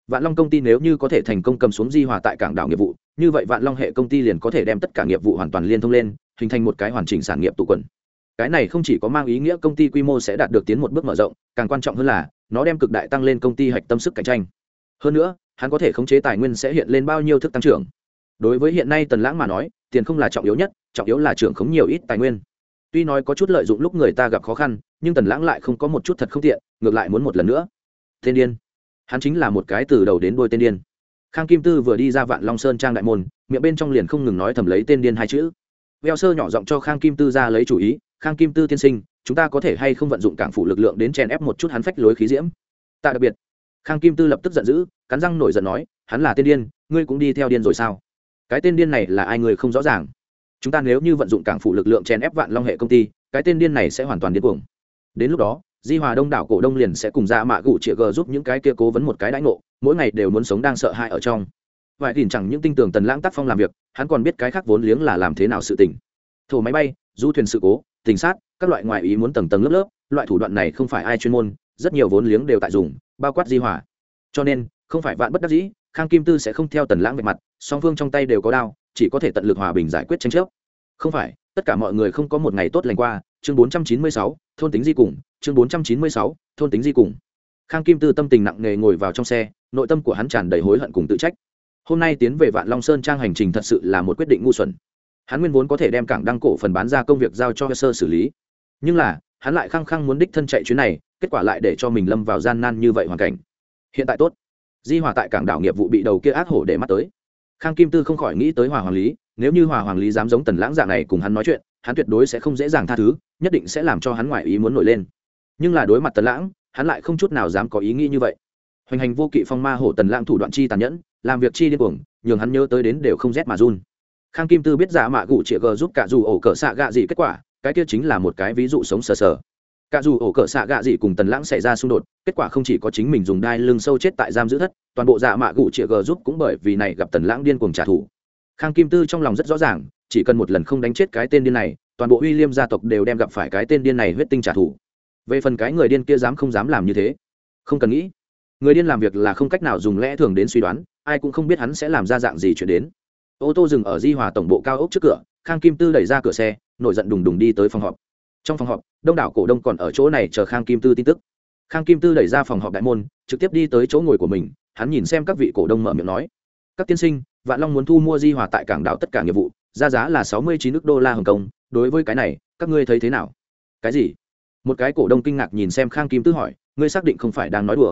Vạn Long công ty nếu như có thể thành công cầm xuống Di Hòa tại cảng đảo nghiệp vụ, như vậy Vạn Long hệ công ty liền có thể đem tất cả nghiệp vụ hoàn toàn liên thông lên, hình thành một cái hoàn chỉnh sản nghiệp tụ quần. Cái này không chỉ có mang ý nghĩa công ty quy mô sẽ đạt được tiến một bước mở rộng, càng quan trọng hơn là nó đem cực đại tăng lên công ty hạch tâm sức cạnh tranh. Hơn nữa, hắn có thể khống chế tài nguyên sẽ hiện lên bao nhiêu thức tăng trưởng. Đối với hiện nay Tần Lãng mà nói, tiền không là trọng yếu nhất, trọng yếu là trưởng khống nhiều ít tài nguyên. Tuy nói có chút lợi dụng lúc người ta gặp khó khăn, nhưng Tần Lãng lại không có một chút thật không tiện, ngược lại muốn một lần nữa. Tên điên. Hắn chính là một cái từ đầu đến đuôi tên điên. Khang Kim Tư vừa đi ra Vạn Long Sơn trang đại môn, miệng bên trong liền không ngừng nói thầm lấy tên điên hai chữ. Veo Sơ nhỏ giọng cho Khang Kim Tư ra lấy chủ ý, "Khang Kim Tư tiên sinh, chúng ta có thể hay không vận dụng cảng phủ lực lượng đến chèn ép một chút hắn phách lối khí diễm?" Tạ đặc biệt. Khang Kim Tư lập tức giận dữ, cắn răng nổi giận nói, "Hắn là tên điên, ngươi cũng đi theo điên rồi sao? Cái tên điên này là ai người không rõ ràng. Chúng ta nếu như vận dụng cảng phủ lực lượng chèn ép Vạn Long hệ công ty, cái tên điên này sẽ hoàn toàn điên cuồng. Đến lúc đó, Di Hòa đông đảo cổ đông liền sẽ cùng ra mạ gụ chĩa g giúp những cái kia cố vấn một cái đãi ngộ, mỗi ngày đều muốn sống đang sợ hãi ở trong." Vậy thì chẳng những tin tưởng Tần Lãng tác phong làm việc, hắn còn biết cái khác vốn liếng là làm thế nào sự tình. Thổ máy bay, du thuyền sự cố, tình sát, các loại ngoại ý muốn tầng tầng lớp lớp, loại thủ đoạn này không phải ai chuyên môn, rất nhiều vốn liếng đều tại dùng, bao quát Di Hòa. Cho nên, không phải vạn bất đắc dĩ, Khang Kim Tư sẽ không theo Tần Lãng vạch mặt, song phương trong tay đều có đao, chỉ có thể tận lực hòa bình giải quyết tranh chấp. Không phải, tất cả mọi người không có một ngày tốt lành qua. Chương 496, thôn tính di cùng, chương 496, thôn tính di cùng. Khang Kim Tư tâm tình nặng nề ngồi vào trong xe, nội tâm của hắn tràn đầy hối hận cùng tự trách. Hôm nay tiến về Vạn Long Sơn trang hành trình thật sự là một quyết định ngu xuẩn. Hắn nguyên vốn có thể đem cảng đăng cổ phần bán ra công việc giao cho sơ xử lý, nhưng là hắn lại khăng khăng muốn đích thân chạy chuyến này, kết quả lại để cho mình lâm vào gian nan như vậy hoàn cảnh. Hiện tại tốt, Di Hòa tại cảng đảo nghiệp vụ bị đầu kia ác hổ để mắt tới. Khang Kim Tư không khỏi nghĩ tới Hòa Hoàng Lý, nếu như Hòa Hoàng Lý dám giống Tần Lãng dạng này cùng hắn nói chuyện, hắn tuyệt đối sẽ không dễ dàng tha thứ, nhất định sẽ làm cho hắn ngoại ý muốn nổi lên. Nhưng là đối mặt Tần Lãng, hắn lại không chút nào dám có ý nghĩ như vậy. Hoành hành vô kỵ phong ma hổ Tần Lãng thủ đoạn chi tàn nhẫn, làm việc chi điên cuồng, nhường hắn nhớ tới đến đều không rét mà run. Khang Kim Tư biết giả mạ gụ chĩa g giúp cả dù ổ cỡ xạ gạ gì kết quả, cái kia chính là một cái ví dụ sống sờ sờ. Cả dù ổ cỡ xạ gạ gì cùng Tần Lãng xảy ra xung đột, kết quả không chỉ có chính mình dùng đai lưng sâu chết tại giam giữ thất, toàn bộ giả mạ gụ chĩa g giúp cũng bởi vì này gặp Tần Lãng điên cuồng trả thù. Khang Kim Tư trong lòng rất rõ ràng, chỉ cần một lần không đánh chết cái tên điên này, toàn bộ William gia tộc đều đem gặp phải cái tên điên này huyết tinh trả thù. Về phần cái người điên kia dám không dám làm như thế, không cần nghĩ. Người điên làm việc là không cách nào dùng lẽ thường đến suy đoán, ai cũng không biết hắn sẽ làm ra dạng gì chuyện đến. Ô tô dừng ở Di Hòa tổng bộ cao ốc trước cửa, Khang Kim Tư đẩy ra cửa xe, nổi giận đùng đùng đi tới phòng họp. Trong phòng họp, đông đảo cổ đông còn ở chỗ này chờ Khang Kim Tư tin tức. Khang Kim Tư đẩy ra phòng họp đại môn, trực tiếp đi tới chỗ ngồi của mình, hắn nhìn xem các vị cổ đông mở miệng nói: "Các tiên sinh, Vạn Long muốn thu mua Di Hòa tại cảng đảo tất cả nghiệp vụ, giá là 69 ức đô la Hồng Kông, đối với cái này, các ngươi thấy thế nào?" "Cái gì?" Một cái cổ đông kinh ngạc nhìn xem Khang Kim Tư hỏi: "Ngươi xác định không phải đang nói đùa?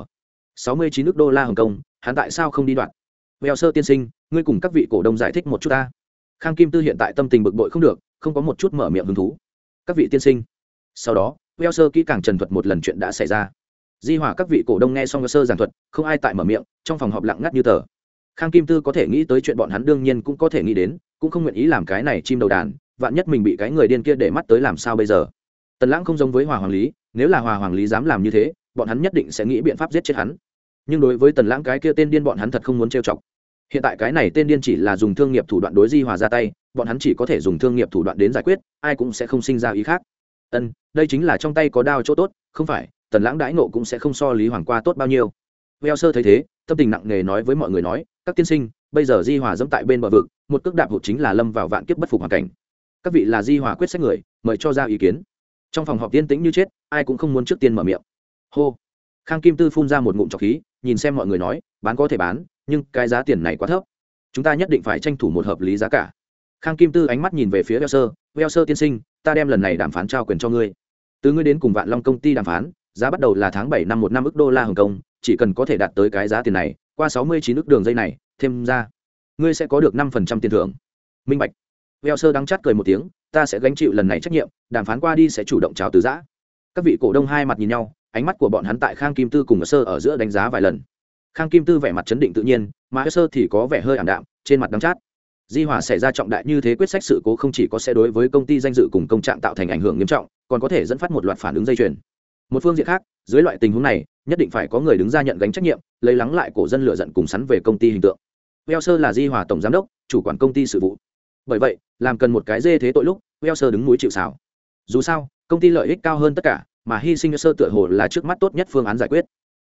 69 ức đô la Hồng Kông, hắn tại sao không đi đoạt?" "Veo Sơ tiên sinh, ngươi cùng các vị cổ đông giải thích một chút ta." Khang Kim Tư hiện tại tâm tình bực bội không được, không có một chút mở miệng hứng thú. "Các vị tiên sinh." Sau đó, Veo Sơ kỹ càng trần thuật một lần chuyện đã xảy ra. Di Hòa các vị cổ đông nghe xong Veo Sơ giảng thuật, không ai tại mở miệng, trong phòng họp lặng ngắt như tờ. Khang Kim Tư có thể nghĩ tới chuyện bọn hắn đương nhiên cũng có thể nghĩ đến, cũng không nguyện ý làm cái này chim đầu đàn, vạn nhất mình bị cái người điên kia để mắt tới làm sao bây giờ. Tần Lãng không giống với Hòa Hoàng Lý, nếu là Hòa Hoàng Lý dám làm như thế, bọn hắn nhất định sẽ nghĩ biện pháp giết chết hắn. Nhưng đối với Tần Lãng cái kia tên điên bọn hắn thật không muốn trêu chọc. Hiện tại cái này tên điên chỉ là dùng thương nghiệp thủ đoạn đối Di Hòa ra tay, bọn hắn chỉ có thể dùng thương nghiệp thủ đoạn đến giải quyết, ai cũng sẽ không sinh ra ý khác. Đây chính là trong tay có đao chỗ tốt, không phải, Tần Lãng đãi nộ cũng sẽ không so Lý Hoàng qua tốt bao nhiêu. Veo Sơ thấy thế, tâm tình nặng nề nói với mọi người nói: "Các tiên sinh, bây giờ Di Hòa dẫm tại bên bờ vực, một cước đạp hụt chính là lâm vào vạn kiếp bất phục hoàn cảnh. Các vị là Di Hòa quyết sách người, mời cho ra ý kiến." Trong phòng họp yên tĩnh như chết, ai cũng không muốn trước tiên mở miệng. Hô. Khang Kim Tư phun ra một ngụm trọc khí, nhìn xem mọi người nói: "Bán có thể bán, nhưng cái giá tiền này quá thấp. Chúng ta nhất định phải tranh thủ một hợp lý giá cả." Khang Kim Tư ánh mắt nhìn về phía Veo Sơ tiên sinh, ta đem lần này đàm phán trao quyền cho ngươi. Từ ngươi đến cùng Vạn Long công ty đàm phán, giá bắt đầu là tháng 7 năm 1 ức đô la Hồng Kông, chỉ cần có thể đạt tới cái giá tiền này, qua 69 ức đường dây này, thêm ra, ngươi sẽ có được 5% tiền thưởng. Minh bạch. Veo Sơ đắng chát cười một tiếng, ta sẽ gánh chịu lần này trách nhiệm, đàm phán qua đi sẽ chủ động chào từ giã. Các vị cổ đông hai mặt nhìn nhau, ánh mắt của bọn hắn tại Khang Kim Tư cùng Sơ ở giữa đánh giá vài lần. Khang Kim Tư vẻ mặt chấn định tự nhiên, mà Sơ thì có vẻ hơi ảm đạm, trên mặt đắng chát. Di Hòa xảy ra trọng đại như thế quyết sách sự cố không chỉ có sẽ đối với công ty danh dự cùng công trạng tạo thành ảnh hưởng nghiêm trọng, còn có thể dẫn phát một loạt phản ứng dây chuyền. Một phương diện khác, dưới loại tình huống này, nhất định phải có người đứng ra nhận gánh trách nhiệm, lấy lắng lại cổ dân lựa giận cùng sắn về công ty hình tượng. Veo Sơ là Di Hòa tổng giám đốc, chủ quản công ty sự vụ. Bởi vậy, làm cần một cái dê thế tội lúc, Veo Sơ đứng núi chịu sào. Dù sao, công ty lợi ích cao hơn tất cả, mà hy sinh Veo Sơ tựa hồ là trước mắt tốt nhất phương án giải quyết.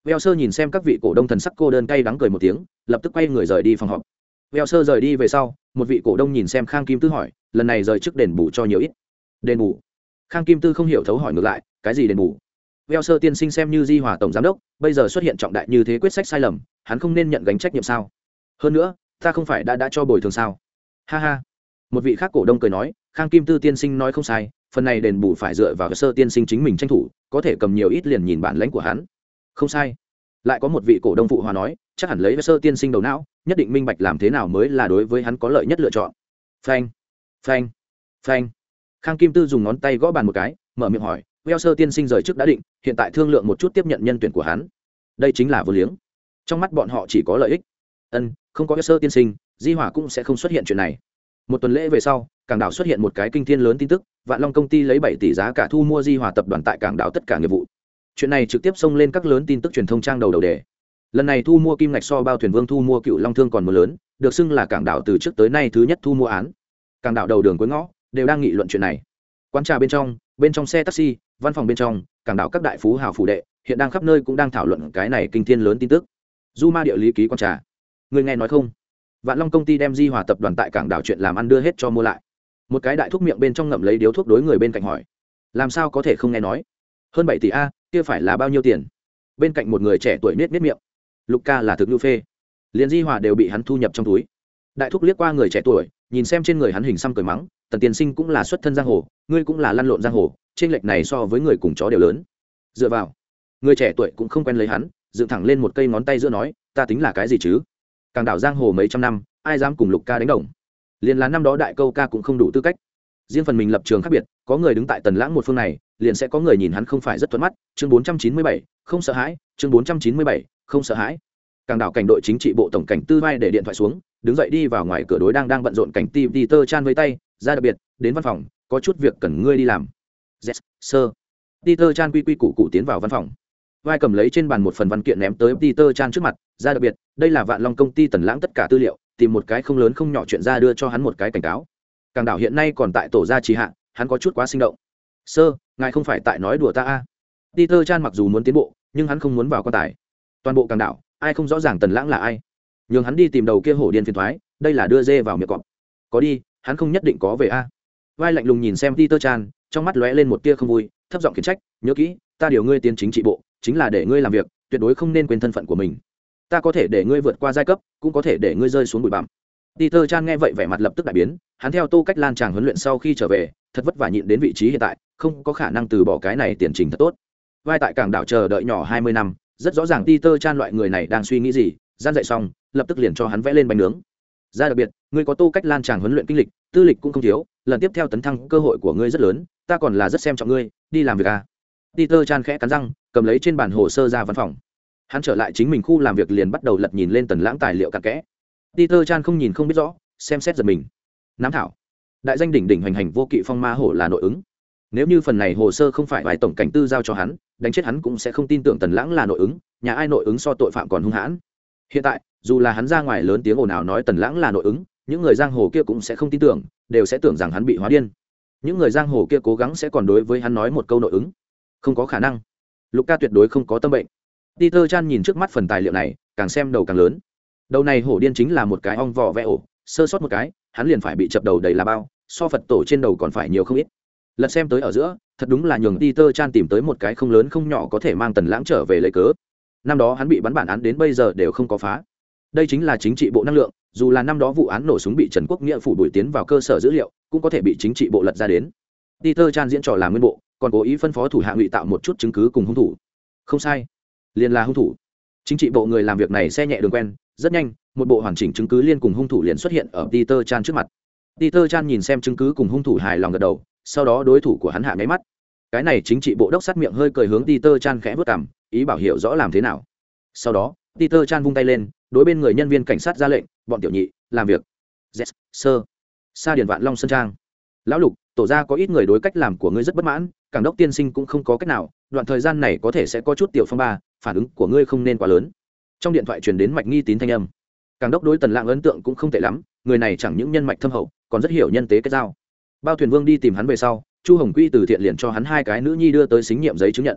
Veo sơ nhìn xem các vị cổ đông thần sắc cô đơn cay đắng cười một tiếng, lập tức quay người rời đi phòng họp. Veo sơ rời đi về sau, một vị cổ đông nhìn xem Khang Kim Tư hỏi, lần này rời trước đền bù cho nhiều ít? Đền bù? Khang Kim Tư không hiểu thấu hỏi ngược lại, cái gì đền bù? Veo sơ tiên sinh xem như Di Hòa tổng giám đốc, bây giờ xuất hiện trọng đại như thế quyết sách sai lầm, hắn không nên nhận gánh trách nhiệm sao? Hơn nữa, ta không phải đã cho bồi thường sao? Ha ha. Một vị khác cổ đông cười nói, Khang Kim Tư tiên sinh nói không sai, phần này đền bù phải dựa vào sơ tiên sinh chính mình tranh thủ, có thể cầm nhiều ít liền nhìn bản lãnh của hắn. Không sai. Lại có một vị cổ đông phụ hòa nói, chắc hẳn lấy sơ tiên sinh đầu não, nhất định minh bạch làm thế nào mới là đối với hắn có lợi nhất lựa chọn. Phanh, phanh, phanh. Khang Kim Tư dùng ngón tay gõ bàn một cái, mở miệng hỏi, Veo sơ tiên sinh rời trước đã định, hiện tại thương lượng một chút tiếp nhận nhân tuyển của hắn. Đây chính là vô liếng. Trong mắt bọn họ chỉ có lợi ích. Không có Veo sơ tiên sinh, Di Hòa cũng sẽ không xuất hiện chuyện này. Một tuần lễ về sau, cảng đảo xuất hiện một cái kinh thiên lớn tin tức, Vạn Long công ty lấy 7 tỷ giá cả thu mua Di Hòa tập đoàn tại cảng đảo tất cả nghiệp vụ. Chuyện này trực tiếp xông lên các lớn tin tức truyền thông trang đầu đề. Lần này thu mua kim ngạch so Bao Thuyền Vương thu mua Cựu Long Thương còn một lớn, được xưng là cảng đảo từ trước tới nay thứ nhất thu mua án. Cảng đảo đầu đường cuối ngõ đều đang nghị luận chuyện này. Quán trà bên trong xe taxi, văn phòng bên trong, cảng đảo các đại phú hào phủ đệ, hiện đang khắp nơi cũng đang thảo luận cái này kinh thiên lớn tin tức. Du Ma địa lý ký quán trà. Người nghe nói không? Vạn Long công ty đem Di Hòa tập đoàn tại cảng đảo chuyện làm ăn đưa hết cho mua lại. Một cái đại thuốc miệng bên trong ngậm lấy điếu thuốc đối người bên cạnh hỏi, làm sao có thể không nghe nói? Hơn 7 tỷ a, kia phải là bao nhiêu tiền? Bên cạnh một người trẻ tuổi nết miệng. Lục ca là thực nhu phê, liền Di Hòa đều bị hắn thu nhập trong túi. Đại thúc liếc qua người trẻ tuổi, nhìn xem trên người hắn hình xăm cười mắng, Tần tiên sinh cũng là xuất thân giang hồ, ngươi cũng là lăn lộn giang hồ, trên lệch này so với người cùng chó đều lớn. Dựa vào, người trẻ tuổi cũng không quen lấy hắn, dựng thẳng lên một cây ngón tay giữa nói, ta tính là cái gì chứ? Càng đảo giang hồ mấy trăm năm, ai dám cùng Lục ca đánh đồng? Liền là năm đó đại câu ca cũng không đủ tư cách. Riêng phần mình lập trường khác biệt, có người đứng tại Tần Lãng một phương này, liền sẽ có người nhìn hắn không phải rất thuận mắt. Chương 497, không sợ hãi. Chương 497, không sợ hãi. Càng đảo cảnh đội chính trị bộ tổng cảnh tư vai để điện thoại xuống, đứng dậy đi vào ngoài cửa đối đang bận rộn cảnh ti Peter Chan với tay, ra đặc biệt, đến văn phòng, có chút việc cần ngươi đi làm. Yes, sir. Peter Chan quy củ tiến vào văn phòng. Vai cầm lấy trên bàn một phần văn kiện ném tới Peter Chan trước mặt, ra đặc biệt, đây là Vạn Long công ty Tần Lãng tất cả tư liệu, tìm một cái không lớn không nhỏ chuyện ra đưa cho hắn một cái cảnh cáo. Càng đảo hiện nay còn tại tổ gia trì hạ, hắn có chút quá sinh động. Sơ, ngài không phải tại nói đùa ta a? Peter Chan mặc dù muốn tiến bộ, nhưng hắn không muốn vào quan tài. Toàn bộ càng đảo, ai không rõ ràng Tần Lãng là ai? Nhường hắn đi tìm đầu kia hổ điên phiền toái, đây là đưa dê vào miệng cọp. Có đi, hắn không nhất định có về a. Vai lạnh lùng nhìn xem Peter Chan, trong mắt lóe lên một tia không vui, thấp giọng khiển trách, nhớ kỹ, ta điều ngươi tiến chính trị bộ, chính là để ngươi làm việc, tuyệt đối không nên quên thân phận của mình. Ta có thể để ngươi vượt qua giai cấp, cũng có thể để ngươi rơi xuống bụi bặm. Peter Chan nghe vậy vẻ mặt lập tức đại biến, hắn theo Tô Cách Lan chàng huấn luyện sau khi trở về, thật vất vả nhịn đến vị trí hiện tại, không có khả năng từ bỏ cái này tiền trình thật tốt. Vai tại cảng đảo chờ đợi nhỏ 20 năm, rất rõ ràng Peter Chan loại người này đang suy nghĩ gì, gian dạy xong, lập tức liền cho hắn vẽ lên bánh nướng. Ra đặc biệt, ngươi có Tô Cách Lan chàng huấn luyện kinh lịch, tư lịch cũng không thiếu, lần tiếp theo tấn thăng cơ hội của ngươi rất lớn, ta còn là rất xem trọng ngươi, đi làm việc à. Peter Chan khẽ cắn răng, cầm lấy trên bàn hồ sơ ra văn phòng. Hắn trở lại chính mình khu làm việc liền bắt đầu lật nhìn lên Tần Lãng tài liệu cặn kẽ. Peter Chan không nhìn không biết rõ, xem xét giật mình. Nắm thảo, đại danh đỉnh hoành hành vô kỵ phong ma hổ là nội ứng. Nếu như phần này hồ sơ không phải vài tổng cảnh tư giao cho hắn, đánh chết hắn cũng sẽ không tin tưởng Tần Lãng là nội ứng, nhà ai nội ứng so tội phạm còn hung hãn. Hiện tại, dù là hắn ra ngoài lớn tiếng ồn ào nói Tần Lãng là nội ứng, những người giang hồ kia cũng sẽ không tin tưởng, đều sẽ tưởng rằng hắn bị hóa điên. Những người giang hồ kia cố gắng sẽ còn đối với hắn nói một câu nội ứng. Không có khả năng. Lục ca tuyệt đối không có tâm bệnh. Peter Chan nhìn trước mắt phần tài liệu này, càng xem đầu càng lớn. Đầu này hổ điên chính là một cái ong vò vẽ ổ, sơ sót một cái, hắn liền phải bị chập đầu đầy là bao, so Phật tổ trên đầu còn phải nhiều không ít. Lật xem tới ở giữa, thật đúng là nhường Peter Chan tìm tới một cái không lớn không nhỏ có thể mang Tần Lãng trở về lấy cớ. Năm đó hắn bị bắn bản án đến bây giờ đều không có phá. Đây chính là chính trị bộ năng lượng, dù là năm đó vụ án nổ súng bị Trần Quốc Nghĩa phủ đuổi tiến vào cơ sở dữ liệu, cũng có thể bị chính trị bộ lật ra đến. Peter Chan diễn trò làm nguyên bộ, còn cố ý phân phó thủ hạ ngụy tạo một chút chứng cứ cùng hung thủ. Không sai, liền là hung thủ. Chính trị bộ người làm việc này xe nhẹ đường quen, rất nhanh, một bộ hoàn chỉnh chứng cứ liên cùng hung thủ liền xuất hiện ở Peter Chan trước mặt. Peter Chan nhìn xem chứng cứ cùng hung thủ hài lòng gật đầu, sau đó đối thủ của hắn hạ nháy mắt. Cái này chính trị bộ đốc sát miệng hơi cười hướng Peter Chan khẽ vút cằm, ý bảo hiểu rõ làm thế nào. Sau đó, Peter Chan vung tay lên, đối bên người nhân viên cảnh sát ra lệnh, bọn tiểu nhị, làm việc. Yes, sir. Sa Điền Vạn Long Sơn Trang. Lão Lục, tổ ra có ít người đối cách làm của ngươi rất bất mãn, Cảng đốc tiên sinh cũng không có cách nào, đoạn thời gian này có thể sẽ có chút tiểu phong ba, phản ứng của ngươi không nên quá lớn. Trong điện thoại truyền đến Mạch Nghi Tín thanh âm. Cảng đốc đối Tần Lãng ấn tượng cũng không tệ lắm, người này chẳng những nhân mạch thâm hậu, còn rất hiểu nhân tế kết giao. Bao Thuyền Vương đi tìm hắn về sau, Chu Hồng Quy từ thiện liền cho hắn 2 cái nữ nhi đưa tới xính nhiệm giấy chứng nhận.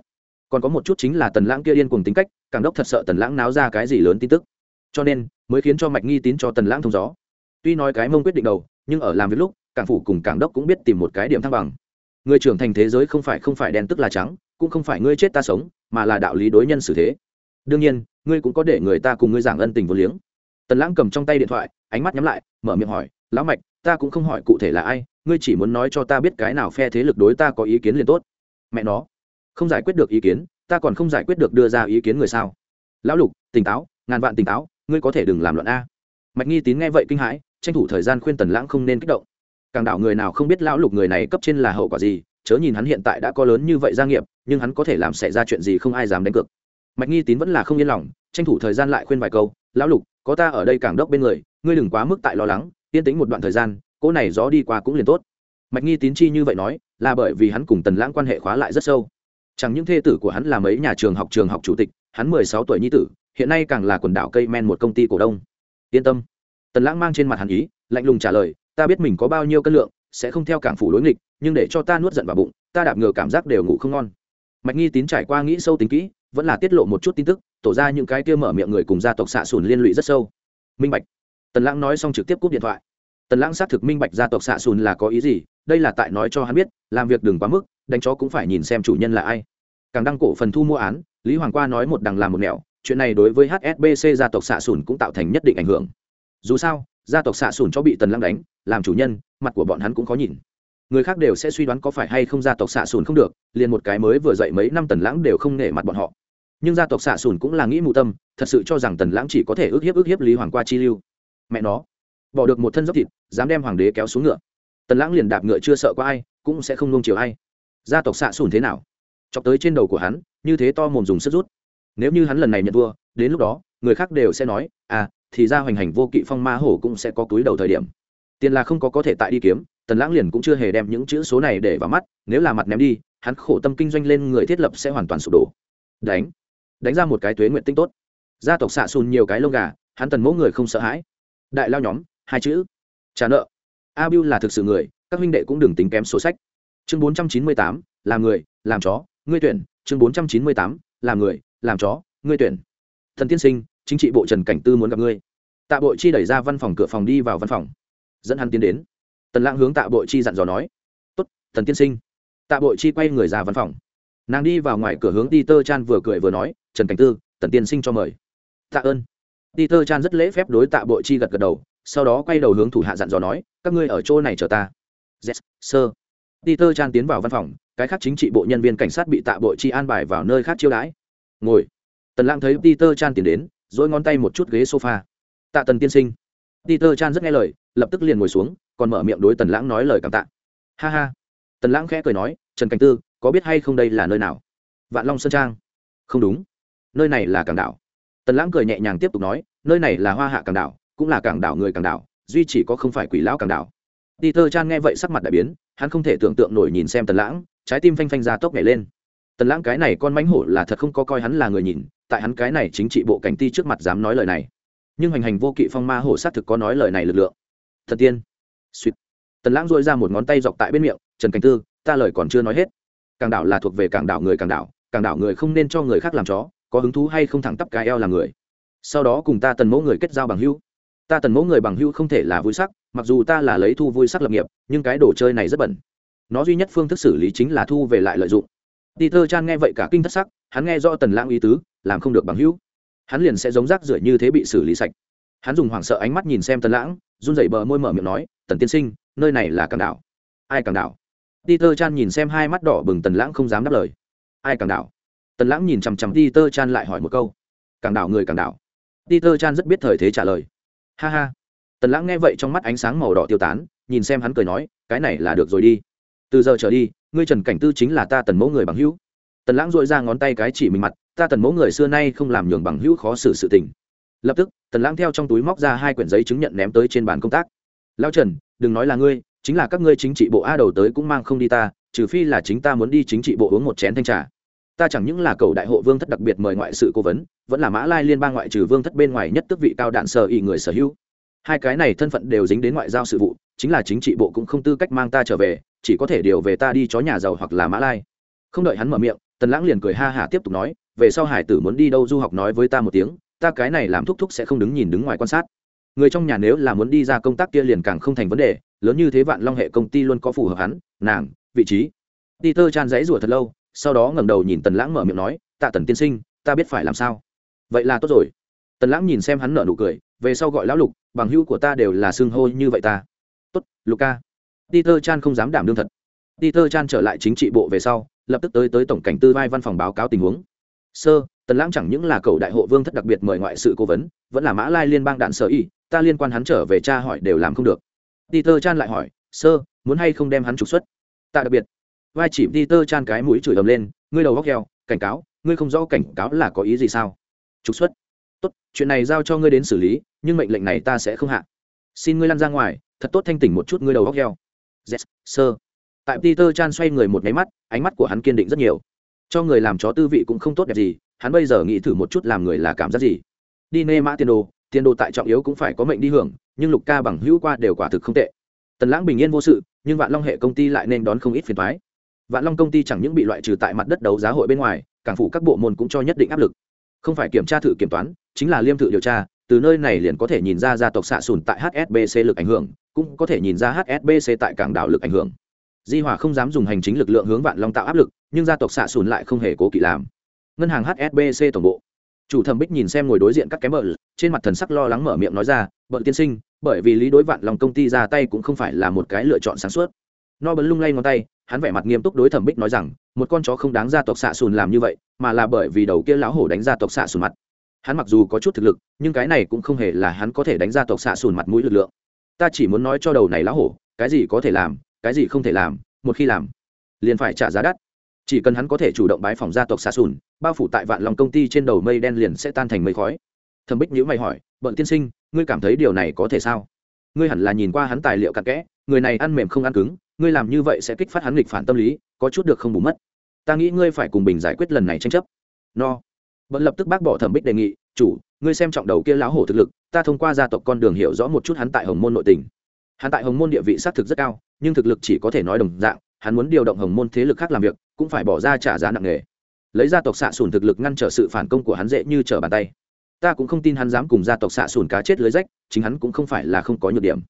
còn có một chút chính là tần lãng kia điên cuồng tính cách, cảng đốc thật sợ tần lãng náo ra cái gì lớn tin tức, cho nên mới khiến cho Mạch Nghi Tín cho tần lãng thông gió. Tuy nói cái mông quyết định đầu, nhưng ở làm việc lúc cảng phủ cùng cảng đốc cũng biết tìm một cái điểm thăng bằng. Người trưởng thành thế giới không phải đen tức là trắng, cũng không phải ngươi chết ta sống, mà là đạo lý đối nhân xử thế. Đương nhiên ngươi cũng có để người ta cùng ngươi giảng ân tình vô liếng. Tần lãng cầm trong tay điện thoại, ánh mắt nhắm lại, mở miệng hỏi, lão Mạch, ta cũng không hỏi cụ thể là ai, ngươi chỉ muốn nói cho ta biết cái nào phe thế lực đối ta có ý kiến liền tốt. Mẹ nó, không giải quyết được ý kiến, ta còn không giải quyết được đưa ra ý kiến người sao? Lão Lục, tỉnh táo, ngàn vạn tỉnh táo, ngươi có thể đừng làm loạn a. Mạch Nghi Tín nghe vậy kinh hãi, tranh thủ thời gian khuyên tần lãng không nên kích động. Càng đảo người nào không biết lão Lục người này cấp trên là hậu quả gì, chớ nhìn hắn hiện tại đã có lớn như vậy gia nghiệp, nhưng hắn có thể làm xảy ra chuyện gì không ai dám đánh cược. Mạch Nghi Tín vẫn là không yên lòng, tranh thủ thời gian lại khuyên vài câu, lão Lục, có ta ở đây cảng đốc bên người, ngươi đừng quá mức tại lo lắng, yên tĩnh một đoạn thời gian, cỗ này gió đi qua cũng liền tốt. Mạch Nghi Tín chi như vậy nói là bởi vì hắn cùng tần lãng quan hệ khóa lại rất sâu, chẳng những thê tử của hắn là mấy nhà trường học chủ tịch, hắn 16 tuổi nhi tử hiện nay càng là quần đảo cây men một công ty cổ đông. Yên tâm. Tần lãng mang trên mặt hắn ý, lạnh lùng trả lời, ta biết mình có bao nhiêu cân lượng, sẽ không theo cảng phủ đối nghịch, nhưng để cho ta nuốt giận vào bụng, ta đạp ngựa cảm giác đều ngủ không ngon. Mạch Nghi Tín trải qua nghĩ sâu tính kỹ, vẫn là tiết lộ một chút tin tức, tổ ra những cái kia mở miệng người cùng gia tộc xạ sùn liên lụy rất sâu. Minh bạch. Tần lãng nói xong trực tiếp cúp điện thoại. Tần lãng xác thực minh bạch gia tộc xạ sùn là có ý gì, đây là tại nói cho hắn biết, làm việc đừng quá mức, đánh chó cũng phải nhìn xem chủ nhân là ai. Càng đăng cổ phần thu mua án, Lý Hoàng Qua nói một đằng làm một nẻo, chuyện này đối với HSBC gia tộc xạ sùn cũng tạo thành nhất định ảnh hưởng. Dù sao, gia tộc xạ sùn cho bị tần lãng đánh, làm chủ nhân, mặt của bọn hắn cũng khó nhìn. Người khác đều sẽ suy đoán có phải hay không gia tộc xạ sùn không được, liền một cái mới vừa dậy mấy năm tần lãng đều không nể mặt bọn họ. Nhưng gia tộc xạ sùn cũng là nghĩ mù tâm, thật sự cho rằng tần lãng chỉ có thể ức hiếp Lý Hoàng Qua chi lưu. Mẹ nó, bỏ được một thân dốc thịt, dám đem hoàng đế kéo xuống ngựa. Tần lãng liền đạp ngựa chưa sợ có ai, cũng sẽ không nung chiều ai. Gia tộc xạ sùn thế nào? Chọc tới trên đầu của hắn, như thế to mồm dùng sức rút. Nếu như hắn lần này nhận thua, đến lúc đó người khác đều sẽ nói, à, thì ra hoành hành vô kỵ phong ma hổ cũng sẽ có túi đầu thời điểm. Tiền là không có thể tại đi kiếm, tần lãng liền cũng chưa hề đem những chữ số này để vào mắt, nếu là mặt ném đi, hắn khổ tâm kinh doanh lên người thiết lập sẽ hoàn toàn sụp đổ. Đánh ra một cái tuế nguyện tinh tốt. Gia tộc xạ sùn nhiều cái lông gà, hắn tần mẫu người không sợ hãi. Đại lao nhóm, hai chữ, trả nợ. A Bưu là thực sự người, các huynh đệ cũng đừng tính kém sổ sách. Chương 498, làm người, làm chó, ngươi tuyển. Chương 498, làm người, làm chó, ngươi tuyển. Thần tiên sinh, chính trị bộ Trần Cảnh Tư muốn gặp ngươi. Tạ Bội Chi đẩy ra văn phòng cửa phòng đi vào văn phòng, dẫn hắn tiến đến. Tần lãng hướng Tạ Bội Chi dặn dò nói, tốt, thần tiên sinh. Tạ Bội Chi quay người ra văn phòng, nàng đi vào ngoài cửa hướng Peter Chan vừa cười vừa nói, Trần Cảnh Tư, tần tiên sinh cho mời. Tạ ơn. Peter Chan rất lễ phép đối Tạ Bội Chi gật gật đầu, sau đó quay đầu hướng thủ hạ dặn dò nói, các ngươi ở chỗ này chờ ta. Yes, sir. Peter Chan tiến vào văn phòng, cái khác chính trị bộ nhân viên cảnh sát bị Tạ Bội Chi an bài vào nơi khác chiêu đãi. Ngồi. Tần lãng thấy Peter Chan tiến đến, dỗi ngón tay một chút ghế sofa. Tạ tần tiên sinh. Peter Chan rất nghe lời, lập tức liền ngồi xuống, còn mở miệng đối tần lãng nói lời cảm tạ. Ha ha. Tần lãng khẽ cười nói, Trần Cảnh Tư, có biết hay không đây là nơi nào? Vạn Long Sơn Trang. Không đúng, nơi này là cảng đảo. Tần lãng cười nhẹ nhàng tiếp tục nói, nơi này là Hoa Hạ cảng đảo, cũng là cảng đảo người cảng đảo, duy chỉ có không phải quỷ lão cảng đảo. Peter Chan nghe vậy sắc mặt đại biến, hắn không thể tưởng tượng nổi nhìn xem tần lãng, trái tim phanh phanh ra tốc nhảy lên. Tần lãng cái này con mánh hổ là thật không có coi hắn là người nhìn, tại hắn cái này chính trị bộ cảnh ti trước mặt dám nói lời này. Nhưng hành hành vô kỵ phong ma hổ sát thực có nói lời này lực lượng. Thần tiên. Sweet. Tần lãng duỗi ra một ngón tay dọc tại bên miệng, Trần Cảnh Tư, ta lời còn chưa nói hết. Cảng đảo là thuộc về cảng đảo người không nên cho người khác làm chó, có hứng thú hay không thẳng tắp cái eo làm người. Sau đó cùng ta tần mẫu người kết giao bằng hữu. Ta tần mẫu người bằng hữu không thể là vui sắc, mặc dù ta là lấy thu vui sắc lập nghiệp, nhưng cái đồ chơi này rất bẩn. Nó duy nhất phương thức xử lý chính là thu về lại lợi dụng. Peter Chan nghe vậy cả kinh thất sắc, hắn nghe rõ tần lãng ý tứ, làm không được bằng hữu, hắn liền sẽ giống rác rưởi như thế bị xử lý sạch. Hắn dùng hoảng sợ ánh mắt nhìn xem tần lãng, run rẩy bờ môi mở miệng nói, tần tiên sinh, nơi này là cảng đảo. Ai cảng đảo? Peter Chan nhìn xem hai mắt đỏ bừng tần lãng không dám đáp lời. Ai cảng đảo? Tần lãng nhìn chằm chằm Peter Chan lại hỏi một câu. Cảng đảo người cảng đảo. Peter Chan rất biết thời thế trả lời. Ha ha. Tần lãng nghe vậy trong mắt ánh sáng màu đỏ tiêu tán, nhìn xem hắn cười nói, cái này là được rồi đi. Từ giờ trở đi, ngươi Trần Cảnh Tư chính là ta tần mẫu người bằng hữu. Tần lãng dội ra ngón tay cái chỉ mình mặt, ta tần mẫu người xưa nay không làm nhường bằng hữu khó xử sự tình. Lập tức tần lãng theo trong túi móc ra hai quyển giấy chứng nhận ném tới trên bàn công tác. Lão Trần, đừng nói là ngươi, chính là các ngươi chính trị bộ a đầu tới cũng mang không đi ta, trừ phi là chính ta muốn đi chính trị bộ uống một chén thanh trà. Ta chẳng những là cầu đại hộ vương thất đặc biệt mời ngoại sự cố vấn, vẫn là Mã Lai liên bang ngoại trừ vương thất bên ngoài nhất tước vị cao đạn sở ý người sở hữu. Hai cái này thân phận đều dính đến ngoại giao sự vụ, chính là chính trị bộ cũng không tư cách mang ta trở về, chỉ có thể điều về ta đi chó nhà giàu hoặc là Mã Lai. Không đợi hắn mở miệng, Tần Lãng liền cười ha hả tiếp tục nói, về sau hải tử muốn đi đâu du học nói với ta một tiếng, ta cái này làm thúc thúc sẽ không đứng nhìn đứng ngoài quan sát. Người trong nhà nếu là muốn đi ra công tác kia liền càng không thành vấn đề, lớn như thế Vạn Long hệ công ty luôn có phù hợp hắn, nàng, vị trí. Peter Chan giãy giụa thật lâu, sau đó ngẩng đầu nhìn Tần Lãng mở miệng nói, tạ Tần tiên sinh, ta biết phải làm sao. Vậy là tốt rồi. Tần Lãng nhìn xem hắn nở nụ cười, về sau gọi lão Lục, bằng hữu của ta đều là xưng hô như vậy ta. Tốt, Luca. Peter Chan không dám đảm đương thật. Peter Chan trở lại chính trị bộ về sau, lập tức tới tổng cảnh tư vai văn phòng báo cáo tình huống. Sơ, Tần Lãng chẳng những là cậu đại hộ vương thất đặc biệt mời ngoại sự cố vấn, vẫn là Mã Lai liên bang đạn sở y, ta liên quan hắn trở về tra hỏi đều làm không được. Peter Chan lại hỏi, sơ, muốn hay không đem hắn trục xuất? Ta đặc biệt. Vai chỉ Peter Chan cái mũi chửi ầm lên, ngươi đầu góc heo, cảnh cáo, ngươi không rõ cảnh cáo là có ý gì sao? Trục xuất. Tốt, chuyện này giao cho ngươi đến xử lý, nhưng mệnh lệnh này ta sẽ không hạ. Xin ngươi lăn ra ngoài, thật tốt thanh tỉnh một chút ngươi đầu góc heo. Yes, sơ. Tại Peter Chan xoay người một cái mắt, ánh mắt của hắn kiên định rất nhiều. Cho người làm chó tư vị cũng không tốt đẹp gì, hắn bây giờ nghĩ thử một chút làm người là cảm giác gì. Đi nê mã tiền đồ tại trọng yếu cũng phải có mệnh đi hưởng, nhưng Lục ca bằng hữu qua đều quả thực không tệ. Tần Lãng bình yên vô sự, nhưng Vạn Long hệ công ty lại nên đón không ít phiền toái. Vạn Long công ty chẳng những bị loại trừ tại mặt đất đấu giá hội bên ngoài, cảng phủ các bộ môn cũng cho nhất định áp lực. Không phải kiểm tra thử kiểm toán, chính là liêm thử điều tra, từ nơi này liền có thể nhìn ra gia tộc xạ sùn tại HSBC lực ảnh hưởng, cũng có thể nhìn ra HSBC tại cảng đảo lực ảnh hưởng. Di Hòa không dám dùng hành chính lực lượng hướng Vạn Long tạo áp lực, nhưng gia tộc xạ sùn lại không hề cố kỵ làm. Ngân hàng HSBC tổng bộ, chủ Thẩm Bích nhìn xem ngồi đối diện các cái bợ, trên mặt thần sắc lo lắng mở miệng nói ra, "Bợ tiên sinh, bởi vì lý đối Vạn Long công ty ra tay cũng không phải là một cái lựa chọn sáng suốt." No bấn lung lay ngón tay, hắn vẻ mặt nghiêm túc đối Thẩm Bích nói rằng, "Một con chó không đáng gia tộc xạ sùn làm như vậy, mà là bởi vì đầu kia lão hổ đánh gia tộc xạ sùn mặt. Hắn mặc dù có chút thực lực, nhưng cái này cũng không hề là hắn có thể đánh gia tộc xạ sùn mặt mũi lực lượng. Ta chỉ muốn nói cho đầu này lão hổ, cái gì có thể làm, cái gì không thể làm, một khi làm, liền phải trả giá đắt. Chỉ cần hắn có thể chủ động bái phỏng gia tộc xạ sùn, bao phủ tại Vạn Long công ty trên đầu mây đen liền sẽ tan thành mây khói." Thẩm Bích nhíu mày hỏi, "Bận tiên sinh, ngươi cảm thấy điều này có thể sao? Ngươi hẳn là nhìn qua hắn tài liệu cặn kẽ, người này ăn mềm không ăn cứng, ngươi làm như vậy sẽ kích phát hắn nghịch phản tâm lý, có chút được không bù mất. Ta nghĩ ngươi phải cùng Bình giải quyết lần này tranh chấp." No. Bận lập tức bác bỏ Thẩm Bích đề nghị, "Chủ, ngươi xem trọng đầu kia lão hổ thực lực, ta thông qua gia tộc con đường hiểu rõ một chút hắn tại Hồng Môn nội tình. Hắn tại Hồng Môn địa vị xác thực rất cao, nhưng thực lực chỉ có thể nói đồng dạng, hắn muốn điều động Hồng Môn thế lực khác làm việc, cũng phải bỏ ra trả giá nặng nề. Lấy gia tộc xạ sùn thực lực ngăn trở sự phản công của hắn dễ như trở bàn tay. Ta cũng không tin hắn dám cùng gia tộc xạ sùn cá chết lưới rách, chính hắn cũng không phải là không có nhược điểm."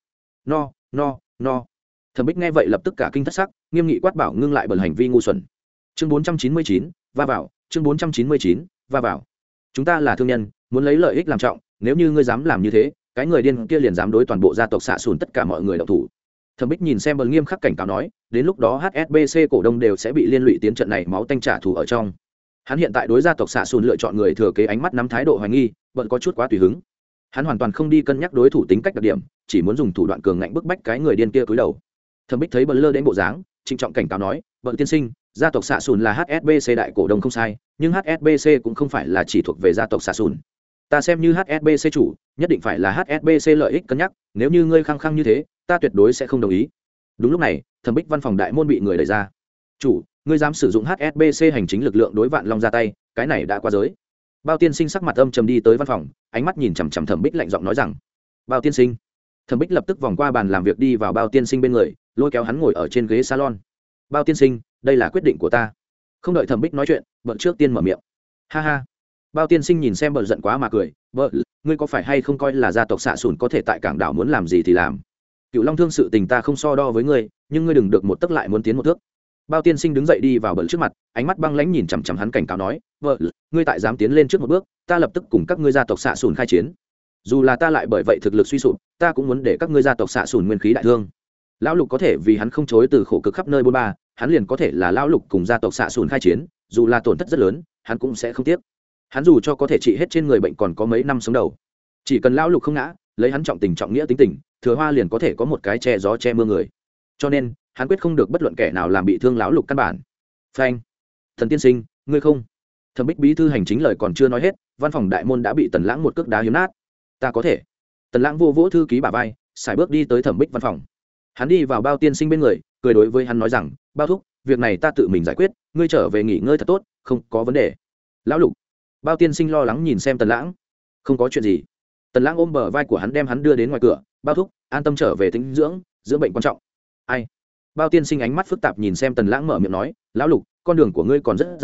No. Thẩm Bích nghe vậy lập tức cả kinh thất sắc, nghiêm nghị quát bảo ngưng lại bẩn hành vi ngu xuẩn. Chương 499, va vào, chương 499, va vào. Chúng ta là thương nhân, muốn lấy lợi ích làm trọng, nếu như ngươi dám làm như thế, cái người điên kia liền dám đối toàn bộ gia tộc xạ sùn tất cả mọi người động thủ. Thẩm Bích nhìn xem bẩn nghiêm khắc cảnh cáo nói, đến lúc đó HSBC cổ đông đều sẽ bị liên lụy tiến trận này máu tanh trả thù ở trong. Hắn hiện tại đối gia tộc xạ sùn lựa chọn người thừa kế ánh mắt nắm thái độ hoài nghi, bận có chút quá tùy hứng. Hắn hoàn toàn không đi cân nhắc đối thủ tính cách đặc điểm, chỉ muốn dùng thủ đoạn cường ngạnh bức bách cái người điên kia cúi đầu. Thẩm Bích thấy bận lơ đến bộ dáng, trịnh trọng cảnh cáo nói, "Bận tiên sinh, gia tộc xạ sùn là HSBC đại cổ đông không sai, nhưng HSBC cũng không phải là chỉ thuộc về gia tộc xạ sùn. Ta xem như HSBC chủ, nhất định phải là HSBC lợi ích cân nhắc, nếu như ngươi khăng khăng như thế, ta tuyệt đối sẽ không đồng ý." Đúng lúc này, Thẩm Bích văn phòng đại môn bị người đẩy ra. "Chủ, ngươi dám sử dụng HSBC hành chính lực lượng đối Vạn Long ra tay, cái này đã quá giới." Bao tiên sinh sắc mặt âm trầm đi tới văn phòng, ánh mắt nhìn chằm chằm Thẩm Bích lạnh giọng nói rằng, "Bao tiên sinh." Thẩm Bích lập tức vòng qua bàn làm việc đi vào Bao tiên sinh bên người, lôi kéo hắn ngồi ở trên ghế salon. "Bao tiên sinh, đây là quyết định của ta." Không đợi Thẩm Bích nói chuyện, bận trước tiên mở miệng. "Ha ha." Bao tiên sinh nhìn xem bận giận quá mà cười, "Bận, ngươi có phải hay không coi là gia tộc xạ sùn có thể tại cảng đảo muốn làm gì thì làm? Cựu Long Thương sự tình ta không so đo với ngươi, nhưng ngươi đừng được một tấc lại muốn tiến một thước." Bao tiên sinh đứng dậy đi vào bận trước mặt, ánh mắt băng lãnh nhìn chằm chằm hắn cảnh cáo nói, "Vợ, ngươi tại dám tiến lên trước một bước, ta lập tức cùng các ngươi gia tộc xạ sùn khai chiến. Dù là ta lại bởi vậy thực lực suy sụp, ta cũng muốn để các ngươi gia tộc xạ sùn nguyên khí đại thương." Lão Lục có thể vì hắn không chối từ khổ cực khắp nơi bôn ba, hắn liền có thể là lão Lục cùng gia tộc xạ sùn khai chiến, dù là tổn thất rất lớn, hắn cũng sẽ không tiếc. Hắn dù cho có thể trị hết trên người bệnh còn có mấy năm sống đầu, chỉ cần lão Lục không ngã, lấy hắn trọng tình trọng nghĩa tính tình, Thừa Hoa liền có thể có một cái che gió che mưa người. Cho nên hắn quyết không được bất luận kẻ nào làm bị thương lão Lục căn bản. Phanh. "Thần tiên sinh, ngươi không." Thẩm Bích bí thư hành chính lời còn chưa nói hết, văn phòng đại môn đã bị Tần Lãng một cước đá hiếm nát. "Ta có thể." Tần Lãng vô vỗ thư ký bả vai, sải bước đi tới Thẩm Bích văn phòng. Hắn đi vào Bao tiên sinh bên người, cười đối với hắn nói rằng, "Bao thúc, việc này ta tự mình giải quyết, ngươi trở về nghỉ ngơi thật tốt, không có vấn đề." "Lão Lục." Bao tiên sinh lo lắng nhìn xem Tần Lãng. "Không có chuyện gì." Tần Lãng ôm bờ vai của hắn đem hắn đưa đến ngoài cửa, "Bao thúc, an tâm trở về tĩnh dưỡng, dưỡng bệnh quan trọng." "Ai?" Bao tiên sinh ánh mắt phức tạp nhìn xem Tần Lãng mở miệng nói, "Lão Lục, con đường của ngươi còn rất dài,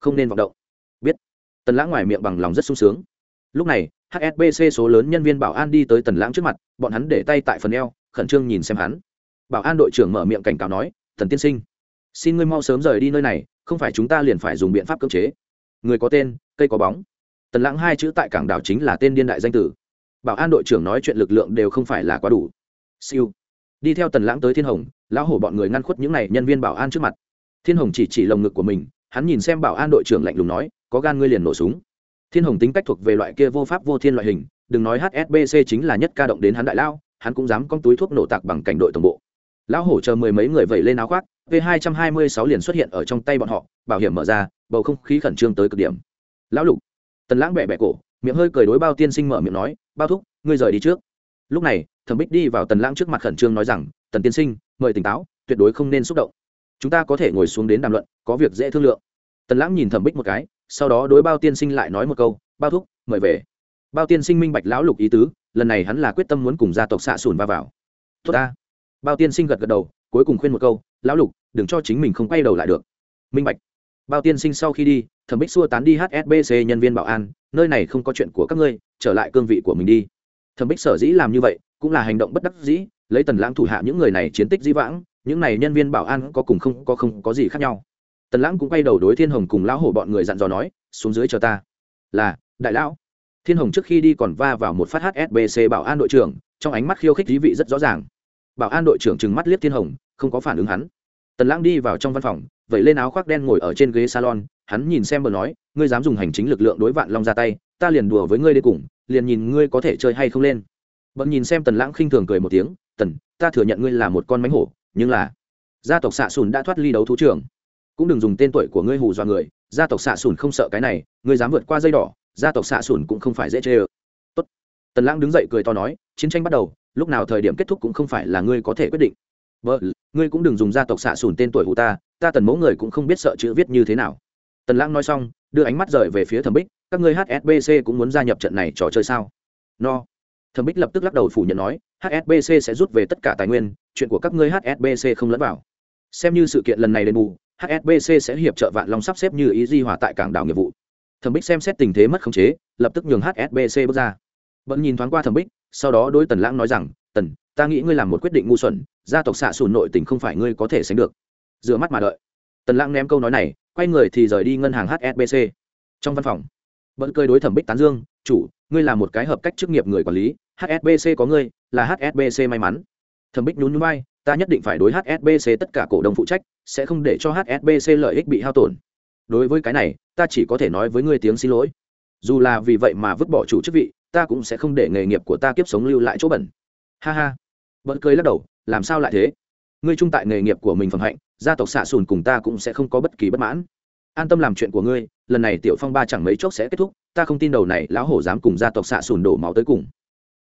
không nên vọng động. Biết. Tần Lãng ngoài miệng bằng lòng rất sung sướng. Lúc này HSBC số lớn nhân viên bảo an đi tới Tần Lãng trước mặt, bọn hắn để tay tại phần eo, khẩn trương nhìn xem hắn. Bảo an đội trưởng mở miệng cảnh cáo nói, Tần tiên sinh, xin ngươi mau sớm rời đi nơi này, không phải chúng ta liền phải dùng biện pháp cưỡng chế. Người có tên, cây có bóng. Tần Lãng hai chữ tại cảng đảo chính là tên điên đại danh tử. Bảo an đội trưởng nói chuyện lực lượng đều không phải là quá đủ. Siêu. Đi theo Tần Lãng tới Thiên Hồng, lão hổ bọn người ngăn khuất những này nhân viên bảo an trước mặt. Thiên Hồng chỉ lồng ngực của mình, hắn nhìn xem bảo an đội trưởng lạnh lùng nói, có gan ngươi liền nổ súng. Thiên Hồng tính cách thuộc về loại kia vô pháp vô thiên loại hình, đừng nói HSBC chính là nhất ca động đến hắn đại lao, hắn cũng dám con túi thuốc nổ tạc bằng cảnh đội tổng bộ. Lão hổ chờ mười mấy người vẩy lên áo khoác, V226 liền xuất hiện ở trong tay bọn họ, bảo hiểm mở ra, bầu không khí khẩn trương tới cực điểm. Lão Lục. Tần Lãng bẻ bẻ cổ, miệng hơi cười đối Bao tiên sinh mở miệng nói, Bao thúc, ngươi rời đi trước. Lúc này, Thẩm Bích đi vào Tần Lãng trước mặt khẩn trương nói rằng, Tần tiên sinh, mời tỉnh táo, tuyệt đối không nên xúc động. Chúng ta có thể ngồi xuống đến đàm luận, có việc dễ thương lượng. Tần Lãng nhìn Thẩm Bích một cái, sau đó đối Bao tiên sinh lại nói một câu, Bao thúc, mời về. Bao tiên sinh minh bạch lão Lục ý tứ, lần này hắn là quyết tâm muốn cùng gia tộc xạ sùn va vào. Tốt ta. Bao tiên sinh gật gật đầu, cuối cùng khuyên một câu, lão Lục, đừng cho chính mình không quay đầu lại được. Minh bạch. Bao tiên sinh sau khi đi, Thẩm Bích xua tán đi HSBC nhân viên bảo an, nơi này không có chuyện của các ngươi, trở lại cương vị của mình đi. Thẩm Bích sở dĩ làm như vậy, cũng là hành động bất đắc dĩ, lấy Tần Lãng thủ hạ những người này chiến tích dĩ vãng, những này nhân viên bảo an có cùng không có gì khác nhau. Tần Lãng cũng quay đầu đối Thiên Hồng cùng lão hổ bọn người dặn dò nói, xuống dưới chờ ta. Là, đại lão. Thiên Hồng trước khi đi còn va vào một phát HSBC bảo an đội trưởng, trong ánh mắt khiêu khích ý vị rất rõ ràng. Bảo an đội trưởng trừng mắt liếc Thiên Hồng, không có phản ứng hắn. Tần Lãng đi vào trong văn phòng, vẩy lên áo khoác đen ngồi ở trên ghế salon, hắn nhìn xem bờ nói, ngươi dám dùng hành chính lực lượng đối Vạn Long ra tay, ta liền đùa với ngươi đi cùng, liền nhìn ngươi có thể chơi hay không lên. Bận nhìn xem Tần Lãng khinh thường cười một tiếng, Tần, ta thừa nhận ngươi là một con mánh hổ, nhưng là gia tộc xạ sùn đã thoát ly đấu thú trưởng, cũng đừng dùng tên tuổi của ngươi hù dọa người, gia tộc xạ sùn không sợ cái này, ngươi dám vượt qua dây đỏ, gia tộc xạ sùn cũng không phải dễ chơi. Tốt. Tần Lãng đứng dậy cười to nói, chiến tranh bắt đầu, lúc nào thời điểm kết thúc cũng không phải là ngươi có thể quyết định. Vợ, ngươi cũng đừng dùng gia tộc xạ sùn tên tuổi hù ta, ta Tần mẫu người cũng không biết sợ chữ viết như thế nào. Tần Lãng nói xong, đưa ánh mắt rời về phía Thẩm Bích, các ngươi HSBC cũng muốn gia nhập trận này trò chơi sao? No. Thẩm Bích lập tức lắc đầu phủ nhận nói, HSBC sẽ rút về tất cả tài nguyên, chuyện của các ngươi HSBC không lẫn vào. Xem như sự kiện lần này đền bù, HSBC sẽ hiệp trợ Vạn Long sắp xếp như ý di hòa tại cảng đảo nghiệp vụ. Thẩm Bích xem xét tình thế mất khống chế, lập tức nhường HSBC bước ra. Bận nhìn thoáng qua Thẩm Bích, sau đó đối Tần Lãng nói rằng, Tần, ta nghĩ ngươi làm một quyết định ngu xuẩn, gia tộc xạ sùn nội tình không phải ngươi có thể sánh được. Rửa mắt mà đợi. Tần Lãng ném câu nói này, quay người thì rời đi ngân hàng HSBC. Trong văn phòng, Bận cười đối Thẩm Bích tán dương, chủ, ngươi là một cái hợp cách chức nghiệp người quản lý, HSBC có ngươi, là HSBC may mắn. Thẩm Bích nhún nhún vai, ta nhất định phải đối HSBC tất cả cổ đông phụ trách, sẽ không để cho HSBC lợi ích bị hao tổn. Đối với cái này, ta chỉ có thể nói với ngươi tiếng xin lỗi. Dù là vì vậy mà vứt bỏ chủ chức vị, ta cũng sẽ không để nghề nghiệp của ta kiếp sống lưu lại chỗ bẩn. Ha ha. Bận cười lắc đầu, làm sao lại thế? Ngươi trung tại nghề nghiệp của mình phẩm hạnh, gia tộc xạ sùn cùng ta cũng sẽ không có bất kỳ bất mãn. An tâm làm chuyện của ngươi, lần này tiểu phong ba chẳng mấy chốc sẽ kết thúc, ta không tin đầu này lão hổ dám cùng gia tộc xạ sùn đổ máu tới cùng.